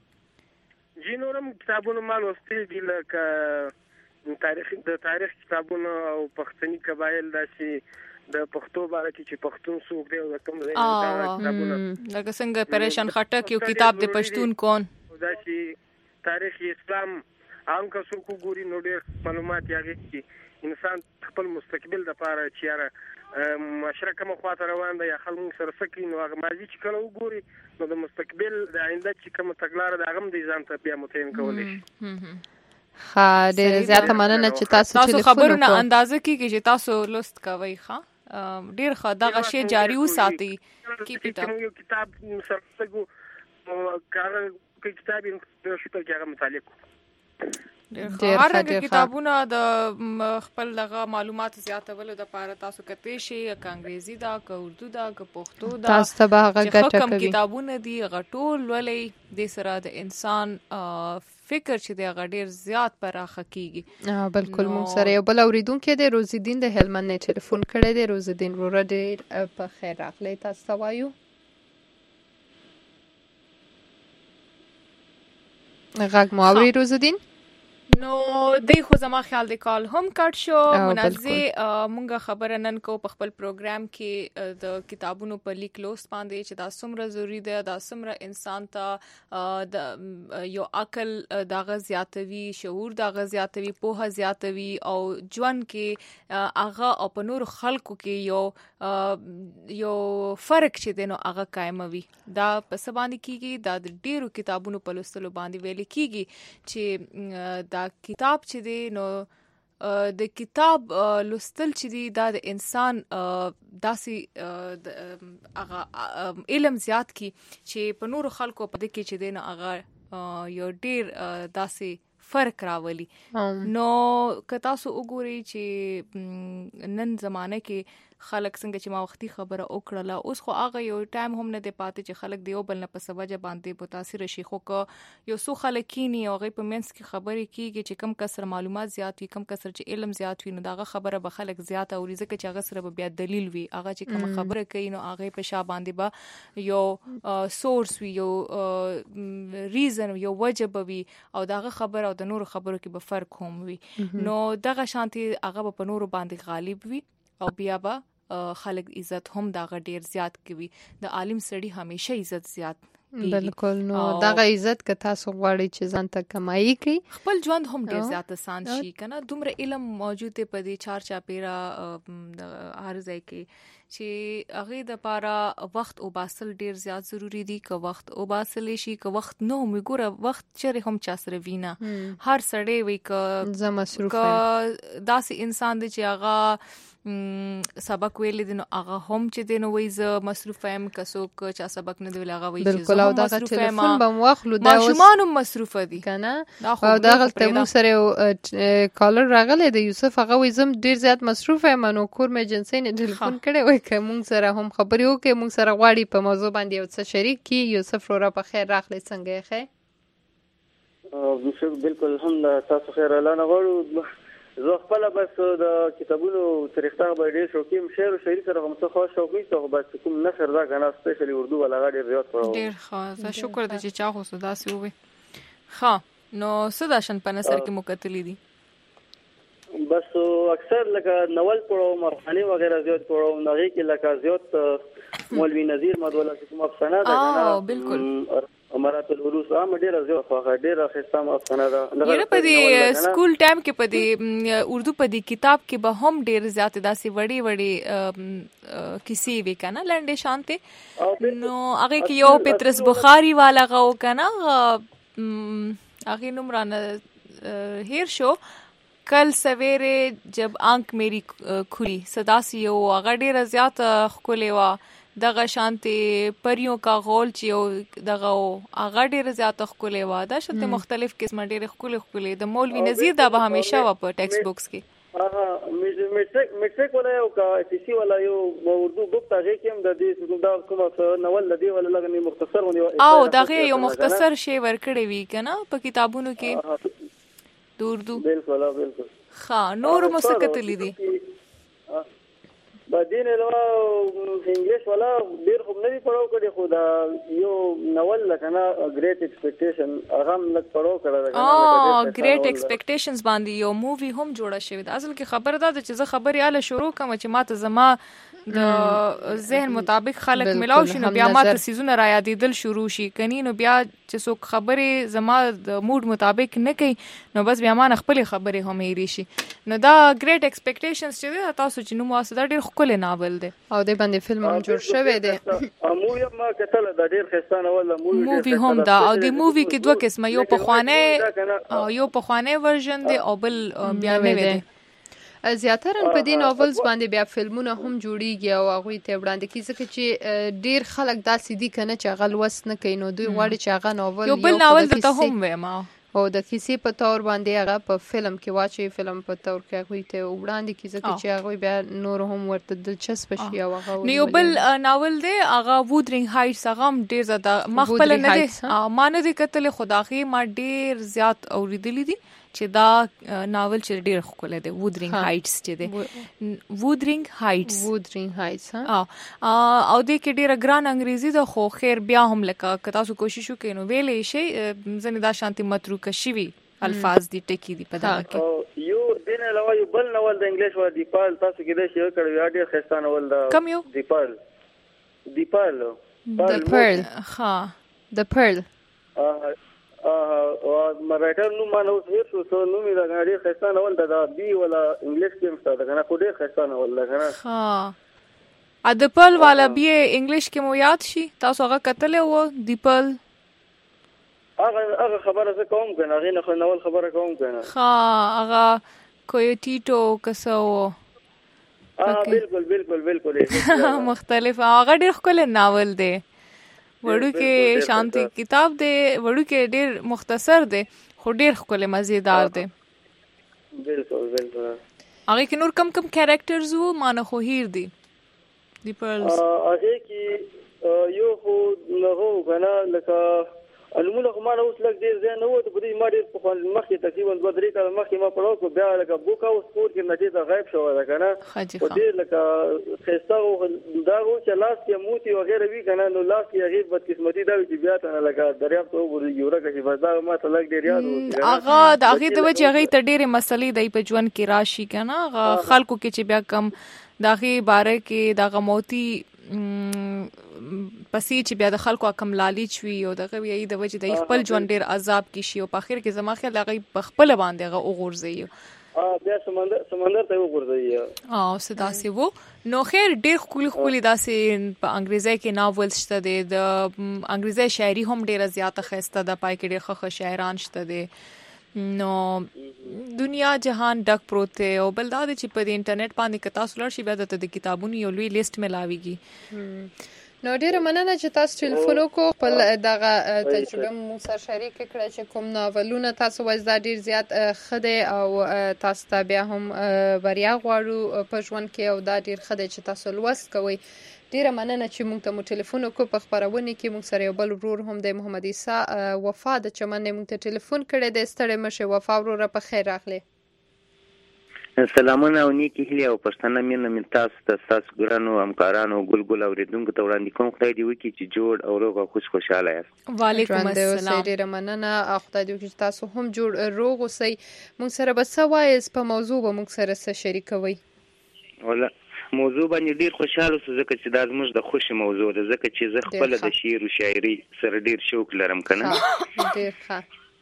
جی نور هم کتابونه ما لوستلي دي، لکه د تاریخ کتابونه او پښتني قبایل، داسې د پښتو باره کې چې پښتون څوک دی او د کوم ځای نه کتابونه، لکه څنګه پریشان خټک یو کتاب د پښتون کون، داسې تاریخ اسلام هم که څوک وګوري نو ډېر معلومات یې هغې کې انسان خپل مستقبل دپاره چې یاره معاشره کومه خواته روان ده یا خلک موږ سره څه کوي، نو هغه ماضي چې کله وګوري نو د مستقبل د آینده چې کومه تګلاره ده هغه هم دی ځان ته بیا متعین کولی شي. ښه، ډېره زیاته مننه چې تاسو خبرونه اندازه کېږي چې تاسو لوست کوئ. ښه، ډېر ښه. دغه شی جاري وساتئ. یو کتاب سره څه کتاب یې شو ته هغه مطالعه کړو. هر رنګه کتابونه د خپل دغه معلومات زیاتولو دپاره تاسو کتلی شئ، که انګریزي ده که اردو ده که پښتو ده، تاسو ته به هغه ګټه کوي. چې ښه کم کتابونه دي هغه ټول لولئ. دې سره د انسان فکر چې دی هغه ډېر زیات پراخه کېږي. بلکل. موږ سره یو بل اورېدونکی دی، روزالدین د هلمند نه ټلیفون کړی دی. روزالدین وروره ډېر په خیر راغلی. تاسو ته وایو غږ مو اوري روزالدین؟ نو دی خو زما خیال دی کال هم کټ شو. منازع مونږه خبره نن کو په خپل پروګرام کې د کتابونو په لیک لوست باندې چې دا څومره ضروری ده، دا څومره انسان ته د یو عقل دغه زیاتوي، شعور دغه زیاتوي، پوهه زیاتوي، او ژوند کې هغه او په نور خلکو کې یو فرق چې دی نو هغه قایموي. دا په څه باندې کېږي؟ دا د ډېرو کتابونو په لوستلو باندې ویل کېږي چې دا کتاب چې دی نو د کتاب لوستل چې دی دا د انسان داسې هغه علم زیات کی چې په نورو خلکو په دې کې چې دی نو هغه یو ډېر داسې فرق راولي. نو که تاسو وګورئ چې نن زمانه کې خلک څنګه چې ما وختي خبره وکړله، اوس خو هغه یو ټایم هم نه دی پاتې چې خلک د یو بل نه په څه وجه باندې متاثره شي. خو که یو څو خلک کینی او هغوی په منځ کې خبرې کېږي چې کم کس سره معلومات زیات وي، کم کس سره چې علم زیات وي، نو د هغه خبره به خلک زیات اوري، ځکه چې هغه سره به بیا دلیل وي. هغه چې کومه خبره کوي نو هغې په شا باندې به یو سورس وي، یو ریزن، یو وجه به وي، او د هغه خبره او د نورو خبرو کې به فرق هم وي. نو دغه شانتي هغه به په نورو باندې غالب وي، او بیا به خلک عزت هم دغه ډیر زیات کوي. د عالم سړي همیشه عزت زیات بالکل. نو دغه عزت که تاسو غواړئ چې ځان ته کمایي کوي، خپل ژوند هم ډیر زیات آسان شي کنه. دومره علم موجود دی په دې چار چاپیره د هر ځای کې چې هغه د پاره وخت او باسل ډیر زیات ضروری دي. که وخت او باسل شي، که وخت نو موږ وخت چیرې هم چا سره وینا، هر سړی وی که زه مصروف داسې انسان دی چې هغه سبق ویل دي نو هغه هم چې دی نو وی زه مصروف یم، که څوک چا سبق نه دی ویل هغه وی چې بالکل. او دغه ټلیفون به واخلو دا ماشومان هم مصروف دي کنه. او دغه تمو سره کالر راغلی د یوسف، هغه وی زم ډیر زیات مصروف یم نو کور مې جنسي نه ټلیفون کړي وای که مونږ سره هم خبرې وکړي، مونږ سره غواړي په موضوع باندې یو څه شریک کی. یوسف رورا په خیر راغلی، څنګه یې خیر؟ بالکل هم تاسو خیر اعلان غواړو. زه خپل بس د کتابونو طریقه به ډېر شوقیم، شعر او شاعري سره هم څه خاص شوق نشته، خو بس کوم نثر دا کنه سپیشلی اردو ولا ډېر زیات پړاو. ډېر ښه، زه شکر د چې چا خو صدا سی وي. ښه، نو څه داشن په نثر کې مکتلې دي؟ بس اکثر لکه ناول پړاو، مرخاني وغیرہ زیات پړاو، نغې کې لکه زیات مولوی نذیر مدوله کوم افسانه ده کنه. بالکل. امارات العروس هم ډیره زیات خوښه، ډیره ښه افسانه ده. یره په دې سکول ټایم کې په دې اردو په دې کتاب کې به هم ډیر زیات داسې وړي وړي کیسې وی کنه لنډې شانته. نو هغه کې یو پترس بخاری والا غو کنه، هغه نوم رانه هیر شو، کل سویرے جب آنکھ میری کھلی، صدا سی یو هغه ډیره زیات خولې وا. دغه شانتي پریو کا غول چې دغه هغه ډیره زیات خولې وا. دا شته مختلف قسمه ډیره خولې د مولوی نذیر دا به همیشه وا په ټیکسټ بوکس کې. میټریک ولا یو کا ټي سي ولا یو اردو بوک ته کې هم د دې دا کومه ناول لدی ولا لګنی مختصر ونی او دغه یو مختصر شی ورکړی وی کنه په کتابونو کې د اردو. بالکل بالکل. ښه، نور مسکتلی دي بعدين علاوه انګلیش ولا ډیر خو نه دی پړاو کړی، خو دا یو ناول لکنه ګریټ ایکسپیکټیشن هغه هم لک پړاو کړی. ګریټ ایکسپیکټیشنز باندې یو مووی هم جوړه شوې ده. اصل کې خبر ده چې زه خبرې اله شروع کوم چې ماته زما د ذهن مطابق خلک ملاو شي، نو بیا ماته سيزونه را یادېدل شروع شي کني. نو بیا چې څوک خبرې زما د موډ مطابق نه کوي نو بس بیا ما خپل خبرې هم هېري شي. نو دا ګریټ ایکسپیکټیشنز چې تاسو چې نو واسطه ډېر ښکلی ناول دی او د باندې فلم هم جوړ شوی دی. مووی ما کتل دا ډېر ښایسته ناول دی. مووی هم دا او د مووی کې دوه قسمه، یو پخوانی ورژن دی او بل بیا نوی دی. زیاتره په دې ناولز باندې بیا فلمونه هم جوړیږي او هغه ته وړاندې کیږي چې ډیر خلک داسې دي کنه چې هغه لوست نه کوي، نو دوی غواړي چې هغه ناول یو بل ناول ته هم وایم او د کیسې په تور باندې هغه په فلم کې واچي، فلم په تور کې هغه ته وړاندې کیږي چې هغه بیا نور هم ورته دلچسپ شي. او هغه نو یو بل ناول دی هغه وودرینګ هایټس، هغه هم ډیر زیاته مخبل نه دی، ما نه دی کتل، خداخي ما ډیر زیات اوریدلی دي چې دا ناول چې ډیر ښکلی دی. وودرینګ هایټس چې دی وودرینګ هایټس او دې کې ډیره ګران انګریزي ده، خو خیر بیا هم لکه که تاسو کوشش وکړئ نو ویلی شئ. ځینې دا شانتي متروکه شوي الفاظ دي، ټکي دي په دغه کې. یو دین علاوه یو بل ناول د انګلیش و دیپال، تاسو کې دا شی کړی ډیر ښایسته ناول ده. کوم یو؟ دیپال د پرل. ها د پرل او رائټر نو ما نو هیڅ څه نو می دا غاډي ښایسته ناول ده. بي ولا انګلیش کې مست ده کنه، خو ډیر ښایسته ناول ده کنه. ها د پرل والا بي انګلیش کې مو یاد شي تاسو هغه کتلې وو دی پرل؟ هغه خبره زه کوم کنه، هغه نه ناول خبره کوم کنه. ها هغه کویټیټو کسو. بالکل مختلف هغه ډیر ښکلی ناول دی. وړو کې شانتي کتاب دی، وړو کې ډیر مختصر دی خو ډیر ښکلی مزیدار دی. بالکل هغه کې نور کم کیریکټرز وو ما نه خو هیر دی دی پرلز. هغه کې یو خو نه کنه لکه علمونه خو ما نه اوس لږ ډېر ځای نه و، په دې ما ډېر مخکې تقریبا 2-3 کاله مخکې ما پړاو کړو، بیا لکه بوک او سپور کې نتیجه غایب شوی ده کنه. په دې لکه ښایسته دا و چې لاس کې موتی وغیره وي کنه، نو لاس کې هغې بدقسمتي دا وي چې بیا ته لکه دریاب ته وګوري ورکه شي. بس دا ما ته لږ ډېر یاد و. هغه د هغې د وجې هغې ته ډېرې مسلې دی په ژوند کې راشي کنه، هغه خلکو کې چې بیا کم د هغې باره کې دغه موتي پسې چې بیا د خلکو کم لالچ وي او دغه وی د وجې د خپل ژوند ډیر عذاب کې شي او په اخر کې زما خیال هغه په خپل باندې هغه وغورځي بیا سمندر ته وغورځي او صداسي وو نو خیر ډیر خولي داسې په انګریزي کې ناول شته د انګریزي شاعري هم ډیره زیاته خسته ده پای کې ډیر ښه شاعران شته دي نو دنیا جهان ډک پروت دی او بل دا چې په انټرنیټ باندې کتا سولر شي بیا د کتابونو یو لوی لیست ملاويږي نو ډیره مننه چې تاسو ټلیفون وکړو خپل دغه تجربه مو سره شریک کړئ چې کوم ناولونه تاسو وځدا ډیر زیات خده او تاسو ته بیا هم بریا غواړو په ژوند کې او دا ډیر خده چې تاسو لوست کوئ ډیره مننه چې موږ ته ټلیفون وکړو په خبرونه کې موږ سره یو بل ورور هم د محمد عیسی وفا د چمن موږ ته ټلیفون کړی د ستړي مشه وفا ورور په خیر راغلی سلامونه او نیکی هیله او پښتنه مینه تاسو ته تاسو ګرانو همکارانو ګلګل اوریدونکو ته وړاندې کوم خدای دې وکړي چې جوړ او روغ او خوشاله یاست وعلیکم السلام ډیره مننه خدای دې وکړي تاسو هم جوړ روغ اوسئ موږ سره به څه وایي په موضوع به موږ سره څه شریکوي ولا موضوع باندې ډیر خوشاله اوسم ځکه چې دا زموږ د خوشي موضوع ده ځکه چې زه خپل د شعر او شاعري سره ډیر شوق لرم کنه ډیر ښه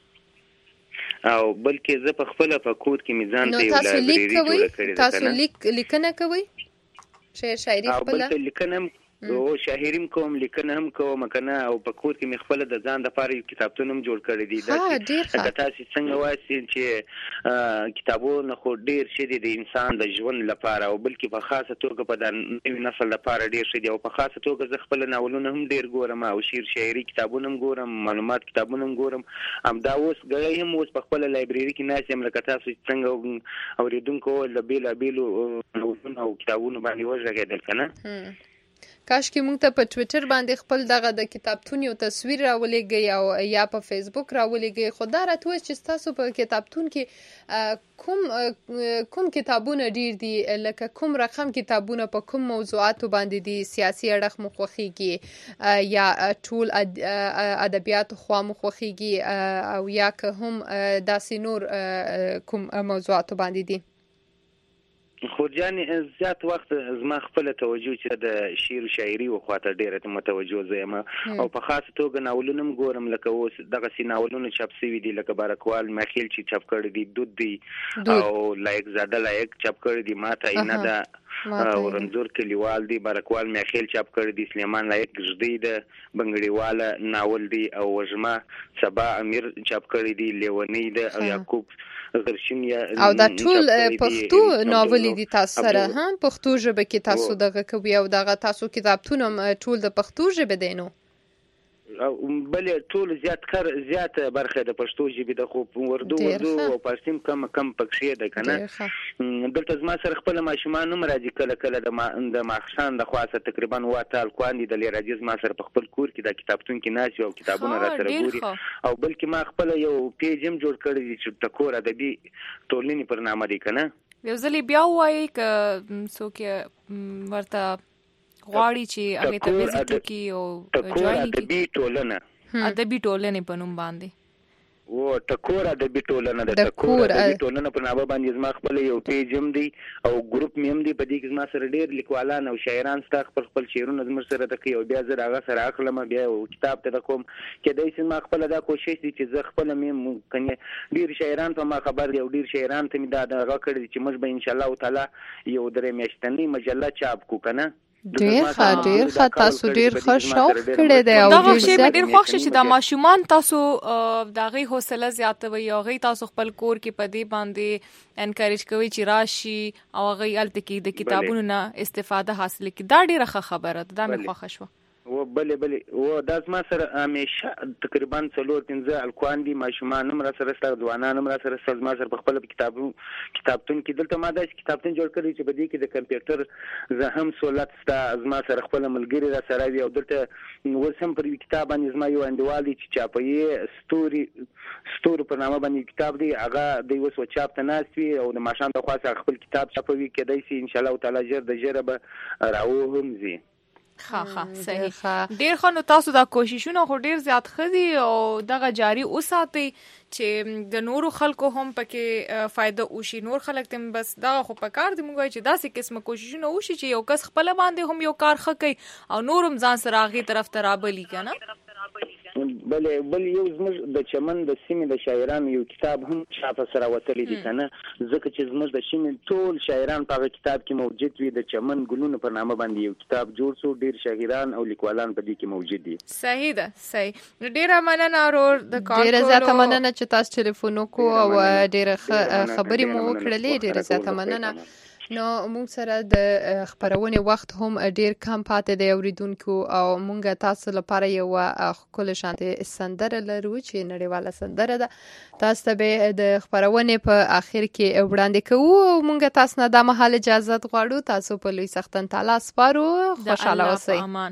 او بلکې زه په خپل په کود کې میزان ته یو لایبرری جوړ کړی ده تاسو لیکنه کوئ شاعري خپل بلکې لیکنم او شاعریم کوم لیکنه هم کوم کنه او په کور کې مخفله د ځان د لپاره یو کتابتون هم جوړ کړی دی دا تاسو څنګه وایي چې کتابونه خو ډیر شي د انسان د ژوند لپاره او بلکې په خاصه توګه په د نوي نسل لپاره ډیر شي او په خاصه توګه زه خپل ناولونه هم ډیر ګورم او شعر شاعري کتابونه هم ګورم معلومات کتابونه هم ګورم دا اوس غړي هم اوس په خپل لایبرری کې ناس هم لکه تاسو څنګه اوریدونکو د بیلابیلو ناولونه او کتابونه باندې وژغېدل کنه کاش کې موږ ته په ټوئیټر باندې خپل دغه د کتابتون یو تصویر راولېږئ او یا په فیسبوک راولېږئ خو دا راته وایي چې تاسو په کتابتون کې کوم کتابونه ډیر دي لکه کوم رقم کتابونه په کوم موضوعاتو باندې دي سیاسي اړخ مو خوښیږي یا ټول ادبیات خو مو خوښیږي او یا که هم داسې نور کوم موضوعاتو باندې دي خو جاني زیات وخت زما خپل توجه چې د شعر او شاعري او خواته ډیره متوجه زم او په خاصه توګه ناولونه ګورم لکه اوس دغه سي ناولونه چاپ شوي دي لکه بارکوال مخیل چې چاپ کړی دي دود دي او لایق زاده لایق چاپ کړی دي ماته اینا دا ورنځور کلیوال دی بارکوال مخیل چاپ کړی دي سلیمان لایق جدي د بنګړیواله ناول دی او وژما سبا امیر چاپ کړی دي لیونی د او یعقوب غرشنیا او دا ټول پښتو ناول دي تاسو سره هم پښتو ژبه کې تاسو دغه کوي او دغه تاسو کتابتون ټول د پښتو ژبه دینو بل ټول زیات برخه د پښتو ژبې د خو وردو او پښتون کم پکښې ده کنه دلته زما سره خپل ماشومان هم راځي کله د ماخشان د خاصه تقریبا واته الکواندي د لراجز ما سره په خپل کور کې د کتابتون کې ناس او کتابونه را سره ګوري او بلکې ما خپل یو پیج هم جوړ کړی چې ټکور ادبي ټولنې پر نامه دی کنه یو ځلې بیا وایي ک څوک ورته غواړي چې هغه ته وزټ کی او جوائن کی ادبي ټولنه په نوم باندې و ټکور ادبي ټولنه د ټکور ادبي ټولنه په نامه باندې زما خپل یو پیج هم دی او ګروپ مې هم دی په دې کې زما سره ډېر لیکوالان او شاعران ستا خپل شعرونه زما سره د کوي او بیا زه هغه سره اخلم بیا کتاب ته کوم کې دای چې ما خپل دا کوشش دي چې زه خپل مې کنه ډېر شاعران ته ما خبر دی او ډېر شاعران ته مې دا هغه کړی چې موږ به ان شاء الله تعالی یو درې میاشتنی مجله چاپ کو کنه ډیر ښه تاسو ډیر ښه شوق کړی دی او ډیر خوښ چې دا ماشومان تاسو دا غي حوصله زیاتوي او غي تاسو خپل کور کې پدې باندې انکریج کوي چې راشي او غي الته کې د کتابونو نه استفاده حاصل کړي دا ډیره ښه خبره ده دا مې خوښ شو و بلې و دا زما سره همیشه تقریبا 4-5 الکواندي ماشومان هم را سره ستاسو ځوانان هم را سره زما سره په خپل کتابتون کې دلته ما دا کتابتون جوړ کړی چې په دې کې د کمپیوټر زه هم سہولت زما سره خپل ملګری را سره وي او دلته وسم پر کتاب باندې زما یو انډیوالي چې چاپي ستوري په نامه باندې کتاب دی هغه د اوس و چاپ ته ناس وي او د ماشان د خاصه خپل کتاب چاپوي کېدای شي ان شاء الله تعالی جر د جربه راو هم زی ها صحیح ډیر خو تاسو دا کوششونه خو ډیر زیات خدي او دغه جاری اوساتي چې د نورو خلکو هم پکې فائدہ وشي. نور خلک تم بس دا خو پکار دي موږ چې داسې قسمه کوششونه وشي چې یو کس خپل باندې هم یو کار خکې او نورم ځان سره هغه طرف ترابلی کنه. بل یو زموږ د چمن د سیمې د شاعرانو یو کتاب هم چاپ سره وتلی دي کنه، ځکه چې زموږ د سیمې ټول شاعران په کتاب کې موجود وي. د چمن ګلونو په نامه باندې یو کتاب جوړ شو، ډیر شاعران او لیکوالان په دې کې موجود دي. صحیح ده صحیح. ډیره مننه اورور د کار ډیره زیاته مننه چې تاسو ټلیفون وکړو او ډیره خبرې مو وکړلې. ډیره زیاته مننه. نو موږ سره د خبرونې وخت هم ډیر کم پاتې دی اوریدونکو، او موږ تاسو لپاره یو ښکلی شانتې سندره لرو چې نړیواله سندره ده. تاسو ته به د خبرونې په اخر کې وړاندې کوو. موږ تاسو نه د مهال اجازه غواړو. تاسو په لوی سختن تعالی سپارو. خوشاله اوسئ. امان.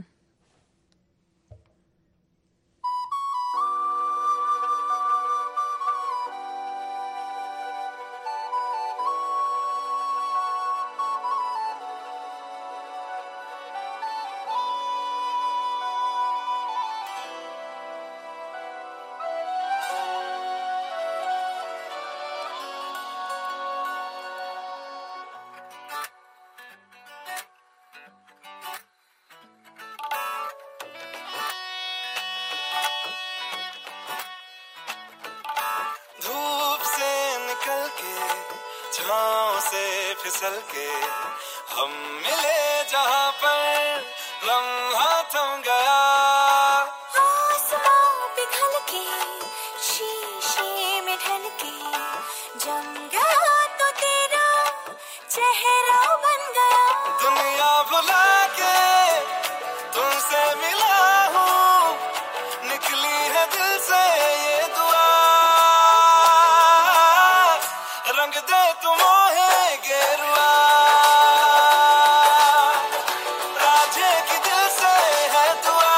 फिसल के हम मिले जहाँ पर लम्हा थम गया, आसमां पिघल के शीशे में ढल के जम गया तो तेरा चेहरा बन गया. दुनिया भुला के तुमसे मिला हूँ, निकली है दिल से ये दुआ, रंग दे तुम गेरुआ, राजे की दिल से है दुआ,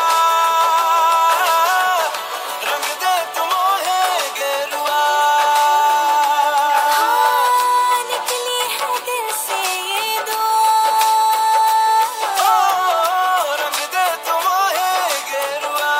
रंग दे तुम गेरुआ, निकली है दिल से ये दुआ, रंग दे तुम गेरुआ.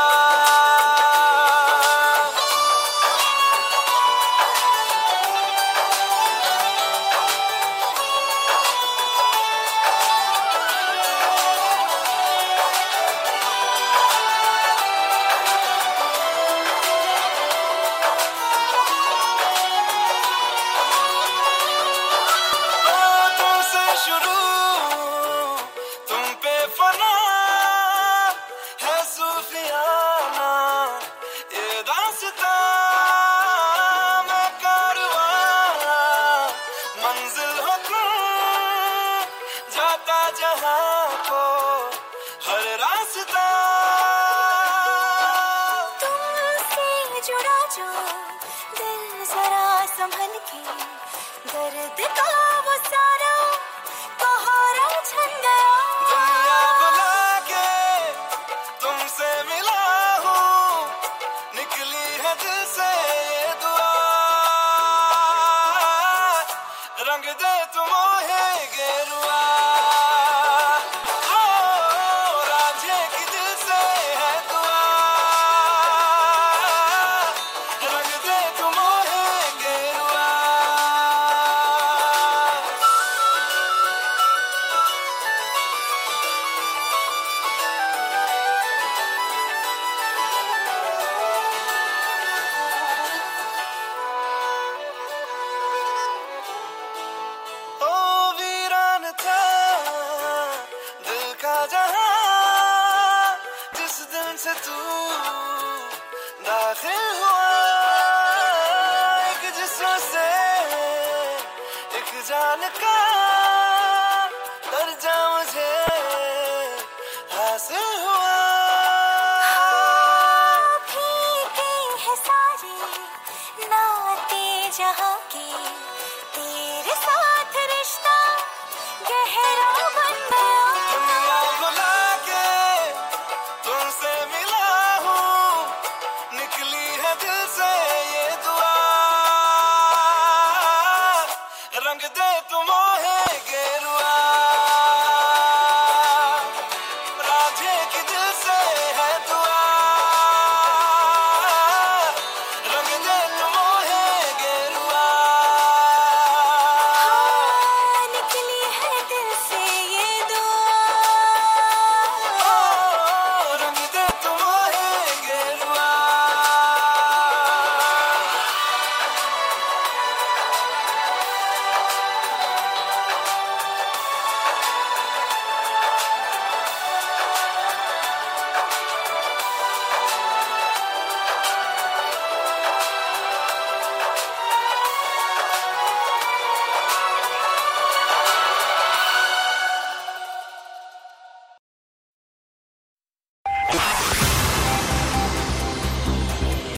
जान का